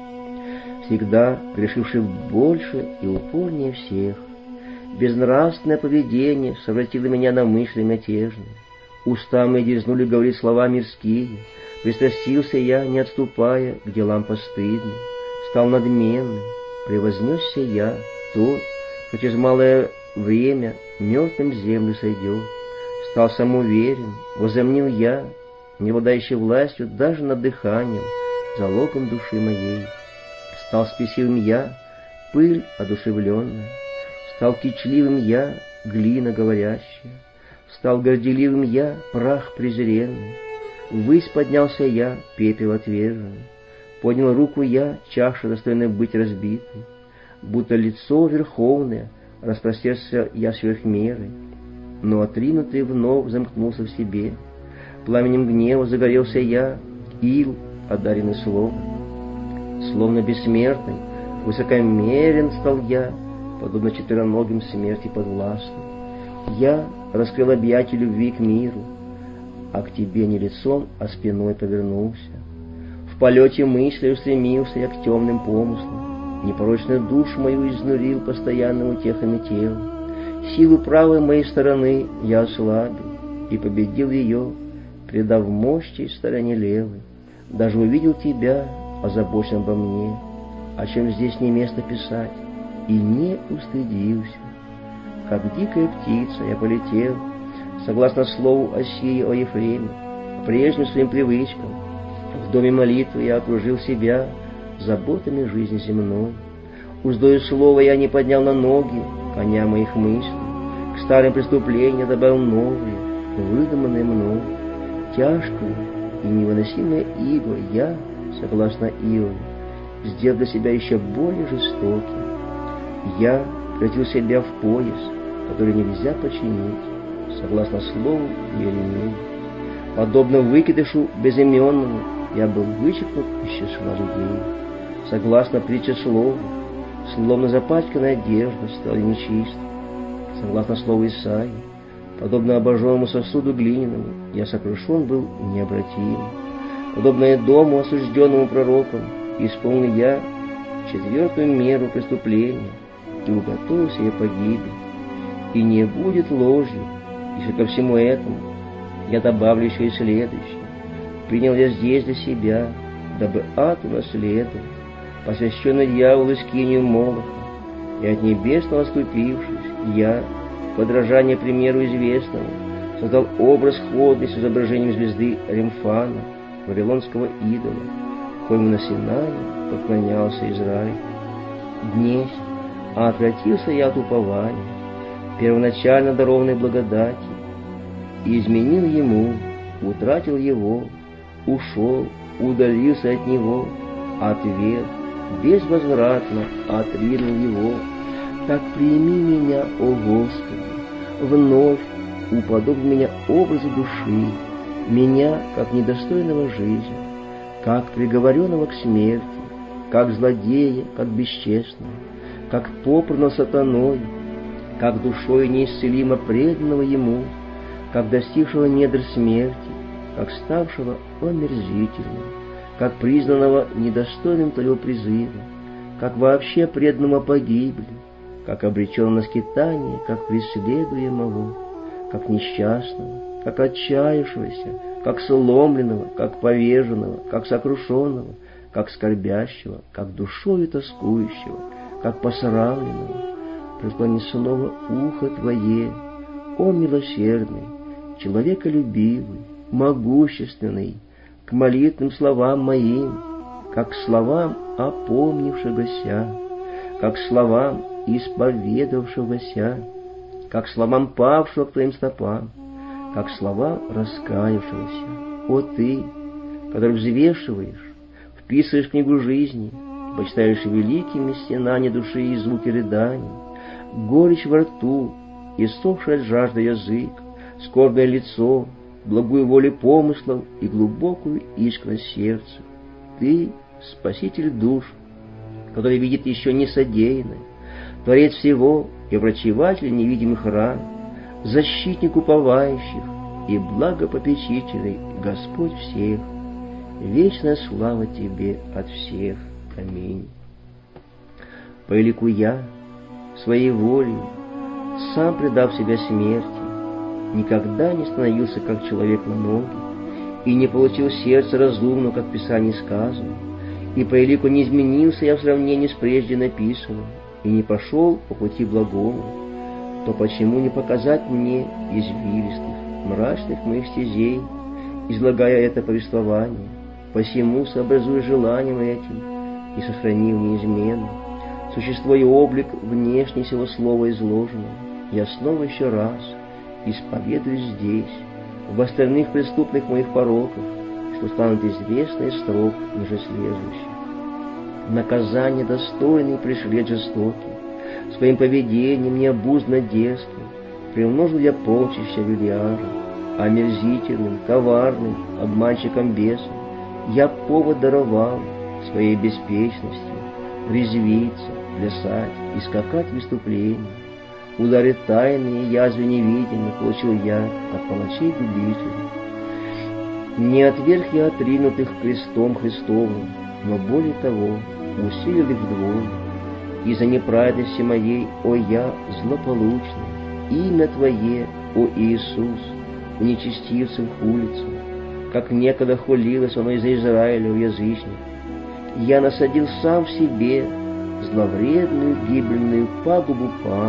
всегда грешивший больше и упорнее всех. Безнравственное поведение совратило меня на мысли мятежные, уста мои дерзнули говорить слова мирские, пристрастился я, не отступая к делам постыдным, стал надменным, превознесся я, тот, что через малое время мертвым в землю сойдет, стал самоуверен, возомнил я, не обладающий властью даже над дыханием, залогом души моей. Стал спесивым я, пыль одушевленная, стал кичливым я, глина говорящая, стал горделивым я, прах презренный, ввысь поднялся я, пепел отверженный, поднял руку я, чаша достойная быть разбитой, будто лицо верховное, распростерся я сверх меры, но отринутый вновь замкнулся в себе, пламенем гнева загорелся я, ил, одаренный словом. Словно бессмертный, высокомерен стал я, подобно четвероногим смерти подвластным. Я раскрыл объятия любви к миру, а к Тебе не лицом, а спиной повернулся. В полете мысли устремился я к темным помыслам, непорочную душу мою изнурил постоянным утехами тела. Силу правой моей стороны я ослабил и победил ее, предав мощи стороне левой. даже увидел тебя, озабочен обо мне, о чем здесь не место писать, и не устыдился. Как дикая птица я полетел, согласно слову Осии о Ефреме, прежним своим привычкам. В доме молитвы я окружил себя заботами жизни земной. Уздою слова я не поднял на ноги коня моих мыслей. К старым преступлениям добавил новые, выдуманные мною. Тяжкую и невыносимое иго я, согласно Иову, сделал для себя еще более жестоким. Я превратил себя в пояс, который нельзя починить, согласно слову Иеремии. Подобно выкидышу безыменному, я был вычеркнут из числа людей. Согласно притче слова, словно запачканная одежда стала нечистой. Согласно слову Исаии, подобно обожженному сосуду глиняному, я сокрушен был необратим. Подобно дому, осужденному пророком, исполнил я 4-ю меру преступления и уготовил себе погибель. И не будет ложью, если ко всему этому я добавлю еще и следующее. Принял я здесь для себя, дабы ад унаследовал, посвященный дьяволу скинию Молоха, и от небесного отступившись, я, в подражание примеру известному, создал образ ходный с изображением звезды Ремфана, вавилонского идола, коему на Синае поклонялся Израиль. Днесь отвратился я от упования, первоначально дарованной благодати, и изменил ему, утратил его, ушел, удалился от него, отверг, безвозвратно отринул его. Так прими меня, о Господи, вновь уподобь меня образу души, меня, как недостойного жизни, как приговоренного к смерти, как злодея, как бесчестного, как попранного сатаной, как душой неисцелимо преданного ему, как достигшего недр смерти, как ставшего омерзительным, как признанного недостойным твоего призыва, как вообще преданного погибели, как обреченного на скитание, как преследуемого, как несчастного, как отчаявшегося, как сломленного, как поверженного, как сокрушенного, как скорбящего, как душою тоскующего, как посрамленного. Преклони снова ухо Твое, о милосердный, человеколюбивый, могущественный, к молитвенным словам моим, как к словам опомнившегося, как к словам исповедовавшегося, как к словам павшего к Твоим стопам, как к словам раскаявшегося. О Ты, который взвешиваешь, вписываешь в книгу жизни, почитаешь великими стенания души и звуки рыданий, горечь во рту, иссохший от жажды язык, скорбное лицо, благую волю помыслов и глубокую искренность сердца. Ты — Спаситель душ, который видит еще не содеянное, Творец всего и врачеватель невидимых ран, защитник уповающих и благопопечительный Господь всех. Вечная слава Тебе от всех. Аминь. По элику я, своей волей, сам предав себя смерти, никогда не становился как человек на ноги, и не получил сердце разумного, как в Писании сказано, и по элику не изменился я в сравнении с прежде написанным, и не пошел по пути благому, то почему не показать мне извилистых, мрачных моих стезей, излагая это повествование, посему, сообразуя желанием этим, и сохранив неизменно существо и облик внешне сего слова изложенного, я снова еще раз исповедуюсь здесь, в остальных преступных моих пороках, что станут известны из строк ниже следующих. Наказание достойный пришлет жестокий, своим поведением необуздно детство, приумножил я полчища Велиара, омерзительным, коварным, обманщиком бесом, я повод даровал своей беспечностью резвиться, плясать и скакать в выступлении. Удары тайные, язвы невидимые получил я от палачей губителей. Не отверг я отринутых крестом Христовым, но более того, усилил их вдвое. Из-за неправедности моей, о я злополучный, имя Твое, о Иисус, у нечестивцев улицу. как некогда хулилось оно из-за Израиля у язычников. Я насадил сам в себе зловредную гибельную пагубу,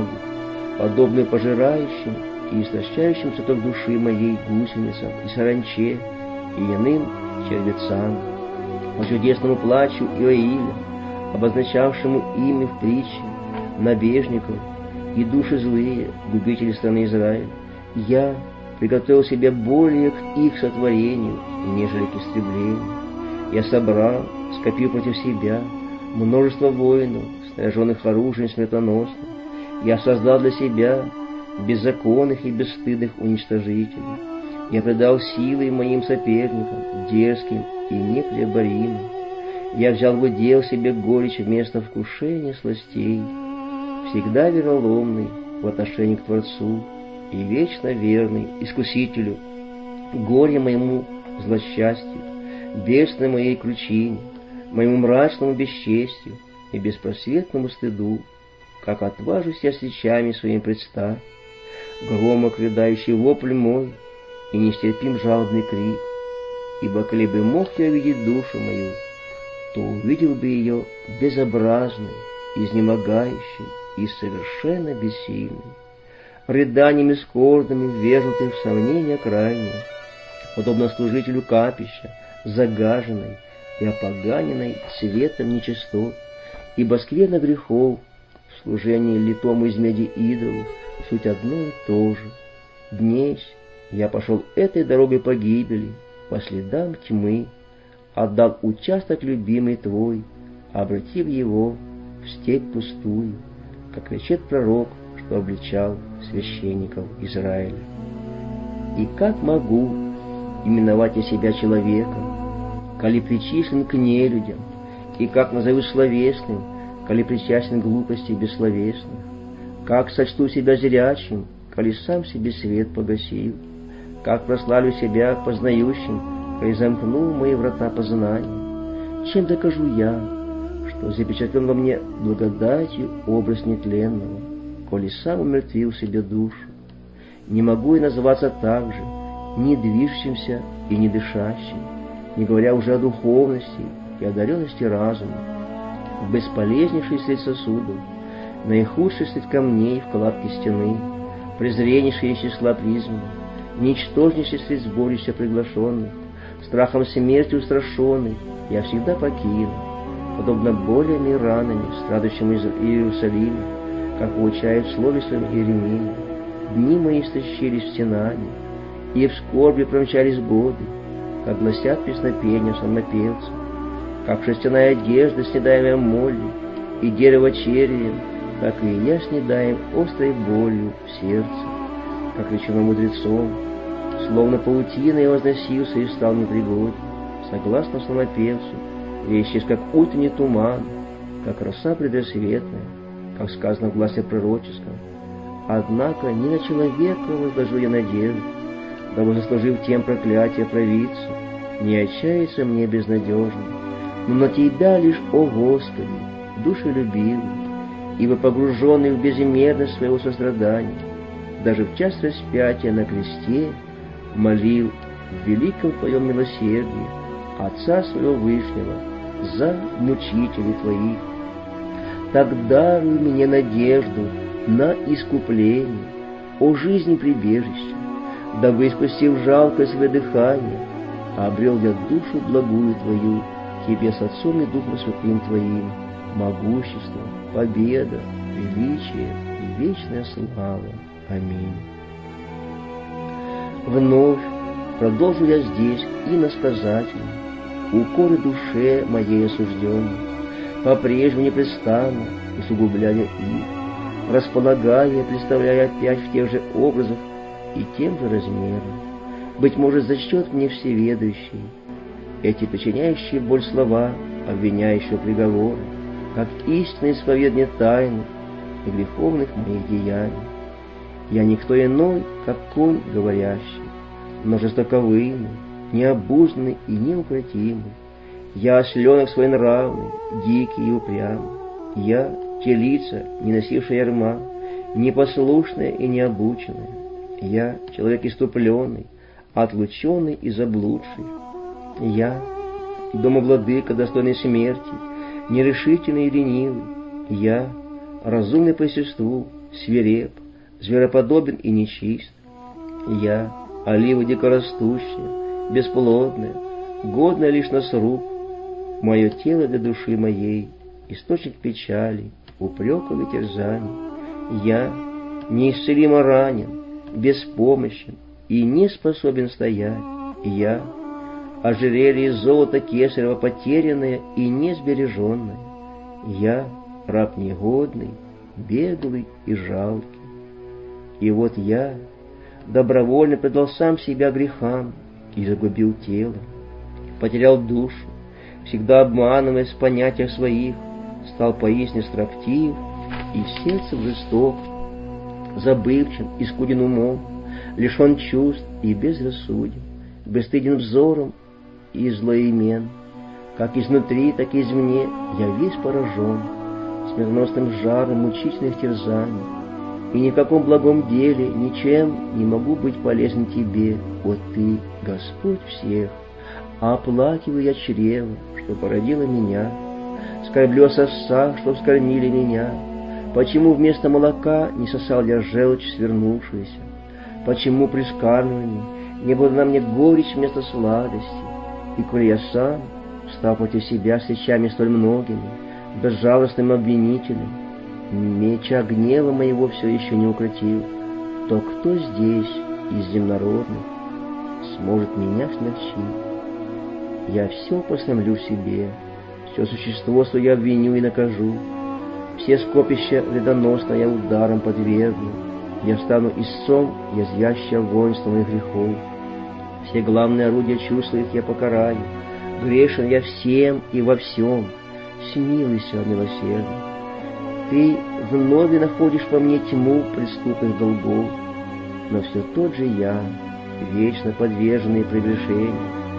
подобную пожирающим и истощающим цветок души моей гусеницам и саранче и иным червецам, по чудесному плачу Иоиля, обозначавшему ими в притче набежников и души злые, губители страны Израиля. Я приготовил себя более к их сотворению, нежели к истреблению. Я собрал, скопил против себя множество воинов, снаряженных оружием смертоносным. Я создал для себя беззаконных и бесстыдных уничтожителей. Я придал силы моим соперникам, дерзким и непреоборимым. Я взял в удел себе горечь вместо вкушения сластей, всегда вероломный в отношении к Творцу и вечно верный Искусителю, горе моему злосчастью, бедственной моей кручине, моему мрачному бесчестью и беспросветному стыду, как отважусь я с речами своим предстать, громок рыдающий вопль мой и нестерпим жалобный крик, ибо коли бы мог я увидеть душу мою, то увидел бы ее безобразной, изнемогающей и совершенно бессильной, рыданиями скорбными ввергнутой в сомнения крайние, подобно служителю капища, загаженной и опоганенной светом нечистот, ибо скверно грехов, служение литому из меди идолу, суть одно и то же. Днесь я пошел этой дорогой погибели, по следам тьмы, отдал участок любимый твой, обратив его в степь пустую, как кричит пророк, что обличал священников Израиля. И как могу именовать я себя человеком, коли причислен к нелюдям, и как назову словесным, коли причастен к глупости бессловесных, как сочту себя зрячим, коли сам себе свет погасил, как прославлю себя познающим, коли замкнул мои врата познания, чем докажу я, что запечатлен во мне благодатью образ нетленного, коли сам умертвил себе душу. Не могу и называться так же, не движущимся и не дышащим, не говоря уже о духовности и одаренности разума, бесполезнейший средь сосудов, наихудший средь камней в кладке стены, презреннейший из числа призванных, ничтожнейший средь сборища приглашенных, страхом смерти устрашенный, я всегда покину, подобно болями и ранами, страдущим из Иерусалима, как получает в слове своем Иеремия. Дни мои истощились в стенании, и в скорби промчались годы, как гласят песнопения псалмопевцев, как шерстяная одежда, снедаемая молью, и дерево червем, так и я снедаем острой болью в сердце, как речено мудрецом, словно паутина я возносился и стал непригоден, согласно псалмопевцу, я исчез, как утренний туман, как роса предрассветная, как сказано в гласе пророческом. Однако не на человека возложу я надежду, дабы, заслужив тем проклятие провидцу, не отчаяться мне безнадежно, но на Тебя лишь, о Господи, душелюбивый, ибо погруженный в безмерность своего сострадания, даже в час распятия на кресте молил в великом Твоем милосердии Отца Своего Вышнего за мучителей Твоих. Так даруй мне надежду на искупление, о жизни прибежище, дабы, испустив жалкое свое дыхание, обрел я душу благую Твою, Тебе с Отцом и Духом Святым Твоим, могущество, победа, величие и вечная слава. Аминь. Вновь продолжу я здесь иносказательно укоры душе моей осужденной, по-прежнему непрестанно усугубляя их, располагая, представляя опять в тех же образах и тем же размером. Быть может, зачтет мне всеведущий эти причиняющие боль слова обвиняющего приговора, как истинное исповедание тайны и греховных моих деяний. Я никто иной, как конь говорящий, но жестоковыйный, необузданный и неукротимый. Я осленок своенравный, дикий и упрямый. Я телица, не носившая ярма, непослушная и необученная. Я человек иступленный, отлученный и заблудший. Я, домовладыка, достойный смерти, нерешительный и ленивый. Я, разумный по естеству, свиреп, звероподобен и нечист. Я, олива дикорастущая, бесплодная, годная лишь на сруб. Мое тело для души моей — источник печали, упреков и терзаний. Я неисцелимо ранен, беспомощен и не способен стоять. Я — ожерелье золота кесарева, потерянное и несбереженное. Я — раб негодный, беглый и жалкий. И вот я добровольно предал сам себя грехам и загубил тело, потерял душу, всегда обманываясь в понятиях своих, стал поистине строптив и сердцем жесток, забывчив и скуден умом, лишен чувств и безрассуден, бесстыден взором и злоимен. Как изнутри, так и извне я весь поражен смертоносным жаром мучительных терзаний, и ни в каком благом деле ничем не могу быть полезен тебе, о ты, Господь всех. Оплакиваю я чрево, что породило меня, скорблю о сосах, что вскормили меня. Почему вместо молока не сосал я желчь свернувшуюся? Почему при скармливании не было на мне горечь вместо сладости? И коли я сам, став против себя с речами столь многими, безжалостным обвинителем, меча гнева моего все еще не укротил, то кто здесь из земнородных сможет меня смягчить? Я все посрамлю в себе, все существо свое обвиню и накажу, все скопища вредоносно я ударом подвергну, я стану истцом, язвящий воинство моих грехов, все главные орудия чувств их я покараю, грешен я всем и во всем, смилуйся, милосердный. Ты вновь находишь по мне тьму преступных долгов, но все тот же я, вечно подверженный прегрешению.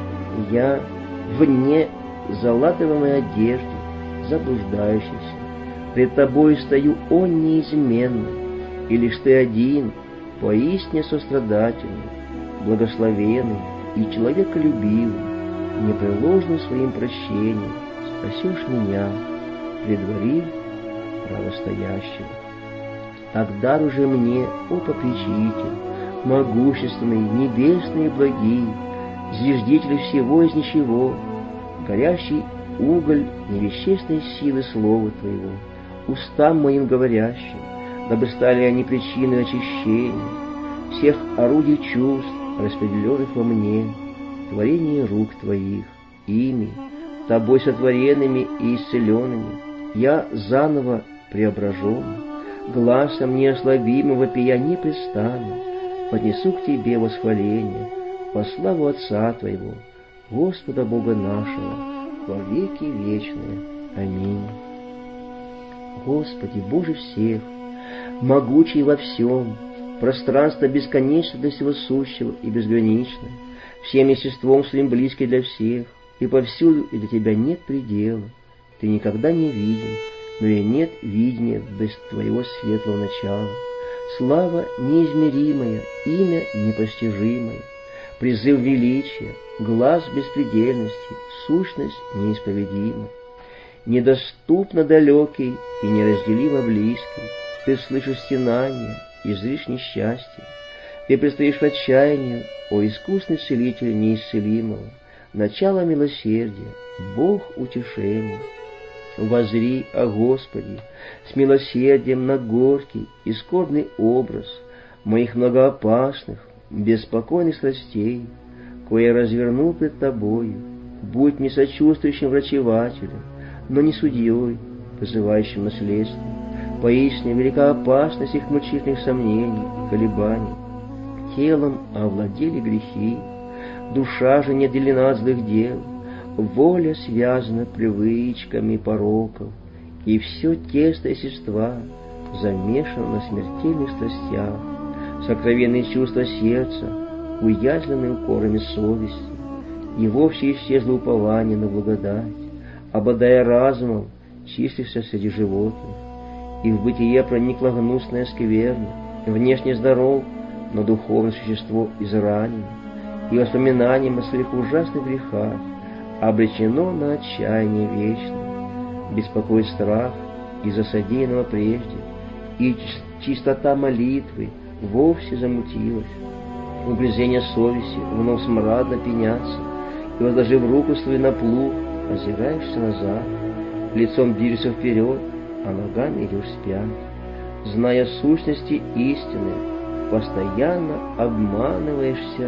Я в незалатываемой одежде, заблуждающийся. Пред тобой стою, о неизменный, и лишь ты один, поистине сострадательный, благословенный и человеколюбивый, непреложным своим прощением спасешь меня, предварив правостоящего. Так дар уже мне, о попечитель, могущественный, небесный и благий, зиждитель всего из ничего, горящий уголь невещественной силы слова твоего, устам моим говорящим, дабы стали они причиной очищения всех орудий чувств, распределенных во мне, творение рук твоих, ими, тобой сотворенными и исцеленными, я заново преображен, гласом неослабимым вопия непрестанно, поднесу к тебе восхваление во славу Отца твоего, Господа Бога нашего, во веки вечные. Аминь. Господи, Боже всех, могучий во всем, пространство бесконечно для всего сущего и безграничное, всем естеством своим близкий для всех, и повсюду и для Тебя нет предела. Ты никогда не виден, но и нет видения без Твоего светлого начала. Слава неизмеримая, имя непостижимое, призыв величия, глаз беспредельности, сущность неисповедима. Недоступно далекий и неразделимо близкий, ты слышишь стенания и зришь несчастье. Ты предстоишь в отчаянию, о искусный целитель неисцелимого, начало милосердия, Бог утешения. Возри, о Господи, с милосердием на горький и скорбный образ моих многоопасных, беспокойных страстей, кое развернул пред Тобою. Будь не сочувствующим врачевателем, но не судьей, вызывающим наследствие. Поистине велика опасность их мучительных сомнений и колебаний. Телом овладели грехи, душа же не отделена от злых дел, воля связана привычками пороков, и все тесто естества замешано на смертельных страстях, сокровенные чувства сердца, уязвленные укорами совести, и вовсе исчезло упование на благодать, обладая разумом, числишься среди животных, и в бытие проникла гнусная скверна, внешне здоров, но духовное существо изранено, и воспоминанием о своих ужасных грехах обречено на отчаяние вечное. Беспокоит страх из-за содеянного прежде, и чистота молитвы вовсе замутилась. Угрызения совести вновь смрадно пенятся, и, возложив руку свою на плуг, озираешься назад, лицом движешься вперед, а ногами идешь вспять. Зная сущности истины, постоянно обманываешься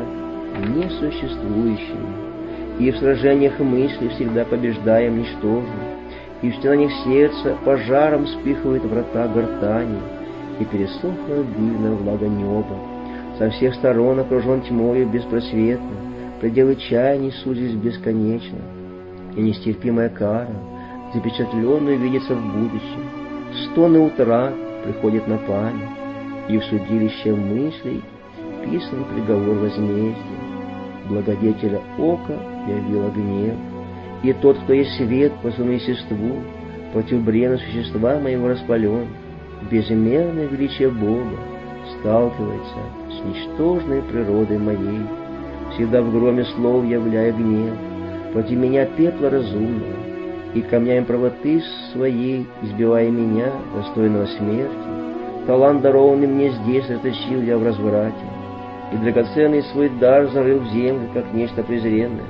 несуществующими, и в сражениях мысли всегда побеждаем ничтожно, и в стенаниях сердца пожаром вспыхивают врата гортани, и пересохла обильная влага неба. Со всех сторон окружен тьмою беспросветно, пределы чаяний сузились бесконечно, и нестерпимая кара, запечатленную, видится в будущем. Стоны утрат приходят на память, и в судилище мыслей писан приговор возмездия. Благодетеля ока явила гнев, и тот, кто есть свет по своему естеству, против брена существа моего распален. Безмерное величие Бога сталкивается с ничтожной природой моей, всегда в громе слов являя гнев против меня пепла разумного, и камнями правоты своей, избивая меня, достойного смерти. Талант, дарованный мне здесь, расточил я в разврате, и драгоценный свой дар зарыл в землю, как нечто презренное.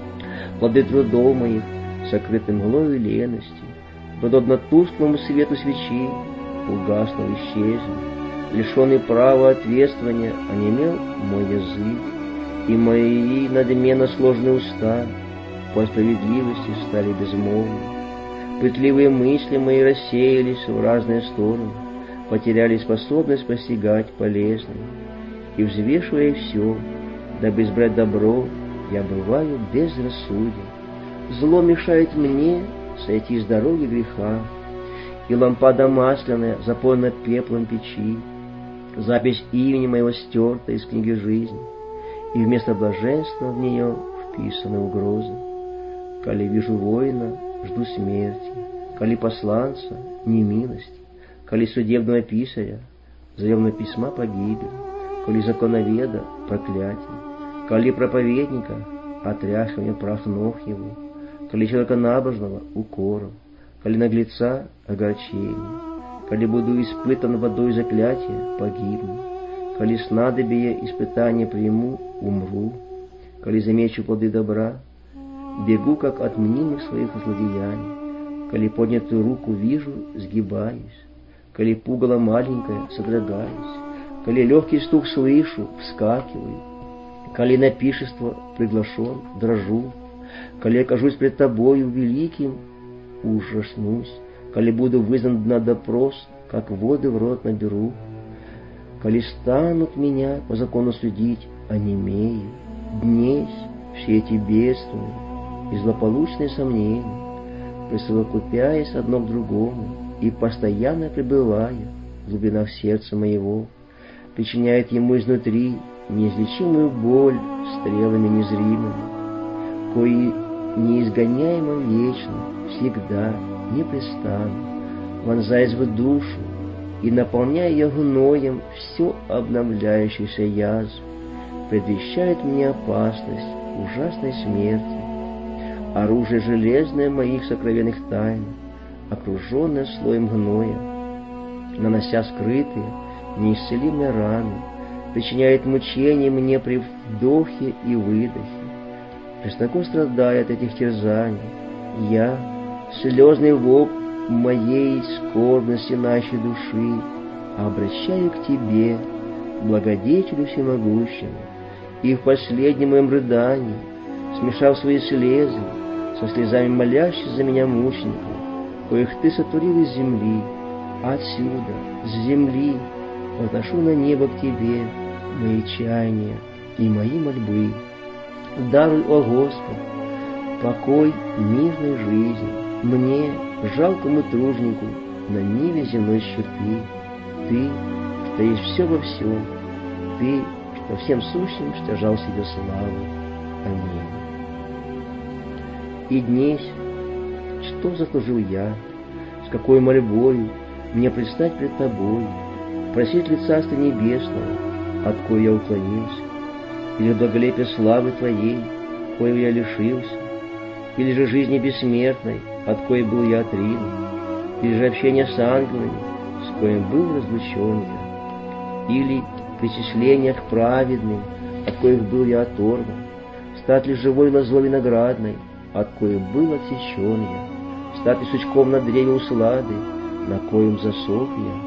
Плоды трудов моих, сокрыты мглою лености, подобно тусклому свету свечи, угаснул, исчезнул. Лишенный права ответствования онемел мой язык, и мои надменно сложные уста по справедливости стали безмолвны. Пытливые мысли мои рассеялись в разные стороны, потеряли способность постигать полезное, и, взвешивая все, дабы избрать добро, я бываю безрассуден. Зло мешает мне сойти с дороги греха, и лампада масляная заполнена пеплом печи. Запись имени моего стерта из книги жизни, и вместо блаженства в нее вписаны угрозы. Коли вижу воина, жду смерти, коли посланца — немилости, коли судебного писаря — заемного письма погибель, коли законоведа — проклятие, коли проповедника — отряхивание прах ног его, коли человека набожного — укором, коли наглеца — огорчение, коли буду испытан водой заклятия — погибну, коли снадобие испытания приму — умру, коли замечу плоды добра — бегу, как от мнимых своих злодеяний, коли поднятую руку вижу — сгибаюсь, коли пугало маленькое — содрогаюсь, коли легкий стук слышу — вскакиваю, коли на пиршество приглашен — дрожу, коли окажусь пред тобою великим — ужаснусь, коли буду вызван на допрос, как воды в рот наберу, коли станут меня по закону судить, онемею, днесь все эти бедствия и злополучные сомнения, присовокупяясь одно к другому и постоянно пребывая в глубинах сердца моего, причиняет ему изнутри неизлечимую боль стрелами незримыми, кои неизгоняемо вечно, всегда, непрестанно, вонзаясь в душу и наполняя ее гноем все обновляющейся язвы, предвещает мне опасность ужасной смерти. Оружие железное моих сокровенных тайн, окруженное слоем гноя, нанося скрытые, неисцелимые раны, причиняет мучения мне при вдохе и выдохе. Жестоко страдая от этих терзаний, я, слезный вопль моей скорбности нашей души, обращаю к Тебе, благодетелю всемогущему, и в последнем моем рыдании, смешав свои слезы со слезами молящих за меня мучеников, коих Ты сотворил из земли, отсюда, с земли, возношу на небо к Тебе мои чаяния и мои мольбы. Даруй, о Господь, покой мирной жизни мне, жалкому тружнику, на ниве земной щепи. Ты, что есть все во всем, Ты, что всем сущим стяжал себе славу. Аминь. И днесь, что заслужил я, с какой мольбою мне предстать пред Тобой, просить ли Царства Небесного, от кое я уклонился, или благолепие славы Твоей, коего я лишился, или же жизни бессмертной, от коей был я отринут, или же общения с ангелами, с коим был разлучен я, или причисления к праведным, от коих был я оторван, стать ли живой лозой виноградной, от коей был отсечен я, стать ли сучком на древе услады, на коем засох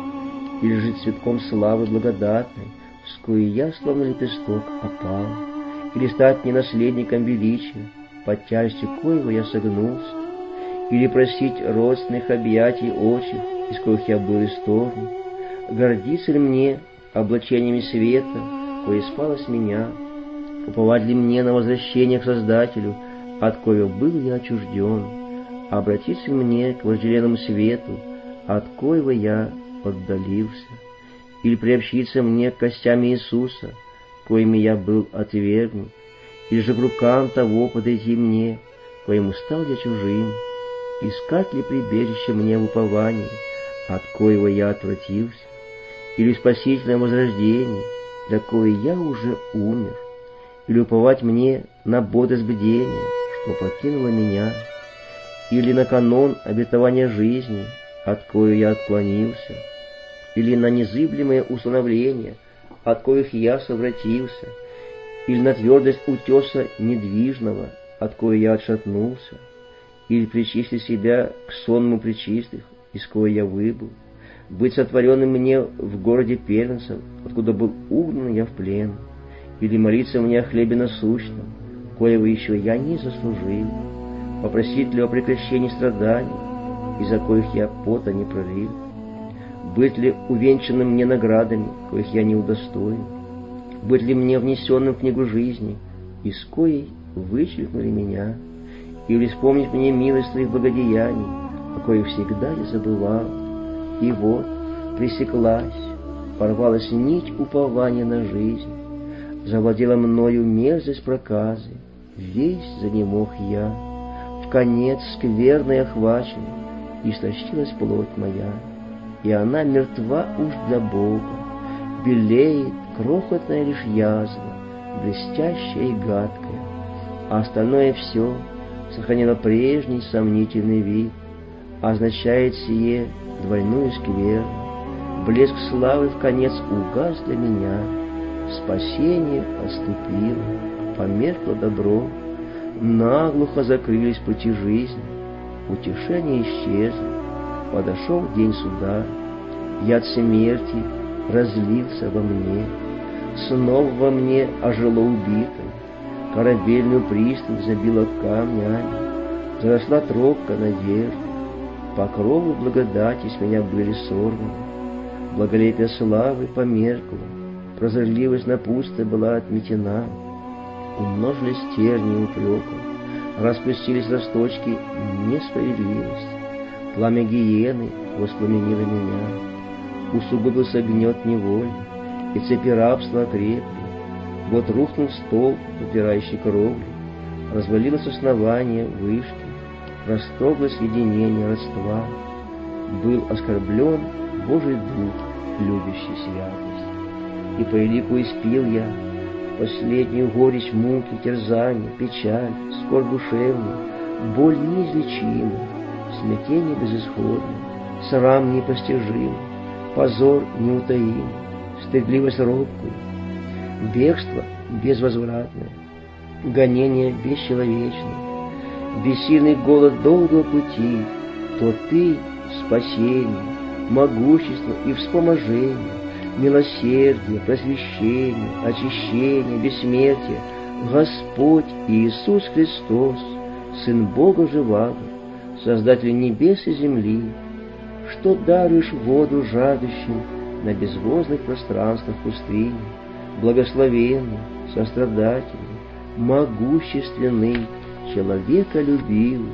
я, или же цветком славы благодатной, с коей я, словно лепесток, опал, или стать не наследником величия, под тяжестью коего я согнулся, или просить родственных объятий отчих, из коих я был исторгнут, гордиться ли мне облачениями света, кое спало с меня, уповать ли мне на возвращение к Создателю, от коего был я отчужден, обратиться ли мне к вожделенному свету, от коего я отдалился, или приобщиться мне к костям Иисуса, коими я был отвергнут, или же к рукам того подойти мне, коему стал я чужим, искать ли прибежище мне в уповании, от коего я отвратился, или спасительное возрождение, для коего я уже умер, или уповать мне на бодрость бдения, что покинуло меня, или на канон обетования жизни, от коего я отклонился, или на незыблемое установление, от коих я совратился, или на твердость утеса недвижного, от коего я отшатнулся, или причислить себя к сонму пречистых, из коего я выбыл, быть сотворенным мне в городе первенцев, откуда был угнан я в плен, или молиться мне о хлебе насущном, коего еще я не заслужил, попросить ли о прекращении страданий, из-за коих я пота не пролил, быть ли увенчанным мне наградами, коих я не удостоен, быть ли мне внесенным в книгу жизни, из коей вычеркнули меня, или вспомнить мне милость Твоих благодеяний, о коих всегда я забывал. И вот пресеклась, порвалась нить упования на жизнь, завладела мною мерзость проказы, весь занемог я, в конец скверной охваченный, истощилась плоть моя, и она мертва уж для Бога, белеет крохотная лишь язва, блестящая и гадкая, а остальное все сохранило прежний сомнительный вид, означает сие двойную скверну, блеск славы в конец угас для меня, спасение отступило, померкло добро, наглухо закрылись пути жизни, утешение исчезло, подошел день суда, яд смерти разлился во мне, снова во мне ожило убитым, корабельную пристань забила камнями, заросла тропка надежды, покровы благодати с меня были сорваны, благолепие славы померкло, прозорливость напутствия была отметена, умножились тернии упреков, распустились росточки несправедливости, пламя гиены воспламенило меня, усугубился гнет неволи, и цепи рабства окрепли, вот рухнул столб, подпирающий кровлю, развалилось основание вышки, расторглось единение родства, был оскорблен Божий Дух, любящий святость. И по элику испил я последнюю горечь муки, терзания, печаль, скорбь душевную, боль неизлечимую, смятение безысходное, срам непостижимый, позор неутаимый, стыдливость робкую, бегство безвозвратное, гонение бесчеловечное, бессильный голод долгого пути, то Ты — спасение, могущество и вспоможение, милосердие, просвещение, очищение, бессмертие, Господь Иисус Христос, Сын Бога живаго, Создатель небес и земли, что даруешь воду жаждущим на безводных пространствах пустыни, благословенный, сострадательный, могущественный, человеколюбивый,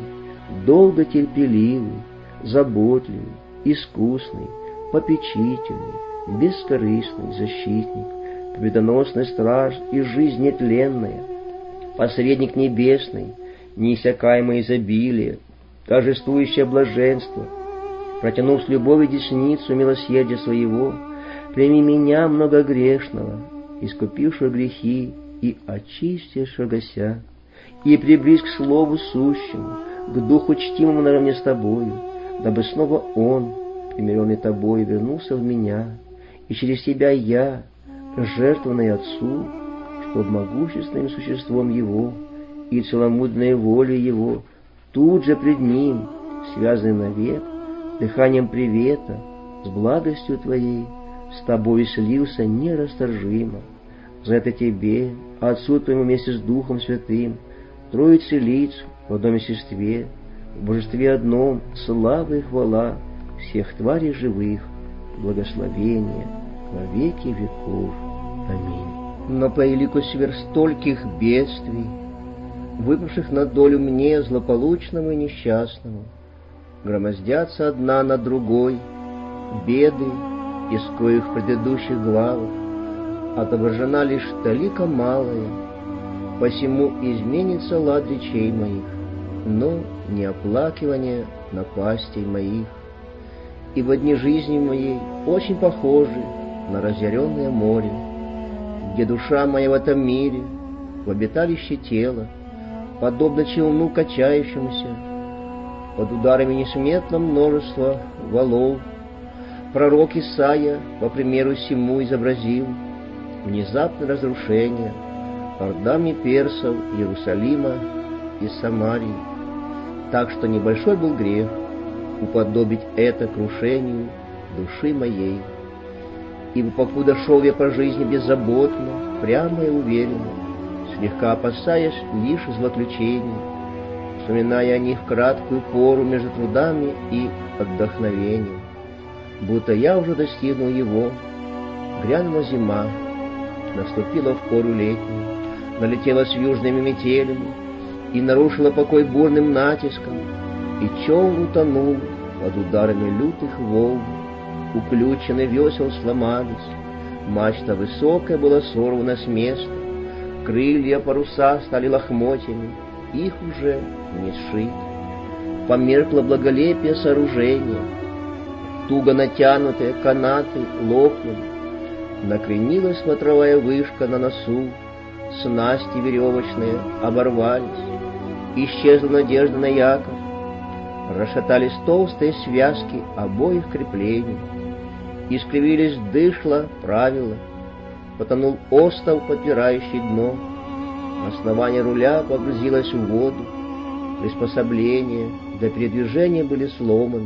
долготерпеливый, заботливый, искусный, попечительный, бескорыстный защитник, победоносный страж и жизнь нетленная, посредник небесный, неиссякаемое изобилие, торжествующее блаженство, протянув с любовью десницу милосердия своего, прими меня, многогрешного, искупившего грехи, и очистишь огося, и приблизь к слову сущему, к духу чтимому наравне с тобою, дабы снова он, примиренный тобой, вернулся в меня, и через тебя я, жертвованный Отцу, чтоб могущественным существом Его и целомудренной волей Его тут же пред Ним, связанный навек, дыханием привета, с благостью Твоей, с Тобой слился нерасторжимо. За это Тебе, Отцу Твоему вместе с Духом Святым, Троице лиц в одном естестве, в Божестве одном, слава и хвала всех тварей живых, благословение во веки веков. Аминь. Но по элику сверх стольких бедствий, выпавших на долю мне, злополучному и несчастному, громоздятся одна на другой беды, из коих в предыдущих главах отображена лишь талика малая, посему изменится лад речей моих, но не оплакивание напастей моих. И в дни жизни моей очень похожи на разъяренное море, где душа моя в этом мире, в обиталище тела, подобно челну качающемуся, под ударами несметного множества валов. Пророк Исаия, по примеру сему, изобразил внезапное разрушение ордами персов Иерусалима и Самарии, так что небольшой был грех уподобить это крушению души моей. Ибо покуда шел я по жизни беззаботно, прямо и уверенно, слегка опасаясь лишь злоключений, вспоминая о них в краткую пору между трудами и отдохновением, будто я уже достигнул его, грянула зима, наступила в пору летнюю, налетела с южными метелями и нарушила покой бурным натиском, и челн утонул под ударами лютых волн, уключены весел сломались, мачта высокая была сорвана с места, крылья паруса стали лохмотьями, их уже не сшить. Померкло благолепие сооружения, туго натянутые канаты лопнули, накренилась смотровая вышка на носу, снасти веревочные оборвались, исчезла надежда на якорь, расшатались толстые связки обоих креплений, искривились дышла правила, потонул остов, подпирающий дно, основание руля погрузилось в воду, приспособления для передвижения были сломаны,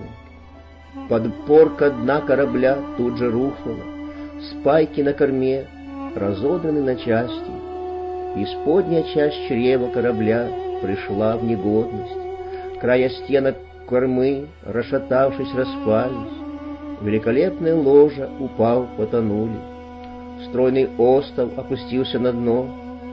подпорка дна корабля тут же рухнула, спайки на корме разодраны на части, исподняя часть чрева корабля пришла в негодность, края стенок кормы, расшатавшись, распались, великолепное ложа, упав, потонули, стройный остов опустился на дно,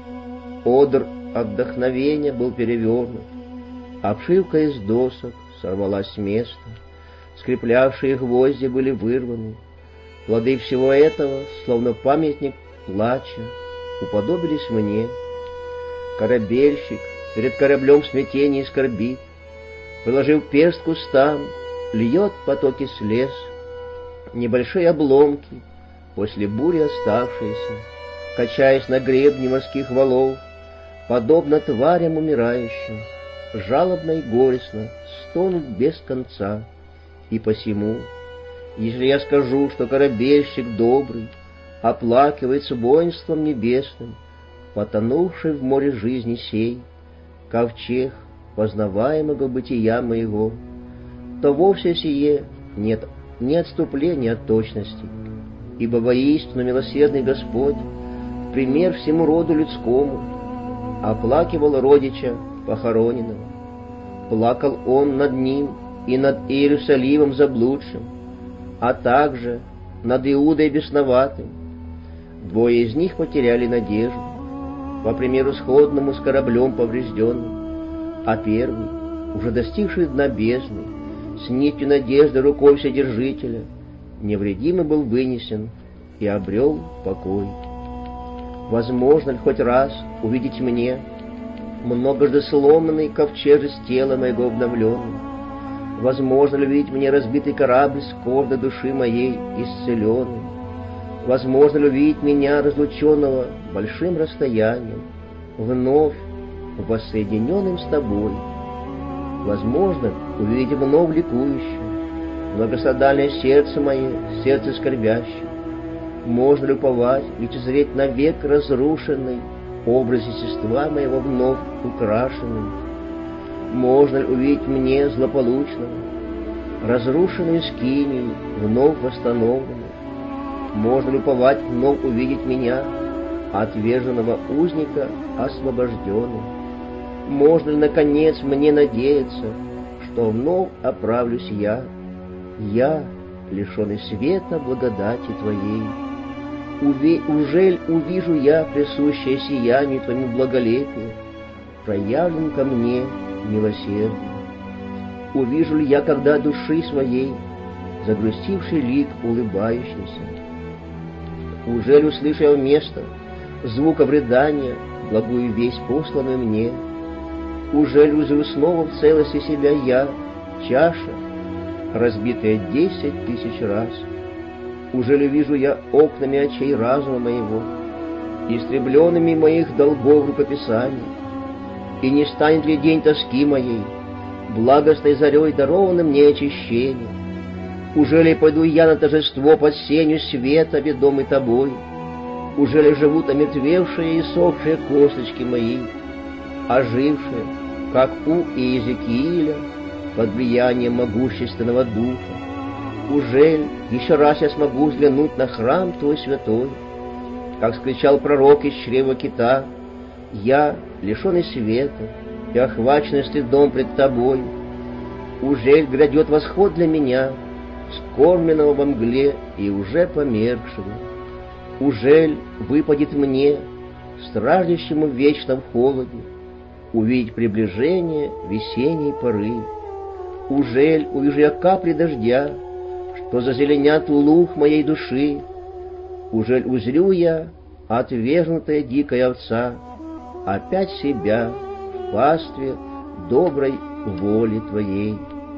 одр отдохновения был перевернут, обшивка из досок сорвалась с места, скреплявшие гвозди были вырваны. Плоды всего этого, словно памятник плача, уподобились мне. Корабельщик перед кораблем в смятении скорбит, приложив перст к кустам, льет потоки слез, небольшие обломки, после бури оставшиеся, качаясь на гребне морских валов, подобно тварям умирающим, жалобно и горестно стонут без конца. И посему, если я скажу, что корабельщик добрый оплакивает с воинством небесным, потонувший в море жизни сей, ковчег познаваемого бытия моего, то вовсе сие нет ни отступления от точности, ибо воистину милосердный Господь, в пример всему роду людскому, оплакивал родича похороненного. Плакал он над ним и над Иерусалимом заблудшим, а также над Иудой бесноватым. Двое из них потеряли надежду, по примеру сходному с кораблем поврежденным, а первый, уже достигший дна бездны, с нитью надежды рукой Вседержителя, невредимый был вынесен и обрел покой. Возможно ли хоть раз увидеть мне многожды сломанный ковчег из тела моего обновленного? Возможно ли видеть мне разбитый корабль с корда души моей исцеленный? Возможно ли увидеть меня, разлученного большим расстоянием, вновь воссоединенным с тобой? Возможно увидеть вновь ликующее, многострадальное сердце мое, сердце скорбящее? Можно ли уповать, лицезреть навек разрушенный образ естества моего вновь украшенным? Можно ли увидеть мне злополучного, разрушенную скинию, вновь восстановленную? Можно ли уповать вновь увидеть меня, отверженного узника, освобожденным? Можно ли, наконец, мне надеяться, что вновь оправлюсь я, лишенный света благодати Твоей? Ужель увижу я присущее сияние Твоему благолепию, проявлен ко мне милосердие? Увижу ли я, когда души своей загрустивший лик улыбающийся? Ужель услышу я вместо звуков рыдания благую весть, посланную мне? Ужель узрю снова в целости себя я, чаша, разбитая 10 000 раз? Ужели вижу я окнами очей разума моего, истребленными моих долгов рукописаний? И не станет ли день тоски моей, благостной зарей дарованным мне очищением? Ужели пойду я на торжество под сенью света, ведомый тобой? Ужели живут омертвевшие и сохшие косточки мои, ожившие, как у Иезекииля, под влиянием могущественного духа? Ужель еще раз я смогу взглянуть на храм Твой святой, как скричал пророк из чрева кита: «Я, лишенный света и охваченный стыдом пред Тобой, ужель грядет восход для меня, скормленного во мгле и уже померкшего? Ужель выпадет мне, страждущему вечно в холоде, увидеть приближение весенней поры? Ужель увижу я капли дождя, что зазеленят луг моей души? Ужель узрю я, отвергнутая дикая овца, опять себя в пастве доброй воли Твоей?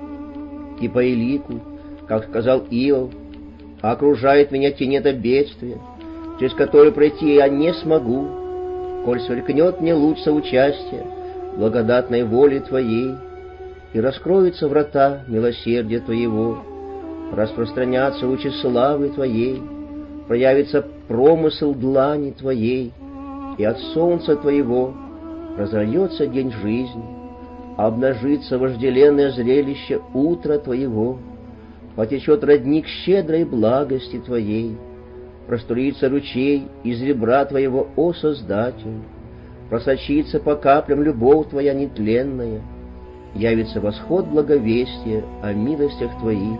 И по элику, как сказал Иов, окружает меня тенета бедствия, через которое пройти я не смогу, коль сверкнет мне луч соучастия благодатной воли Твоей, и раскроются врата милосердия Твоего, распространятся лучи славы Твоей, проявится промысел длани Твоей, и от солнца Твоего разольется день жизни, обнажится вожделенное зрелище утра Твоего, потечет родник щедрой благости Твоей, проструится ручей из ребра Твоего, о Создатель, просочится по каплям любовь Твоя нетленная, явится восход благовестия о милостях Твоих,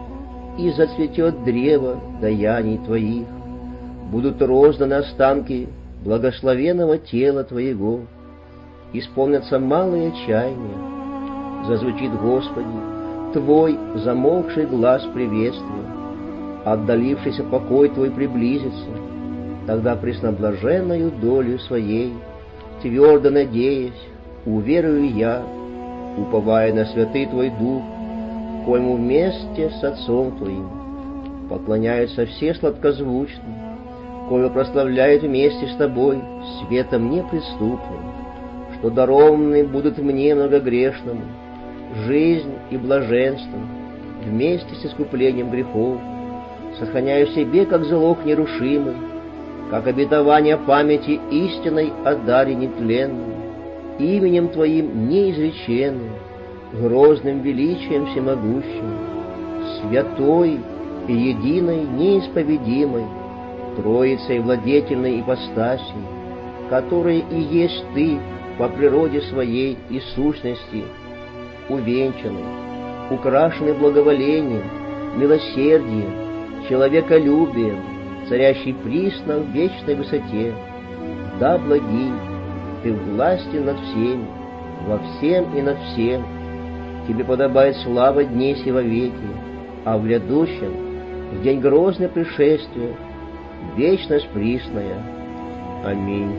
и зацветет древо даяний Твоих, будут розданы останки благословенного тела Твоего, исполнятся малые чаяния, зазвучит, Господи, Твой замолкший глаз приветствия, отдалившийся покой Твой приблизится, тогда пресноблаженною долю своей, твердо надеясь, уверую я, уповая на святый Твой Дух, коему вместе с Отцом Твоим поклоняются все сладкозвучно, коего прославляют вместе с Тобой светом неприступным, что дарованы будут мне многогрешному жизнь и блаженство вместе с искуплением грехов, сохраняя в себе как залог нерушимый, как обетование памяти истинной о даре нетленном, именем Твоим неизреченным, грозным величием всемогущим, святой и единой неисповедимой, Троицей владетельной ипостасей, которая и есть Ты по природе своей и сущности, увенчанный, украшенный благоволением, милосердием, человеколюбием, царящий присно в вечной высоте. Да, благий, Ты власти над всеми, во всем и над всем. Тебе подобает слава дней сего веки, а в грядущем, в день грозное пришествия, вечность присная. Аминь.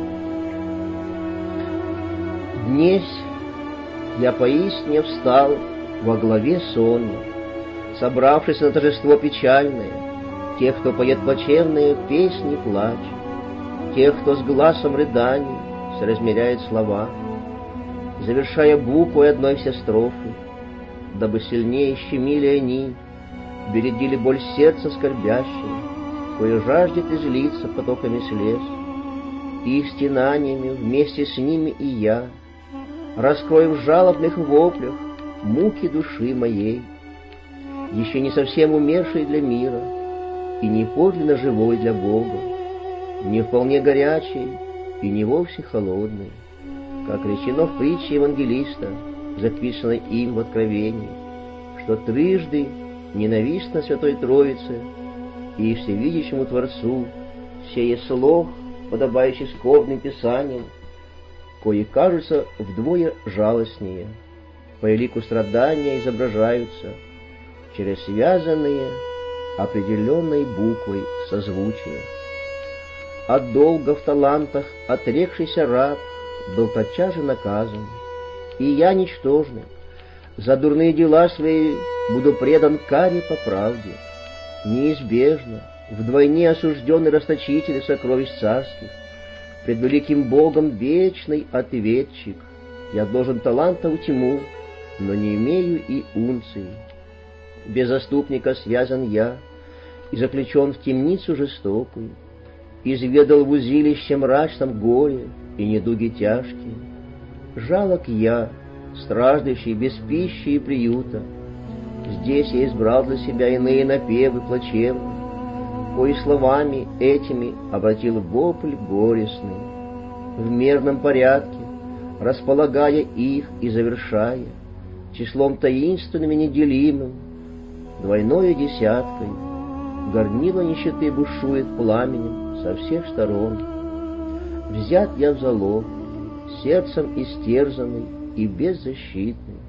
Днесь я поистине встал во главе сонма, собравшись на торжество печальное, тех, кто поет плачевные песни плача, тех, кто с гласом рыданий соразмеряет слова, завершая буквой одной все строфы, дабы сильнее щемили они, бередили боль сердца скорбящего, кое жаждет излиться потоками слез, и их стенаниями вместе с ними и я раскрою в жалобных воплях муки души моей, еще не совсем умершей для мира и не подлинно живой для Бога, не вполне горячей и не вовсе холодной, как речено в притче евангелиста, записанной им в Откровении, что трижды ненавистно Святой Троице и Всевидящему Творцу сее слов, подобающий скорбным писаниям, кои кажутся вдвое жалостнее, по лику страдания изображаются через связанные определенной буквой созвучия. От долга в талантах отрекшийся раб был тотчас же наказан, и я, ничтожный, за дурные дела свои буду предан каре по правде. Неизбежно, вдвойне осужденный расточитель сокровищ царских, пред великим Богом вечный ответчик, я должен талантов тьму, но не имею и унции. Без заступника связан я и заключен в темницу жестокую, изведал в узилище мрачном горе и недуги тяжкие. Жалок я, страждущий без пищи и приюта, здесь я избрал для себя иные напевы плачевные, кои словами этими обратил вопль горестный, в мерном порядке, располагая их и завершая, числом таинственным и неделимым, двойною десяткой, горнило нищеты бушует пламенем со всех сторон. Взят я в залог, сердцем истерзанный и беззащитный.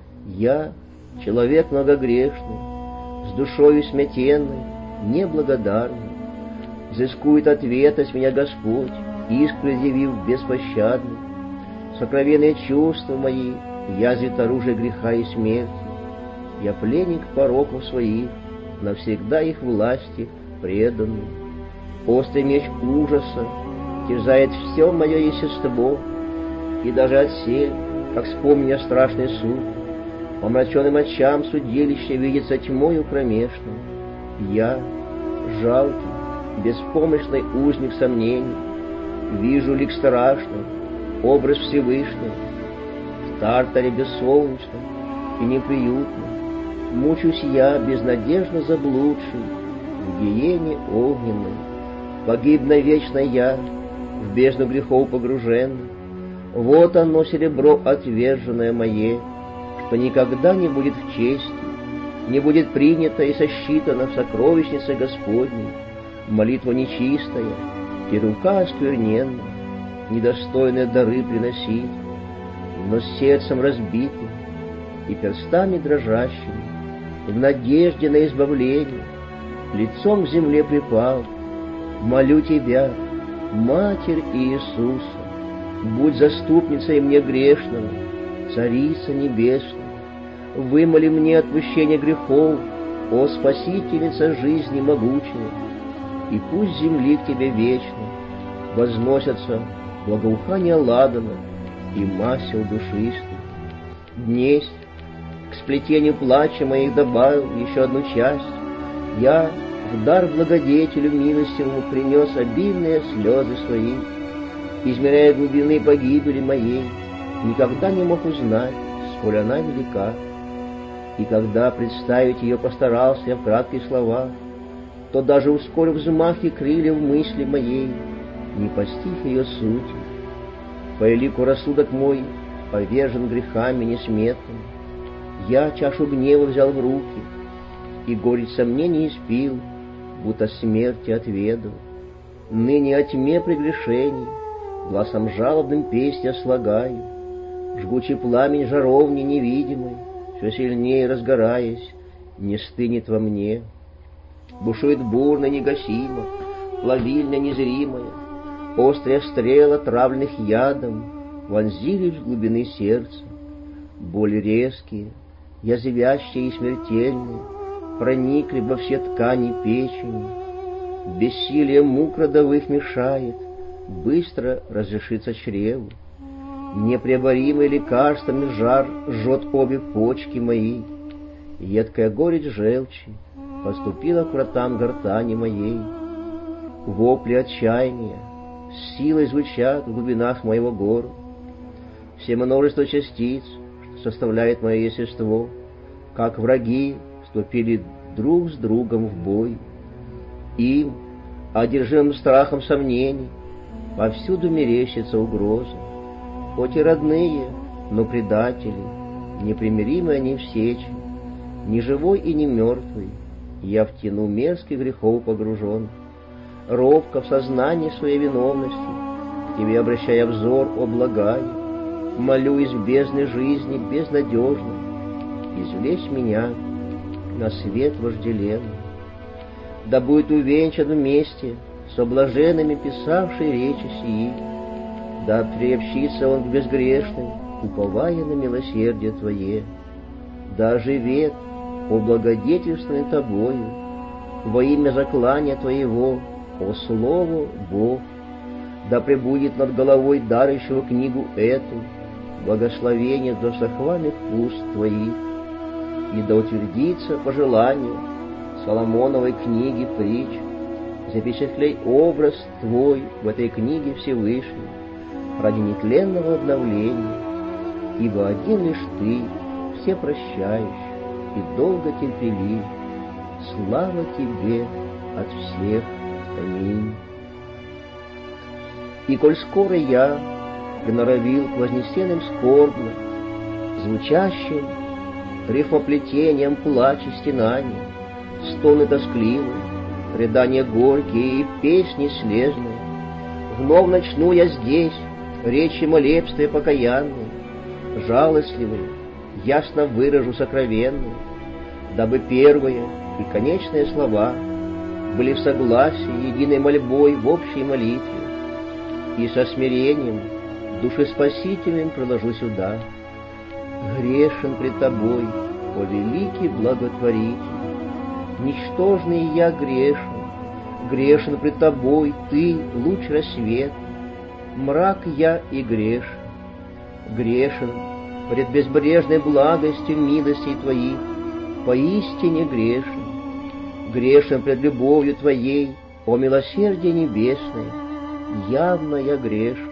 Я, человек многогрешный, с душою смятенной, неблагодарный, взыскует ответа с меня Господь, искру явив беспощадный. Сокровенные чувства мои язвит оружие греха и смерти. Я пленник пороков своих, навсегда их власти преданный. Острый меч ужаса терзает все мое естество, и даже отсель, как вспомня страшный суд, по мраченным очам судилище видится тьмою кромешной. Я, жалкий, беспомощный узник сомнений, вижу лик страшный, образ Всевышнего, в тартаре бессолнечном и неприютном мучусь я, безнадежно заблудший, в гиене огненной. Погиб навечно я, в бездну грехов погруженный. Вот оно, серебро отверженное мое, что никогда не будет в чести, не будет принято и сосчитано в сокровищнице Господней. Молитва нечистая и рука оскверненная, недостойные дары приносить, но с сердцем разбитым и перстами дрожащими, в надежде на избавление, лицом к земле припал, молю Тебя, Матерь Иисуса, будь заступницей мне грешного, Царица Небесная, вымоли мне отпущение грехов, о Спасительница жизни могучая, и пусть земли к Тебе вечно возносятся благоухание ладана и масел душистый. Днесь к сплетению плача моих добавил еще одну часть. Я в дар благодетелю милостивому принес обильные слезы свои, измеряя глубины погибели моей, никогда не мог узнать, сколь она велика. И когда представить ее постарался я в краткие слова, то даже ускорив взмахи крыльев мысли моей, не постиг ее сути. По элику рассудок мой повержен грехами несметными. Я чашу гнева взял в руки, и горечь сомнений испил, будто смерти отведал. Ныне о тьме прегрешений гласом жалобным песня слагаю. Жгучий пламень жаровни невидимой, все сильнее разгораясь, не стынет во мне. Бушует бурно негасимо, плавильня незримая, острая стрела травленных ядом вонзились в глубины сердца. Боли резкие, язвящие и смертельные, проникли во все ткани печени. Бессилие мук родовых мешает быстро разрешиться чреву. Непреоборимый лекарствами жар жжет обе почки мои. Едкая горечь желчи поступила к вратам гортани моей. Вопли отчаяния с силой звучат в глубинах моего горла. Все множество частиц, что составляет мое естество, как враги, вступили друг с другом в бой. Им, одержимым страхом сомнений, повсюду мерещится угроза. Хоть и родные, но предатели, непримиримы они в сече, ни живой и ни мертвый, я в тяну мерзких грехов погружен. Робко в сознании своей виновности к тебе обращая взор, о благая, молю из бездны жизни безнадежно извлечь меня на свет вожделенный. Да будет увенчан вместе с блаженными писавшей речи сии, да приобщится он к безгрешным, уповая на милосердие Твое. Да живет, о благодетельственный Тобою, во имя заклания Твоего, о Слову Бог. Да пребудет над головой дарующего книгу эту благословение до сохвальных уст Твоих, и да утвердится по желанию Соломоновой книги притч. Запечатлей образ Твой в этой книге Всевышний ради нетленного обновления, ибо один лишь Ты, все прощающий и долго терпелив. Слава Тебе от всех. Аминь. И коль скоро я приноровил к вознесенным скорбно, звучащим рифмоплетением плач и стенания, стоны тоскливые, рыдания горькие и песни слезные, вновь начну я здесь речи молебствия покаянные, жалостливые, ясно выражу сокровенные, дабы первые и конечные слова были в согласии единой мольбой в общей молитве, и со смирением душеспасителем приложу сюда. Грешен пред Тобой, о великий благотворитель, ничтожный я грешен, грешен пред Тобой Ты, луч рассвета, мрак я и грешен, грешен пред безбрежной благостью милостей Твоих, поистине грешен, грешен пред любовью Твоей, о милосердие небесное, явно я грешен,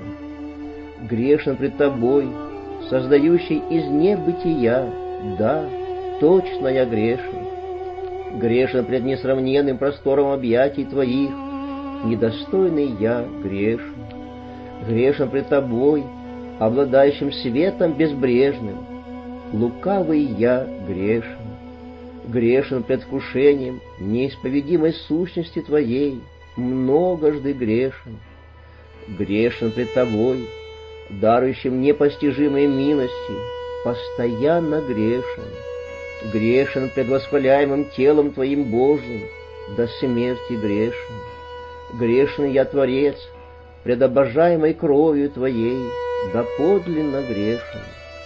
грешен пред Тобой, создающий из небытия, да, точно я грешен, грешен пред несравненным простором объятий Твоих, недостойный я грешен, грешен пред Тобой, обладающим светом безбрежным, лукавый я грешен, грешен пред вкушением неисповедимой сущности Твоей, многожды грешен, грешен пред Тобой, дарующим непостижимые милости, постоянно грешен, грешен пред восхваляемым телом Твоим Божьим, до смерти грешен, грешен я, Творец, пред обожаемой кровью Твоей, доподлинно грешен.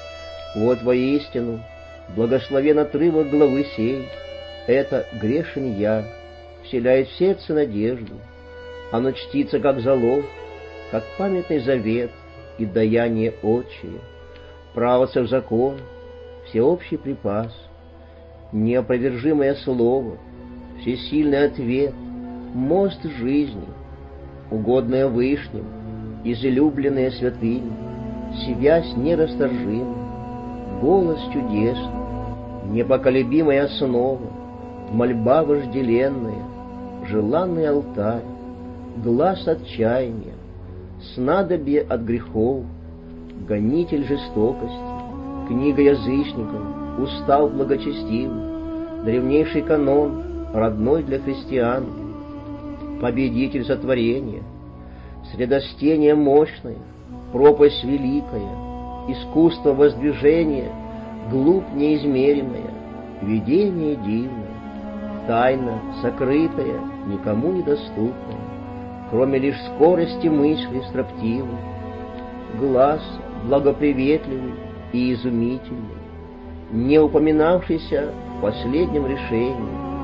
Вот воистину благословен отрывок главы сей, это грешен я, вселяет в сердце надежду, оно чтится как залог, как памятный завет и даяние отчие, правоцев закон, всеобщий припас, неопровержимое слово, всесильный ответ, мост жизни, угодное Вышним, излюбленные святыми, связь нерасторжима, голос чудесный, непоколебимая основа, мольба вожделенная, желанный алтарь, глаз отчаяния, снадобье от грехов, гонитель жестокости, книга язычников, устав благочестивый, древнейший канон, родной для христиан, победитель сотворения, средостение мощное, пропасть великая, искусство воздвижения, глубь неизмеримая, видение дивное, тайна сокрытая, никому недоступная, кроме лишь скорости мысли строптивой, глаз благоприветливый и изумительный, не упоминавшийся в последнем решении,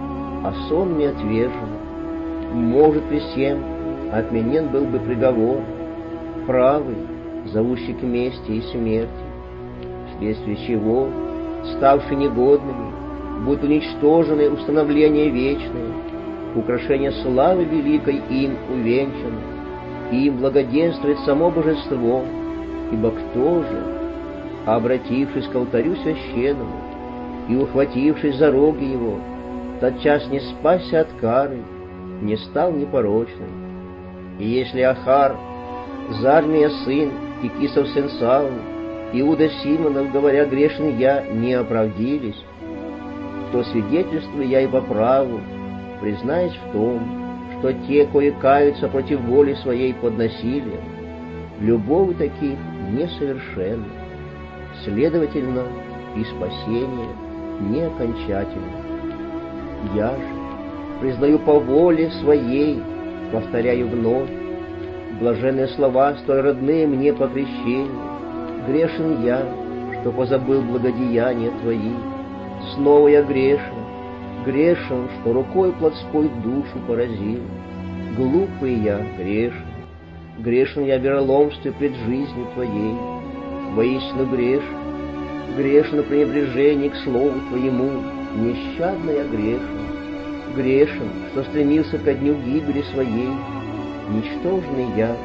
а сон мне отвержен. Может, при всем отменен был бы приговор, правый, зовущий к мести и смерти, вследствие чего, ставшие негодными, будут уничтожены установления вечные, украшение славы великой им увенчано, и им благоденствует само божество, ибо кто же, обратившись к алтарю священному и ухватившись за роги его, тотчас не спасся от кары, не стал непорочным. И если Ахар, Зармия сын, и Кисов сын Саул, Иуда Симонов, говоря грешен я, не оправдились, то свидетельствую я и по праву, признаюсь в том, что те, кои каются против воли своей под насилием, любовь таких несовершенна, следовательно, и спасение не окончательно. Я же признаю по воле своей, повторяю вновь, блаженные слова, столь родные мне по крещению. Грешен я, что позабыл благодеяния Твои. Снова я грешен, что рукой плотской душу поразил. Глупый я, грешен я в вероломстве пред жизнью Твоей. Воистину грешен в пренебрежении к слову Твоему. Нещадно я грешен, что стремился ко дню гибели своей. Ничтожный я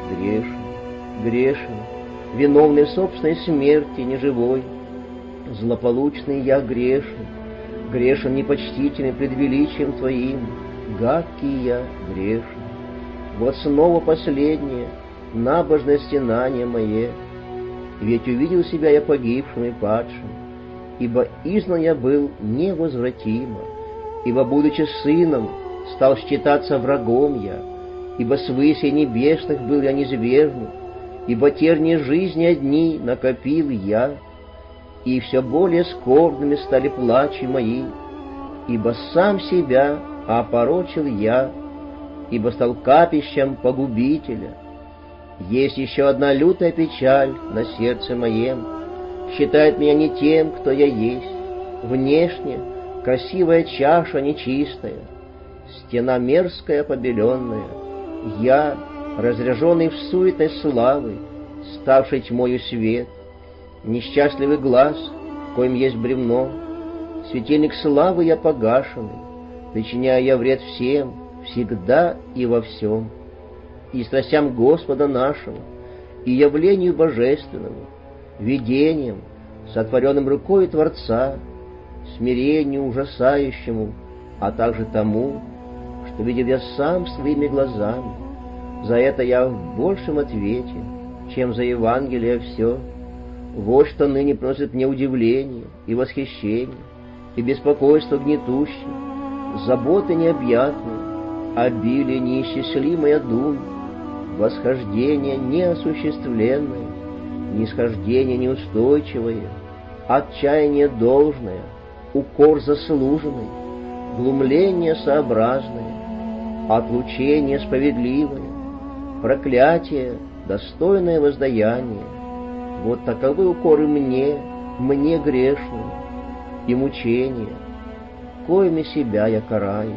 грешен, виновный в собственной смерти неживой. Злополучный я грешен непочтительный пред величием Твоим. Гадкий я грешен. Вот снова последнее, набожное стенание мое. Ведь увидел себя я погибшим и падшим, ибо изгнан я был невозвратимо, ибо, будучи сыном, стал считаться врагом я, ибо с высей небесных был я низвергнут, ибо тернии жизни одни накопил я, и все более скорбными стали плачи мои, ибо сам себя опорочил я, ибо стал капищем погубителя. Есть еще одна лютая печаль на сердце моем, считает меня не тем, кто я есть. Внешне красивая чаша нечистая, стена мерзкая побеленная. Я, разряженный в суетной славы, ставший тьмою свет, несчастливый глаз, в коем есть бревно, светильник славы я погашенный, причиняя я вред всем, всегда и во всем, и страстям Господа нашего, и явлению божественному, видением, сотворенным рукой Творца, смирению ужасающему, а также тому, что видел я сам своими глазами. За это я в большем ответе, чем за Евангелие все. Вот что ныне приносит мне удивление и восхищение, и беспокойство гнетущее, заботы необъятные, обилие неисчислимое дум, восхождение неосуществленное, нисхождение неустойчивое, отчаяние должное, укор заслуженный, глумление сообразное, отлучение справедливое, проклятие, достойное воздаяние. Вот таковы укоры мне грешному, и мучения, коими себя я караю.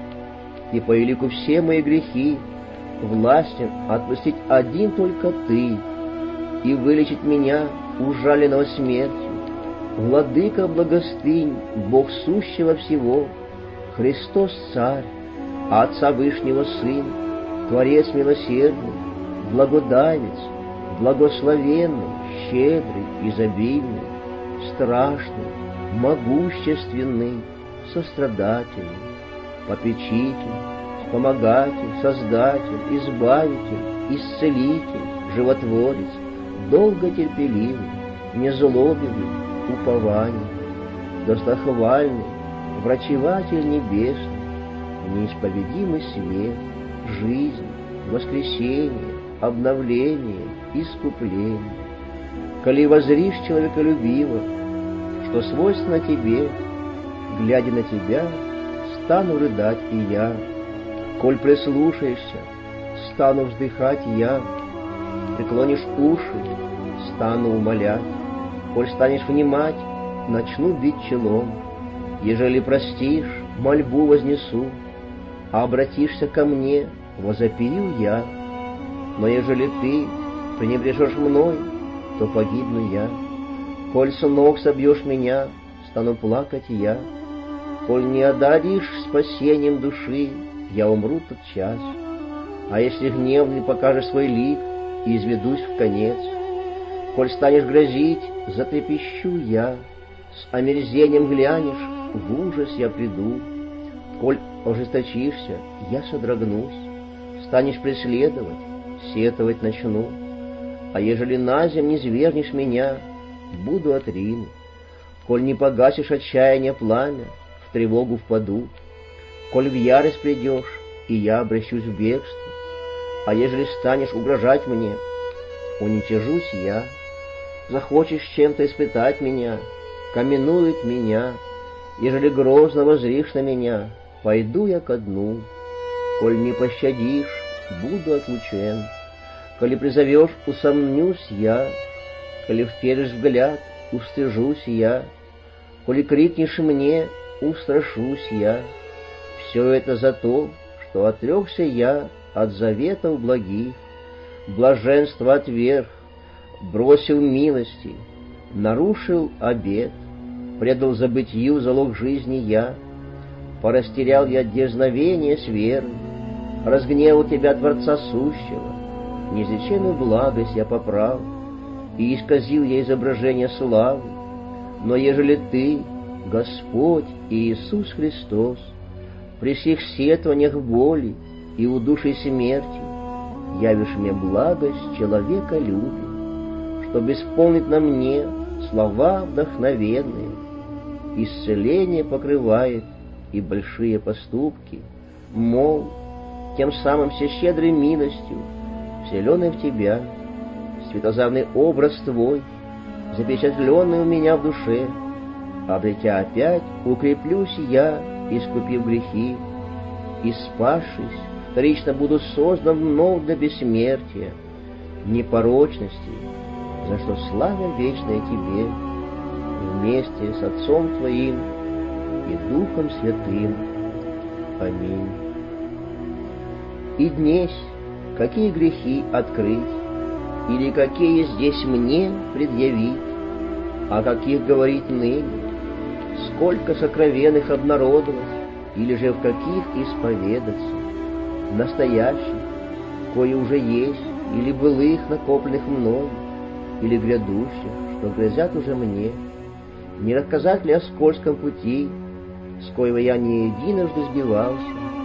И по велику все мои грехи властен отпустить один только Ты, и вылечить меня, ужаленного смертью. Владыка благостынь, Бог сущего всего, Христос Царь, Отца Вышнего Сын, Творец милосердный, благодавец, благословенный, щедрый, изобильный, страшный, могущественный, сострадательный, попечитель, вспомогатель, создатель, избавитель, исцелитель, животворец, долготерпеливый, незлобивый, упование, достохвальный, врачеватель небесный, неисповедимый свет, жизнь, воскресение, обновление, искупление. Коли возришь человеколюбиво, что свойственно тебе, глядя на тебя, стану рыдать и я. Коль прислушаешься, стану вздыхать я. Преклонишь уши, стану умолять. Коль станешь внимать, начну бить челом. Ежели простишь, мольбу вознесу, а обратишься ко мне, возопию я. Но ежели ты пренебрежешь мной, то погибну я. Коль с ног собьешь меня, стану плакать я. Коль не одаришь спасением души, я умру тот час. А если гневный покажешь свой лик, и изведусь в конец. Коль станешь грозить, затрепещу я, с омерзением глянешь, в ужас я приду. Коль ожесточишься, я содрогнусь, станешь преследовать, сетовать начну. А ежели на земь не свергнешь меня, буду отринут. Коль не погасишь отчаяние пламя, в тревогу впаду. Коль в ярость придешь, и я обращусь в бегство. А ежели станешь угрожать мне, уничижусь я. Захочешь чем-то испытать меня, каменует меня. Ежели грозно воззришь на меня, пойду я ко дну. Коль не пощадишь, буду отлучен. Коли призовешь, усомнюсь я. Коли вперишь взгляд, устыжусь я. Коли крикнешь мне, устрашусь я. Все это за то, что отрекся я от заветов благих, блаженство отверг, бросил милости, нарушил обет, предал забытью залог жизни я, порастерял я дерзновение с верой, разгневал тебя, Творца сущего, неизреченную благость я поправ, и исказил я изображение славы. Но ежели ты, Господь Иисус Христос, при всех сетованиях боли и удушей смерти, явишь мне благость человеколюбия, чтобы исполнить на мне слова вдохновенные. Исцеление покрывает и большие поступки, мол, тем самым все щедрой милостью, вселенной в тебя, светозарный образ твой, запечатленный у меня в душе, обретя опять, укреплюсь я, искупив грехи, и спасшись, вторично буду создан вновь до бессмертия, непорочности, за что слава вечная тебе, вместе с Отцом Твоим и Духом Святым. Аминь. И днесь, какие грехи открыть, или какие здесь мне предъявить, о каких говорить ныне, сколько сокровенных обнародовать, или же в каких исповедаться, настоящих, кои уже есть, или былых, накопленных мною, или грядущих, что грозят уже мне, не рассказать ли о скользком пути, с коего я не единожды сбивался,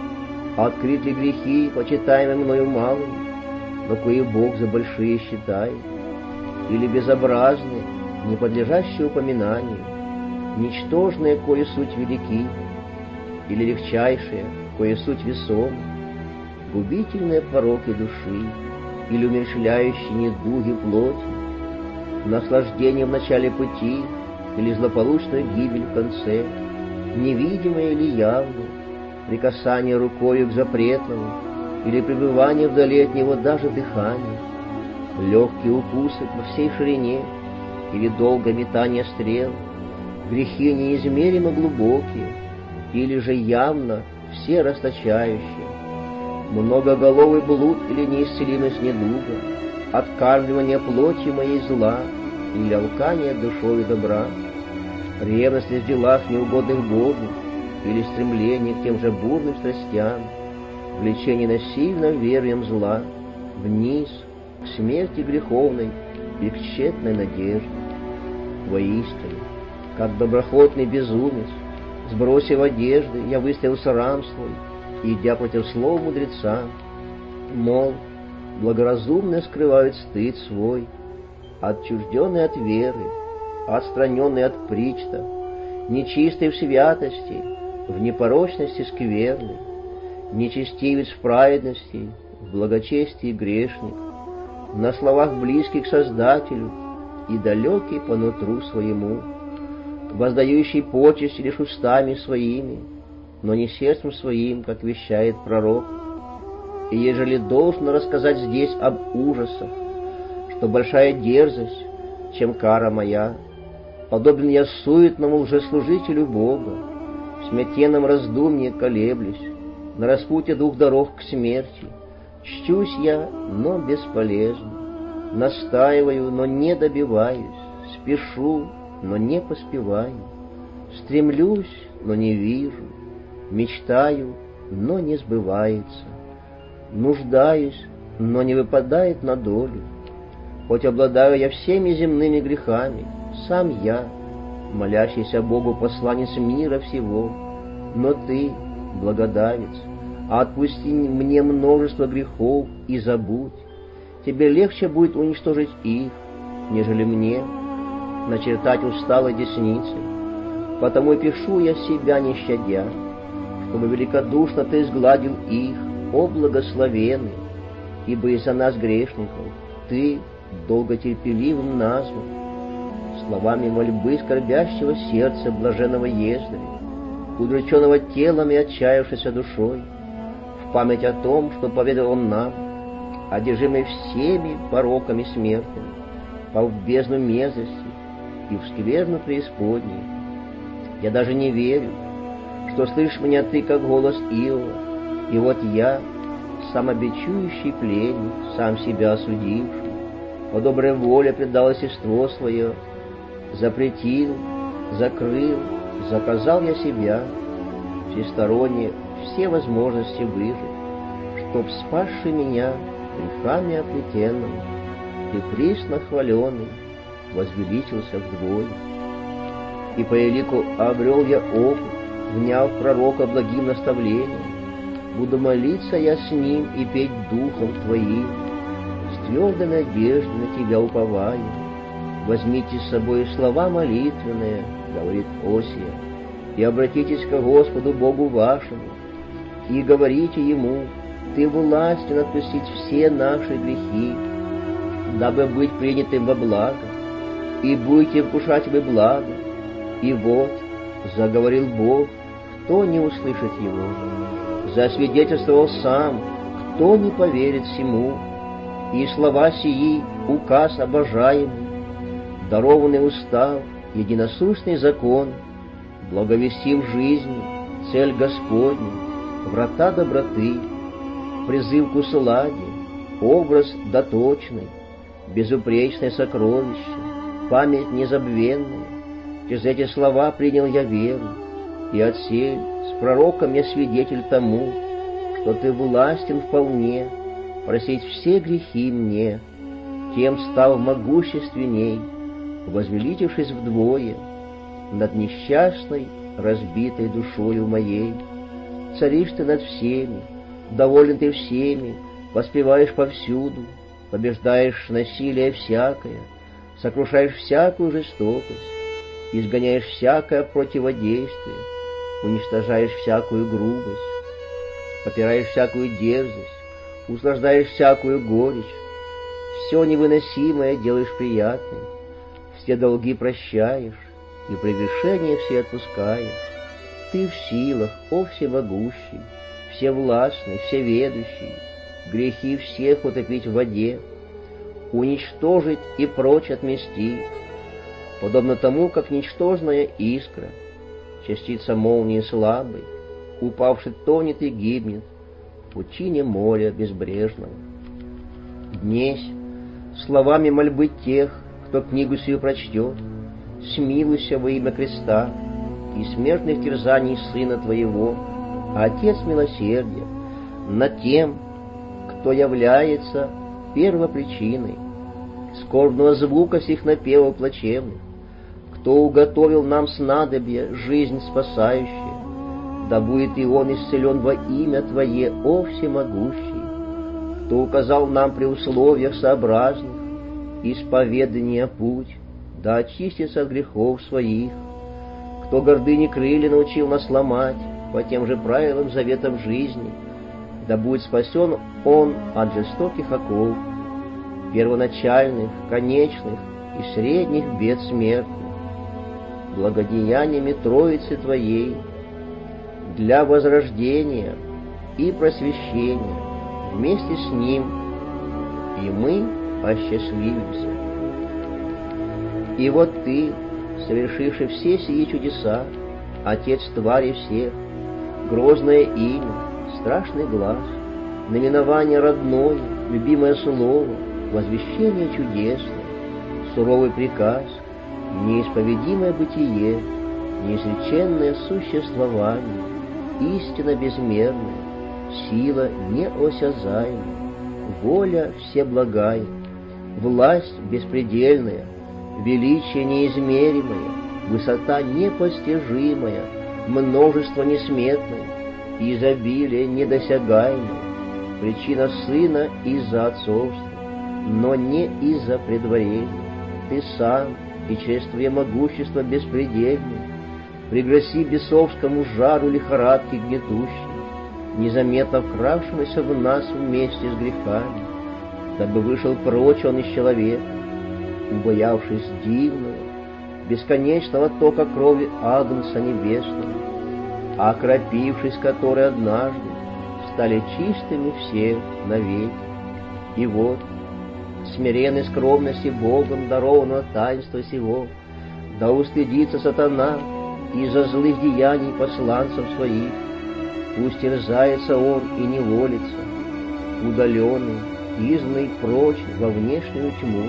а открыть ли грехи, почитаемые мною малыми, но кои Бог за большие считает, или безобразные, не подлежащие упоминанию, ничтожные, кои суть велики, или легчайшие, кои суть весомы, губительные пороки души, или умерщвляющие недуги плоти, наслаждение в начале пути, или злополучную гибель в конце, невидимое или явное, прикасание рукою к запретному, или пребывание вдали от него даже дыхание, легкие укусы по всей ширине, или долгое метание стрел, грехи неизмеримо глубокие, или же явно все расточающие, многоголовый блуд или неисцелимость недуга, откармливание плоти моей зла или алкание душою добра, ревность в делах неугодных Богу или стремление к тем же бурным страстям, влечение насильным верием зла, вниз, к смерти греховной и к тщетной надежде. Воистину, как доброхотный безумец, сбросив одежды, я выставил срам свой, идя против слов мудреца, мол, благоразумные скрывают стыд свой, отчужденный от веры, отстраненный от причта, нечистый в святости, в непорочности скверный, нечестивец в праведности, в благочестии грешник, на словах близкий к Создателю и далекий по нутру своему, воздающий почести лишь устами своими, но не сердцем своим, как вещает пророк. И ежели должно рассказать здесь об ужасах, что большая дерзость, чем кара моя, подобен я суетному лжеслужителю Бога, В смятенном раздумье колеблюсь, на распутье двух дорог к смерти. Чтюсь я, но бесполезно, настаиваю, но не добиваюсь, спешу, но не поспеваю, стремлюсь, но не вижу, мечтаю, но не сбывается, нуждаюсь, но не выпадает на долю. Хоть обладаю я всеми земными грехами, сам я, молящийся Богу посланец мира всего, но Ты, благодавец, отпусти мне множество грехов и забудь. Тебе легче будет уничтожить их, нежели мне начертать усталой десницей. Потому и пишу я себя не щадя, чтобы великодушно Ты сгладил их, о благословенный, ибо из-за нас грешников Ты долготерпеливым назван. Словами мольбы скорбящего сердца блаженного Ездря, удрученного телом и отчаявшейся душой, в память о том, что поведал он нам, одержимый всеми пороками смертными, пал в бездну мерзости и в скверну преисподней. Я даже не верю, что слышишь меня Ты, как голос Иова, и вот я, самобичующий пленник, сам себя осудивший, по доброй воле предал естество свое, запретил, закрыл, заказал я себя, всесторонне все возможности выжить, чтоб спасший меня грехами оплетенным и присно хваленный возвеличился вдвое. И по элику обрел я опыт, вняв пророка благим наставлением, буду молиться я с ним и петь духом Твоим, с твердой надеждой на Тебя уповая. Возьмите с собой слова молитвенные, говорит Осия, и обратитесь к Господу Богу вашему, и говорите Ему: Ты властен отпустить все наши грехи, дабы быть принятым во благо, и будете вкушать вы благо. И вот, заговорил Бог, кто не услышит Его? Засвидетельствовал Сам, кто не поверит Сему? И слова сии — указ обожаемый, дарованный устав, единосущный закон, благовестим жизни, цель Господня, врата доброты, призыв к усладе, образ доточный, безупречное сокровище, память незабвенная. Через эти слова принял я веру, и отсель с пророком я свидетель тому, что Ты властен вполне просить все грехи мне, тем став могущественней, возвеличившись вдвое над несчастной, разбитой душою моей. Царишь Ты над всеми, доволен Ты всеми, воспеваешь повсюду, побеждаешь насилие всякое, сокрушаешь всякую жестокость, изгоняешь всякое противодействие, уничтожаешь всякую грубость, попираешь всякую дерзость, услаждаешь всякую горечь, все невыносимое делаешь приятным, все долги прощаешь и прегрешения все отпускаешь. Ты в силах, о всемогущий, всевластный, всеведущий, грехи всех утопить в воде, уничтожить и прочь отместить, подобно тому, как ничтожная искра, частица молнии слабой, упавший тонет и гибнет в пучине моря безбрежного. Днесь словами мольбы тех, кто книгу сию прочтет, смилуйся во имя креста и смертных терзаний Сына Твоего, Отец милосердия, над тем, кто является первопричиной скорбного звука сих напевов плачевных, кто уготовил нам снадобье, жизнь спасающая, да будет и он исцелен во имя Твое, о всемогущий, кто указал нам при условиях сообразных исповедания путь, да очистится от грехов своих, кто гордыни крылья научил нас ломать по тем же правилам заветов жизни, да будет спасен он от жестоких оков, первоначальных, конечных и средних бед смертных, благодеяниями Троицы Твоей, для возрождения и просвещения вместе с Ним, и мы осчастливимся. И вот Ты, совершивший все сии чудеса, Отец твари всех, грозное имя, страшный глаз, наименование родное, любимое слово, возвещение чудесное, суровый приказ, неисповедимое бытие, неизреченное существование, истина безмерная, сила неосязаемая, воля всеблагая, власть беспредельная, величие неизмеримое, высота непостижимая, множество несметное, изобилие недосягаемое, причина Сына из-за отцовства, но не из-за предварения. Ты сам, и через Твое могущество беспредельное, пригласи бесовскому жару лихорадки гнетущей, незаметно вкравшемуся в нас вместе с грехами, дабы вышел прочь он из человека, убоявшись дивного, бесконечного тока крови Агнца Небесного, окропившись которой однажды стали чистыми все навеки. И вот, смиренной скромности Богом дарованного таинства сего, да устыдится сатана из-за злых деяний посланцев своих, пусть терзается он и неволится, удаленный, изгнанный прочь во внешнюю тьму,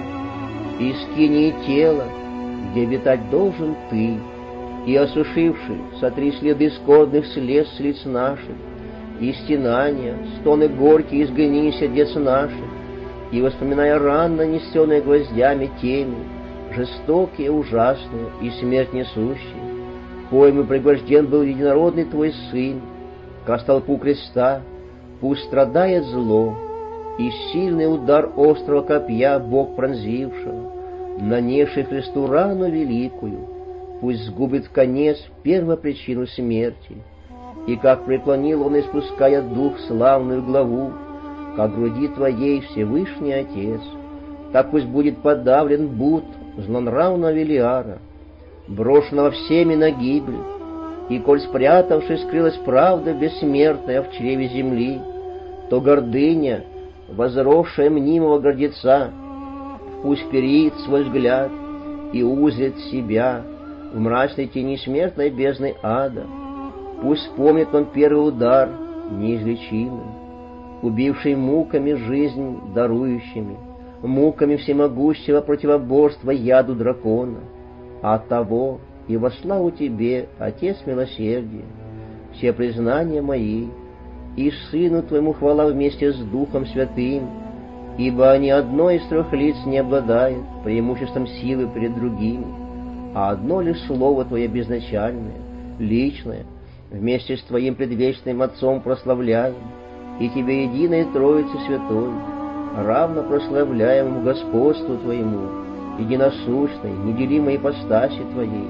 и скинии тела, где обитать должен ты, и, осушивший, сотри следы скорбных слез с лиц наших, и стенания, стоны горькие изгони сердец наших, и, воспоминая раны, нанесенные гвоздями теми, жестокие, ужасные и смерть несущие, коим и пригвожден был единородный Твой Сын, ко столпу креста, пусть страдает зло, и сильный удар острого копья Бог пронзившего, нанесший Христу рану великую, пусть сгубит в конец первопричину смерти, и как преклонил Он, испуская дух, славную главу, как груди Твоей Всевышний Отец, так пусть будет подавлен бут злонравного Велиара, брошенного всеми на гибель, и коль спрятавшись скрылась правда бессмертная в чреве земли, то гордыня, возросшая мнимого гордеца, пусть перит свой взгляд и узрит себя в мрачной тени смертной бездны ада. Пусть вспомнит он первый удар неизлечимый, убивший муками жизнь дарующими, муками всемогущего противоборства яду дракона. А от того и во славу Тебе, Отец милосердия, все признания мои, и Сыну Твоему хвала вместе с Духом Святым, ибо они одной из трех лиц не обладает преимуществом силы перед другими, а одно лишь Слово Твое безначальное, личное, вместе с Твоим предвечным Отцом прославляем, и Тебе единой Троице Святой, равно прославляемому господству Твоему, единосущной, неделимой ипостаси Твоей,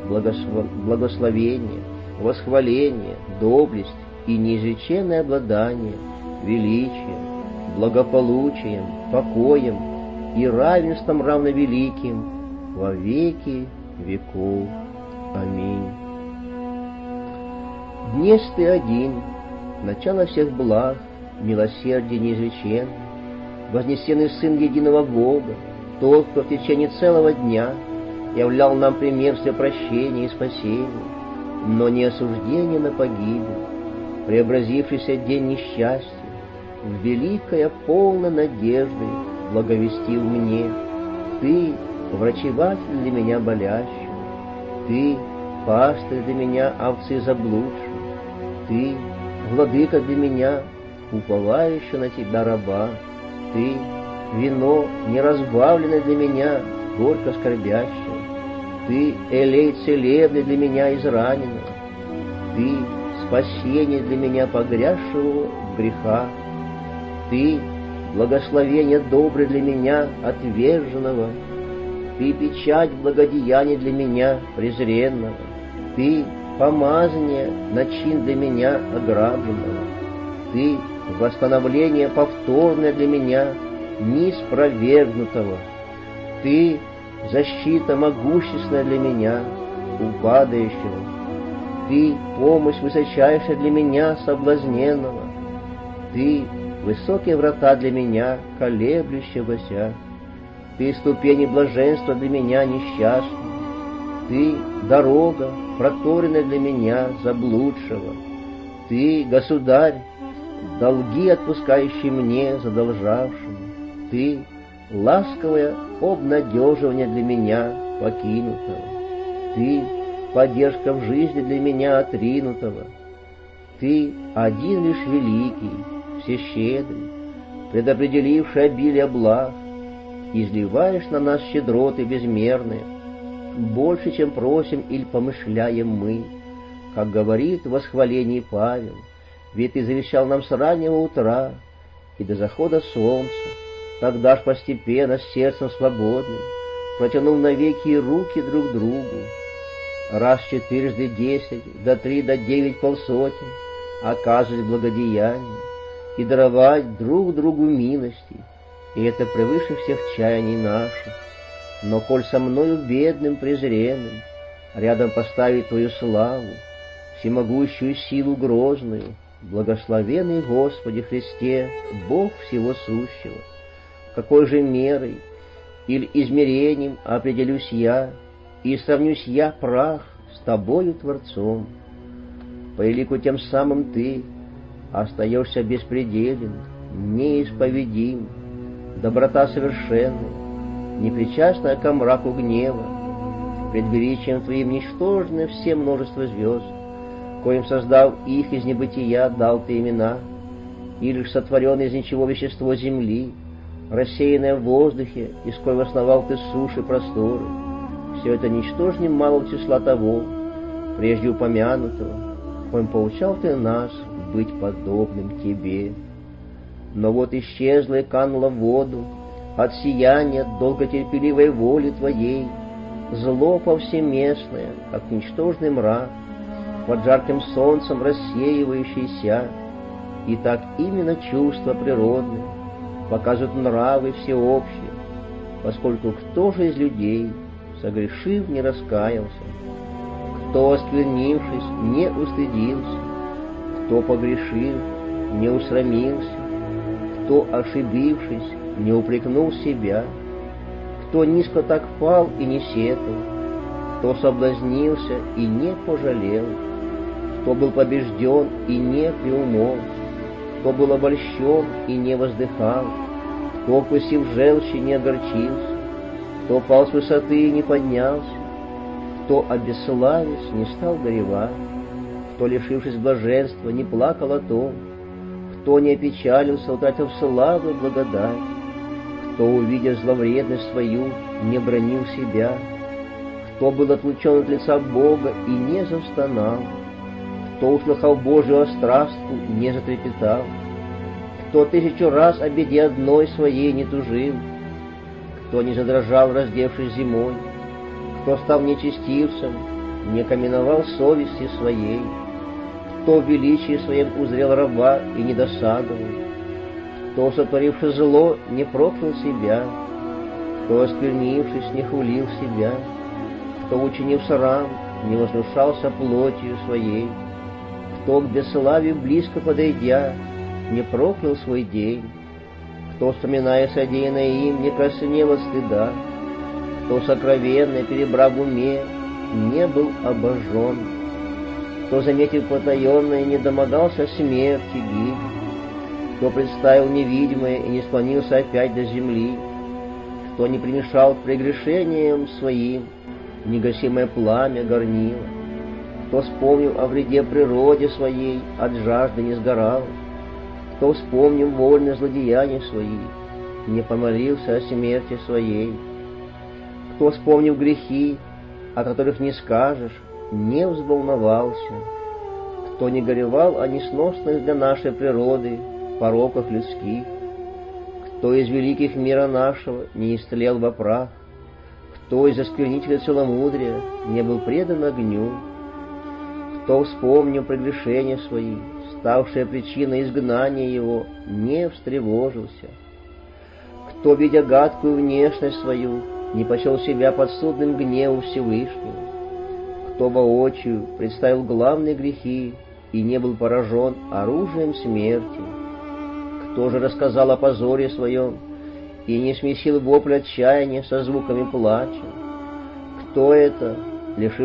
благословение, восхваление, доблесть и неизреченное обладание, величием, благополучием, покоем и равенством равновеликим во веки веков. Аминь. Днес Ты один, начало всех благ, милосердие неизреченное, вознесенный Сын единого Бога, тот, кто в течение целого дня являл нам пример все прощения и спасения, но не осуждения на погибель, преобразившийся день несчастья, в великая полна надежды благовестил мне: Ты врачеватель для меня болящего, Ты пастырь для меня овцы заблудшей, Ты владыка для меня, уповающий на Тебя раба, Ты вино неразбавленное для меня, горько скорбящее, Ты элей целебный для меня израненного, Ты спасение для меня погрязшего в грехах, Ты благословение доброе для меня отверженного, Ты печать благодеяния для меня презренного, Ты помазание начин для меня ограбленного, Ты восстановление повторное для меня неспровергнутого, Ты защита могущественная для меня, упадающего, Ты помощь высочайшая для меня соблазненного, Ты высокие врата для меня колеблющегося, Ты ступени блаженства для меня несчастного, Ты дорога, проторенный для меня, заблудшего. Ты, Государь, долги отпускающий мне, задолжавшему. Ты, ласковое обнадеживание для меня, покинутого. Ты, поддержка в жизни для меня, отринутого. Ты, один лишь великий, всещедрый, предопределивший обилие благ, изливаешь на нас щедроты безмерные, больше, чем просим или помышляем мы, как говорит в восхвалении Павел, ведь Ты завещал нам с раннего утра и до захода солнца, тогда ж постепенно с сердцем свободным, протянув навеки руки друг другу, раз 4 × 10, до 3 до 9 полсотен, оказывать благодеяние и даровать друг другу милости, и это превыше всех чаяний наших. Но коль со мною бедным, презренным, рядом поставить Твою славу, всемогущую силу грозную, благословенный Господи Христе, Бог всего сущего, какой же мерой или измерением определюсь я, и сравнюсь я, прах, с Тобою, Творцом. По элику тем самым Ты остаешься беспределен, неисповедим, доброта совершенная, непричастная ко мраку гнева, пред величием Твоим ничтожны все множество звезд, коим, создав их из небытия, дал Ты имена, и лишь сотворенное из ничего вещество земли, рассеянное в воздухе, из коего основал Ты суши просторы, все это ничтожнее малого числа того, прежде упомянутого, коим поучал Ты нас быть подобным Тебе. Но вот исчезла и канула в воду от сияния долготерпеливой воли Твоей зло повсеместное, как ничтожный мрак, под жарким солнцем рассеивающийся, и так именно чувства природные показывают нравы всеобщие, поскольку кто же из людей, согрешив, не раскаялся, кто, осквернившись, не устыдился, кто, погрешив, не усрамился, кто, ошибившись, не упрекнул себя, кто низко так пал и не сетовал, кто соблазнился и не пожалел, кто был побежден и не приумолк, кто был обольщен и не воздыхал, кто, вкусив желчи, не огорчился, кто пал с высоты и не поднялся, кто, обесславясь, не стал горевать, кто, лишившись блаженства, не плакал о том, кто не опечалился, утратив славу и благодать, кто, увидев зловредность свою, не бранил себя, кто был отлучен от лица Бога и не застонал, кто, услыхав Божию острастку, не затрепетал, кто 1000 раз о беде одной своей не тужил, кто не задрожал, раздевшись зимой, кто, став нечестивцем, не каменовал совести своей, кто в величии своем узрел раба и не досадовал, кто, сотворивши зло, не проклял себя, кто, осквернившись, не хулил себя, кто, учинив срам, не вознушался плотью своей, кто, к бесславию близко подойдя, не проклял свой день, кто, вспоминая содеянное им, не краснел от стыда, кто, сокровенно перебрав в уме, не был обожжен, кто, заметив потаенное, не домогался смерти гибели, кто представил невидимое и не склонился опять до земли, кто не примешал к прегрешениям своим негасимое пламя горнила, кто, вспомнив о вреде природе своей, от жажды не сгорал, кто, вспомнив вольные злодеяния свои, не помолился о смерти своей, кто, вспомнив грехи, о которых не скажешь, не взволновался, кто не горевал о несносных для нашей природы пороках людских, кто из великих мира нашего не истлел во прах, кто из осквернителя целомудрия не был предан огню, кто, вспомнив прегрешения свои, ставшие причиной изгнания его, не встревожился, кто, видя гадкую внешность свою, не почел себя подсудным гневу Всевышнего, кто воочию представил главные грехи и не был поражен оружием смерти, кто же рассказал о позоре своем и не смесил вопль отчаяния со звуками плача, кто это, лишившись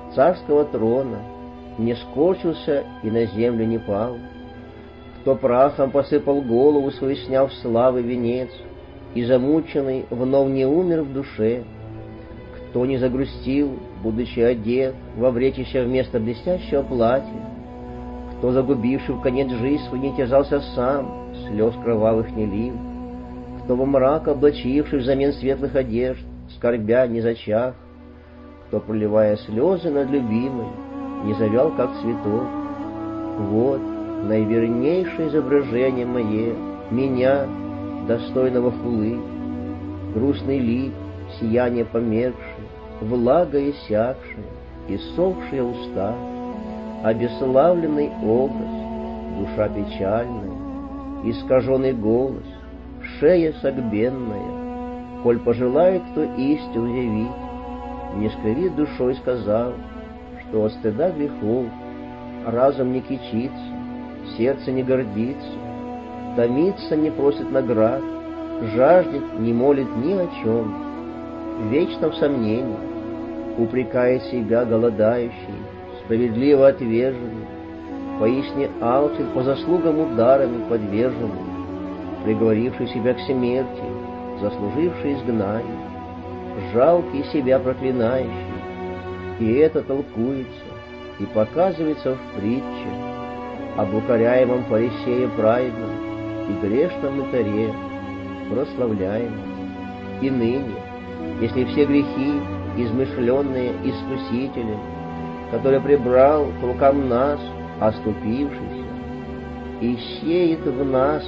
царского трона, не скорчился и на землю не пал, кто прахом посыпал голову свою, сняв славы венец, и замученный вновь не умер в душе, кто не загрустил, будучи одет во вретище вместо блестящего платья, кто, загубивший в конец жизнь свой, не терзался сам, слез кровавых не лил, кто во мрак облачивший взамен светлых одежд, скорбя не зачах, кто, проливая слезы над любимой, не завял, как цветок. Вот наивернейшее изображение мое, меня, достойного хулы, грустный лик, сияние померкшее, влага иссякшая, иссохшие уста, обесславленный образ, душа печальная, искаженный голос, шея согбенная, коль пожелает кто истину явить, не скривит душой, сказав, что от стыда грехов разум не кичится, сердце не гордится, томится, не просит наград, жаждет, не молит ни о чем, вечно в сомнении, упрекает себя голодающий, справедливо отверженный, поистине алчен по заслугам ударами подверженный, приговоривший себя к смерти, заслуживший изгнание, жалкий себя проклинающий, и это толкуется и показывается в притче об укоряемом фарисее праведном и грешном мытаре, прославляемом. И ныне, если все грехи, измышленные искусителем, который прибрал к рукам нас, оступившийся, и сеет в нас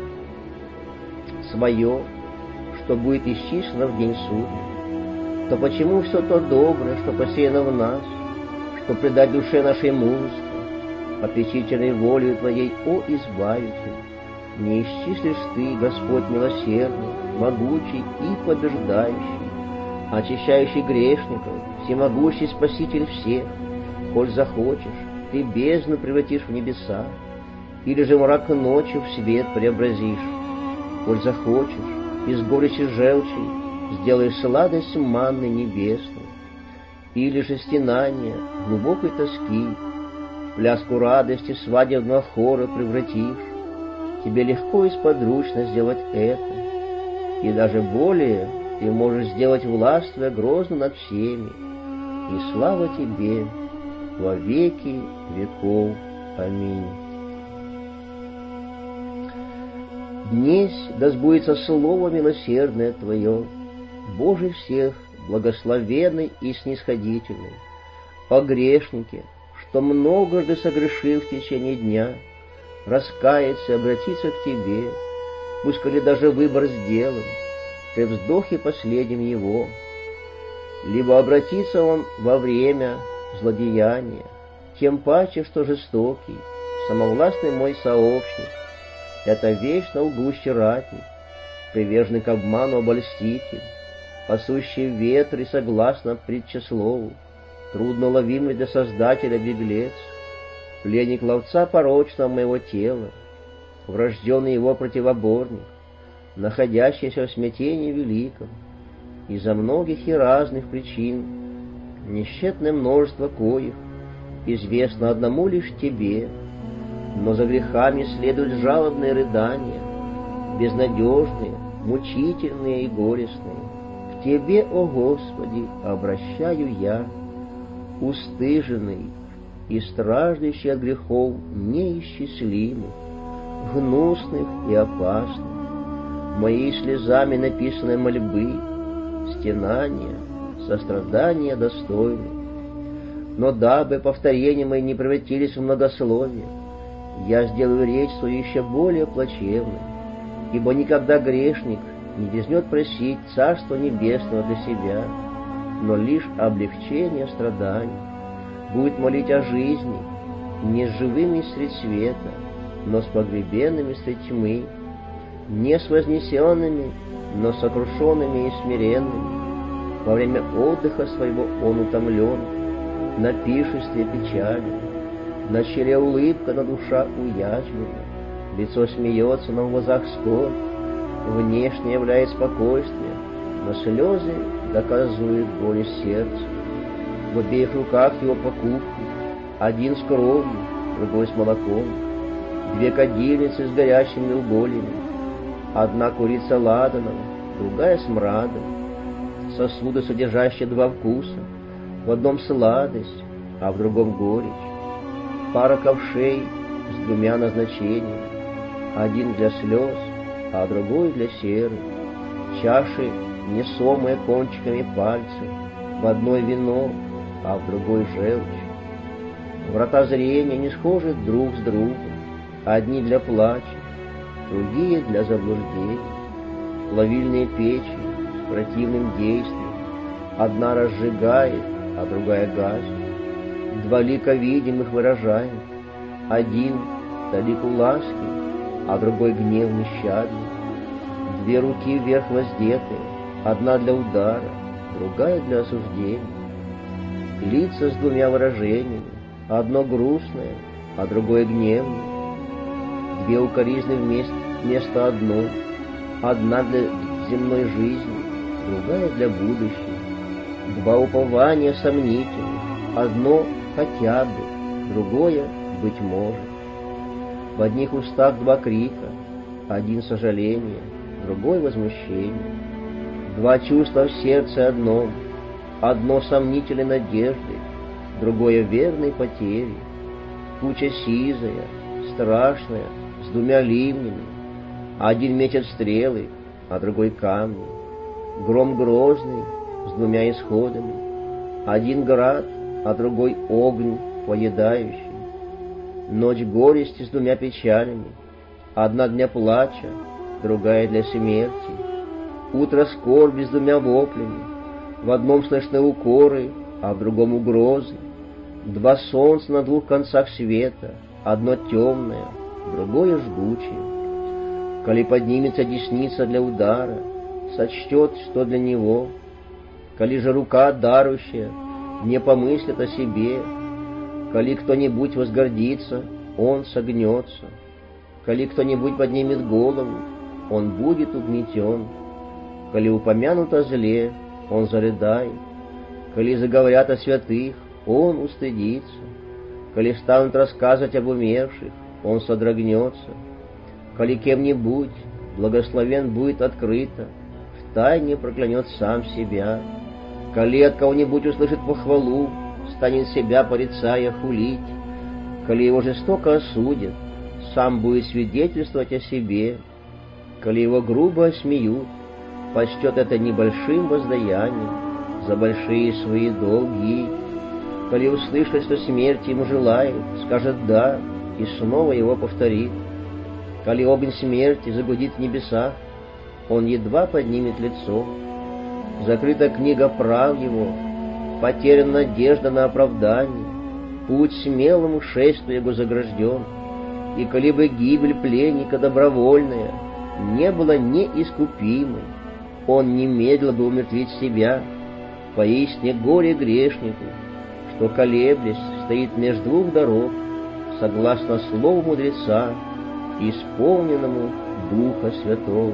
свое, что будет исчислено в день суда, то почему все то доброе, что посеяно в нас, что придать душе нашей мужество, попечительной волею Твоей, о Избавитель, не исчислишь Ты, Господь милосердный, могучий и побеждающий, очищающий грешников, всемогущий Спаситель всех, коль захочешь, Ты бездну превратишь в небеса, или же мрак ночью в свет преобразишь, коль захочешь, из горечи желчи сделаешь сладость манны небесной, или же стенания глубокой тоски в пляску радости свадебного хора превратишь. Тебе легко и сподручно сделать это, и даже более ты можешь сделать, властвуя грозно над всеми, и слава Тебе во веки веков. Аминь. Днесь да сбудется слово милосердное Твое, Боже всех, благословенный и снисходительный, о грешнике, что многожды согрешил в течение дня, раскаяться и обратиться к Тебе, пусть коли даже выбор сделан, при вздохе последнем его, либо обратится он во время злодеяния, тем паче, что жестокий, самовластный мой сообщник, это вечно лгущий ратник, приверженный к обману обольститель, пасущий ветры согласно притчеслову, трудно ловимый для Создателя беглец, пленник ловца порочного моего тела, врожденный его противоборник, находящийся в смятении великом, из-за многих и разных причин, несчетное множество коих известно одному лишь Тебе, но за грехами следуют жалобные рыдания, безнадежные, мучительные и горестные. К Тебе, о Господи, обращаю я, устыженный и страждущий от грехов неисчислимых, гнусных и опасных, моей слезами написанной мольбы, стенания, сострадания достойны. Но дабы повторения мои не превратились в многословие, я сделаю речь свою еще более плачевной, ибо никогда грешник не дерзнет просить Царства Небесного для себя, но лишь облегчение страданий, будет молить о жизни, не с живыми средь света, но с погребенными средь тьмы, не с вознесенными, но с сокрушенными и смиренными. Во время отдыха своего он утомлен, на пиршестве печали, на челе улыбка, на душа уязвлена, лицо смеется, но в глазах скорбь, внешне являет спокойствие, но слезы доказывают боль сердца. В обеих руках его покупки, один с кровью, другой с молоком, две кадильницы с горящими угольями, одна курица ладанова, другая с мрадом, сосуды, содержащие два вкуса, в одном сладость, а в другом горечь, пара ковшей с двумя назначениями, один для слез, а другой для серы, чаши, несомые кончиками пальцев, в одной вино, а в другой желчь. Врата зрения не схожи друг с другом, одни для плача, другие для заблуждений. Плавильные печи с противным действием, одна разжигает, а другая гасит. Два лика видимых выражает, один до лику ласки, а другой гнев нещадный. Две руки вверх воздетые, одна для удара, другая для осуждения. Лица с двумя выражениями, одно грустное, а другое гневное. Две укоризны вместо одной, одна для земной жизни, другая для будущей. Два упования сомнительных, одно хотя бы, другое быть может. В одних устах два крика, один сожаление, другой возмущение. Два чувства в сердце одном, одно сомнительной надежды, другое верной потери. Куча сизая, страшная, с двумя ливнями, один метит стрелы, а другой камни. Гром грозный, с двумя исходами, один град, а другой огонь поедающий. Ночь горести с двумя печалями, одна для плача, другая для смерти. Утро скорби с двумя воплями, в одном слышны укоры, а в другом угрозы. Два солнца на двух концах света, одно темное, другое жгучее. Коли поднимется десница для удара, сочтет, что для него. Коли же рука дарующая не помыслит о себе, коли кто-нибудь возгордится, он согнется. Коли кто-нибудь поднимет голову, он будет угнетен. Коли упомянут о зле, он зарыдает. Коли заговорят о святых, он устыдится. Коли станут рассказывать об умерших, он содрогнется. Коли кем-нибудь благословен будет открыто, втайне проклянет сам себя. Коли от кого-нибудь услышит похвалу, станет себя порицая хулить. Коли его жестоко осудят, сам будет свидетельствовать о себе. Коли его грубо осмеют, почтет это небольшим воздаянием за большие свои долги. Коли услышит, что смерть ему желает, скажет «да» и снова его повторит. Коли огонь смерти загудит в небесах, он едва поднимет лицо. Закрыта книга прав его, потеряна надежда на оправдание, путь смелому шествию его загражден. И коли бы гибель пленника добровольная не была неискупимой, он не медлил бы умертвить себя. Поистине горе грешнику, что, колеблясь, стоит между двух дорог, согласно слову мудреца, исполненному Духа Святого.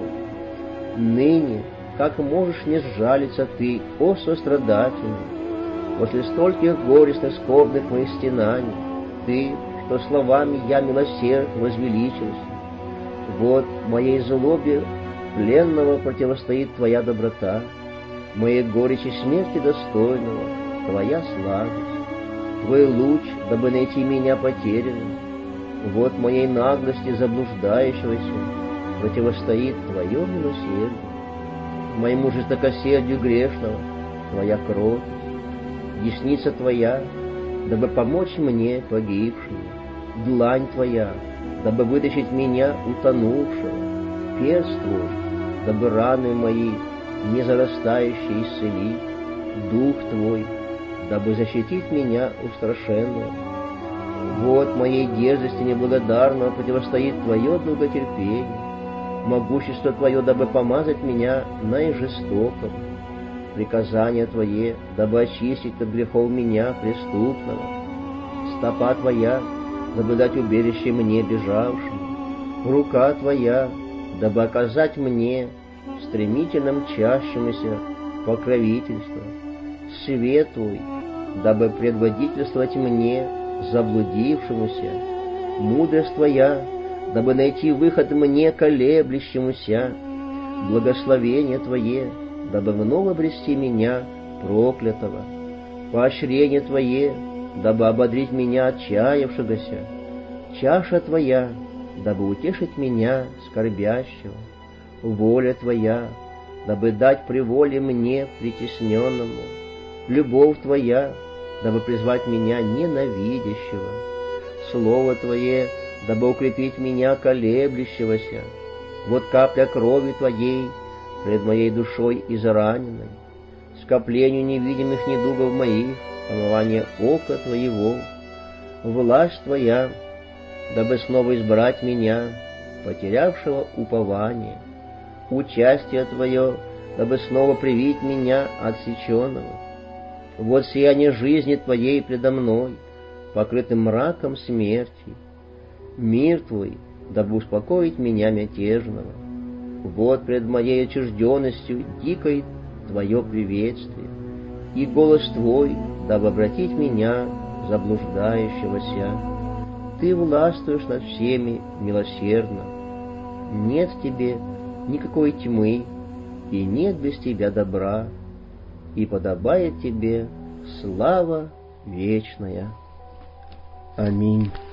Ныне, как можешь не сжалиться ты, о сострадательный, после стольких горестных скорбных моих стенаний, ты, что словами я милосерд возвеличился. Вот моей злобе пленного противостоит твоя доброта, моей горечи смерти достойного твоя сладость, твой луч, дабы найти меня потерянным. Вот моей наглости заблуждающегося противостоит твое милосердие, моему жестокосердию грешного твоя кротость, десница твоя, дабы помочь мне погибшему, длань твоя, дабы вытащить меня утонувшего, перст твой, дабы раны мои не зарастающие исцелить, дух твой, дабы защитить меня устрашенного. Вот моей дерзости неблагодарного противостоит твое долготерпение, могущество твое, дабы помазать меня наижестоком, приказание твое, дабы очистить от грехов меня преступного, стопа твоя, дабы дать убежище мне бежавшему, рука твоя, дабы оказать мне стремительно мчащемуся покровительство, свет твой, дабы предводительствовать мне, заблудившемуся, мудрость Твоя, дабы найти выход мне, колеблющемуся, благословение Твое, дабы вновь обрести меня, проклятого, поощрение Твое, дабы ободрить меня, отчаявшегося, чаша Твоя, дабы утешить меня, скорбящего, воля Твоя, дабы дать приволе мне, притесненному, любовь Твоя, дабы призвать меня, ненавидящего, Слово Твое, дабы укрепить меня, колеблющегося, вот капля крови Твоей пред моей душой израненной, скоплению невидимых недугов моих, омывание ока Твоего, власть Твоя, дабы снова избрать меня, потерявшего упование, участие Твое, дабы снова привить меня, отсеченного. Вот сияние жизни Твоей предо мной, покрытым мраком смерти, мир Твой, дабы успокоить меня мятежного. Вот пред моей отчужденностью дикой Твое приветствие, и голос Твой, дабы обратить меня, заблуждающегося. Ты властвуешь над всеми милосердно. Нет в Тебе никакой тьмы, и нет без Тебя добра, и подобает Тебе слава вечная. Аминь.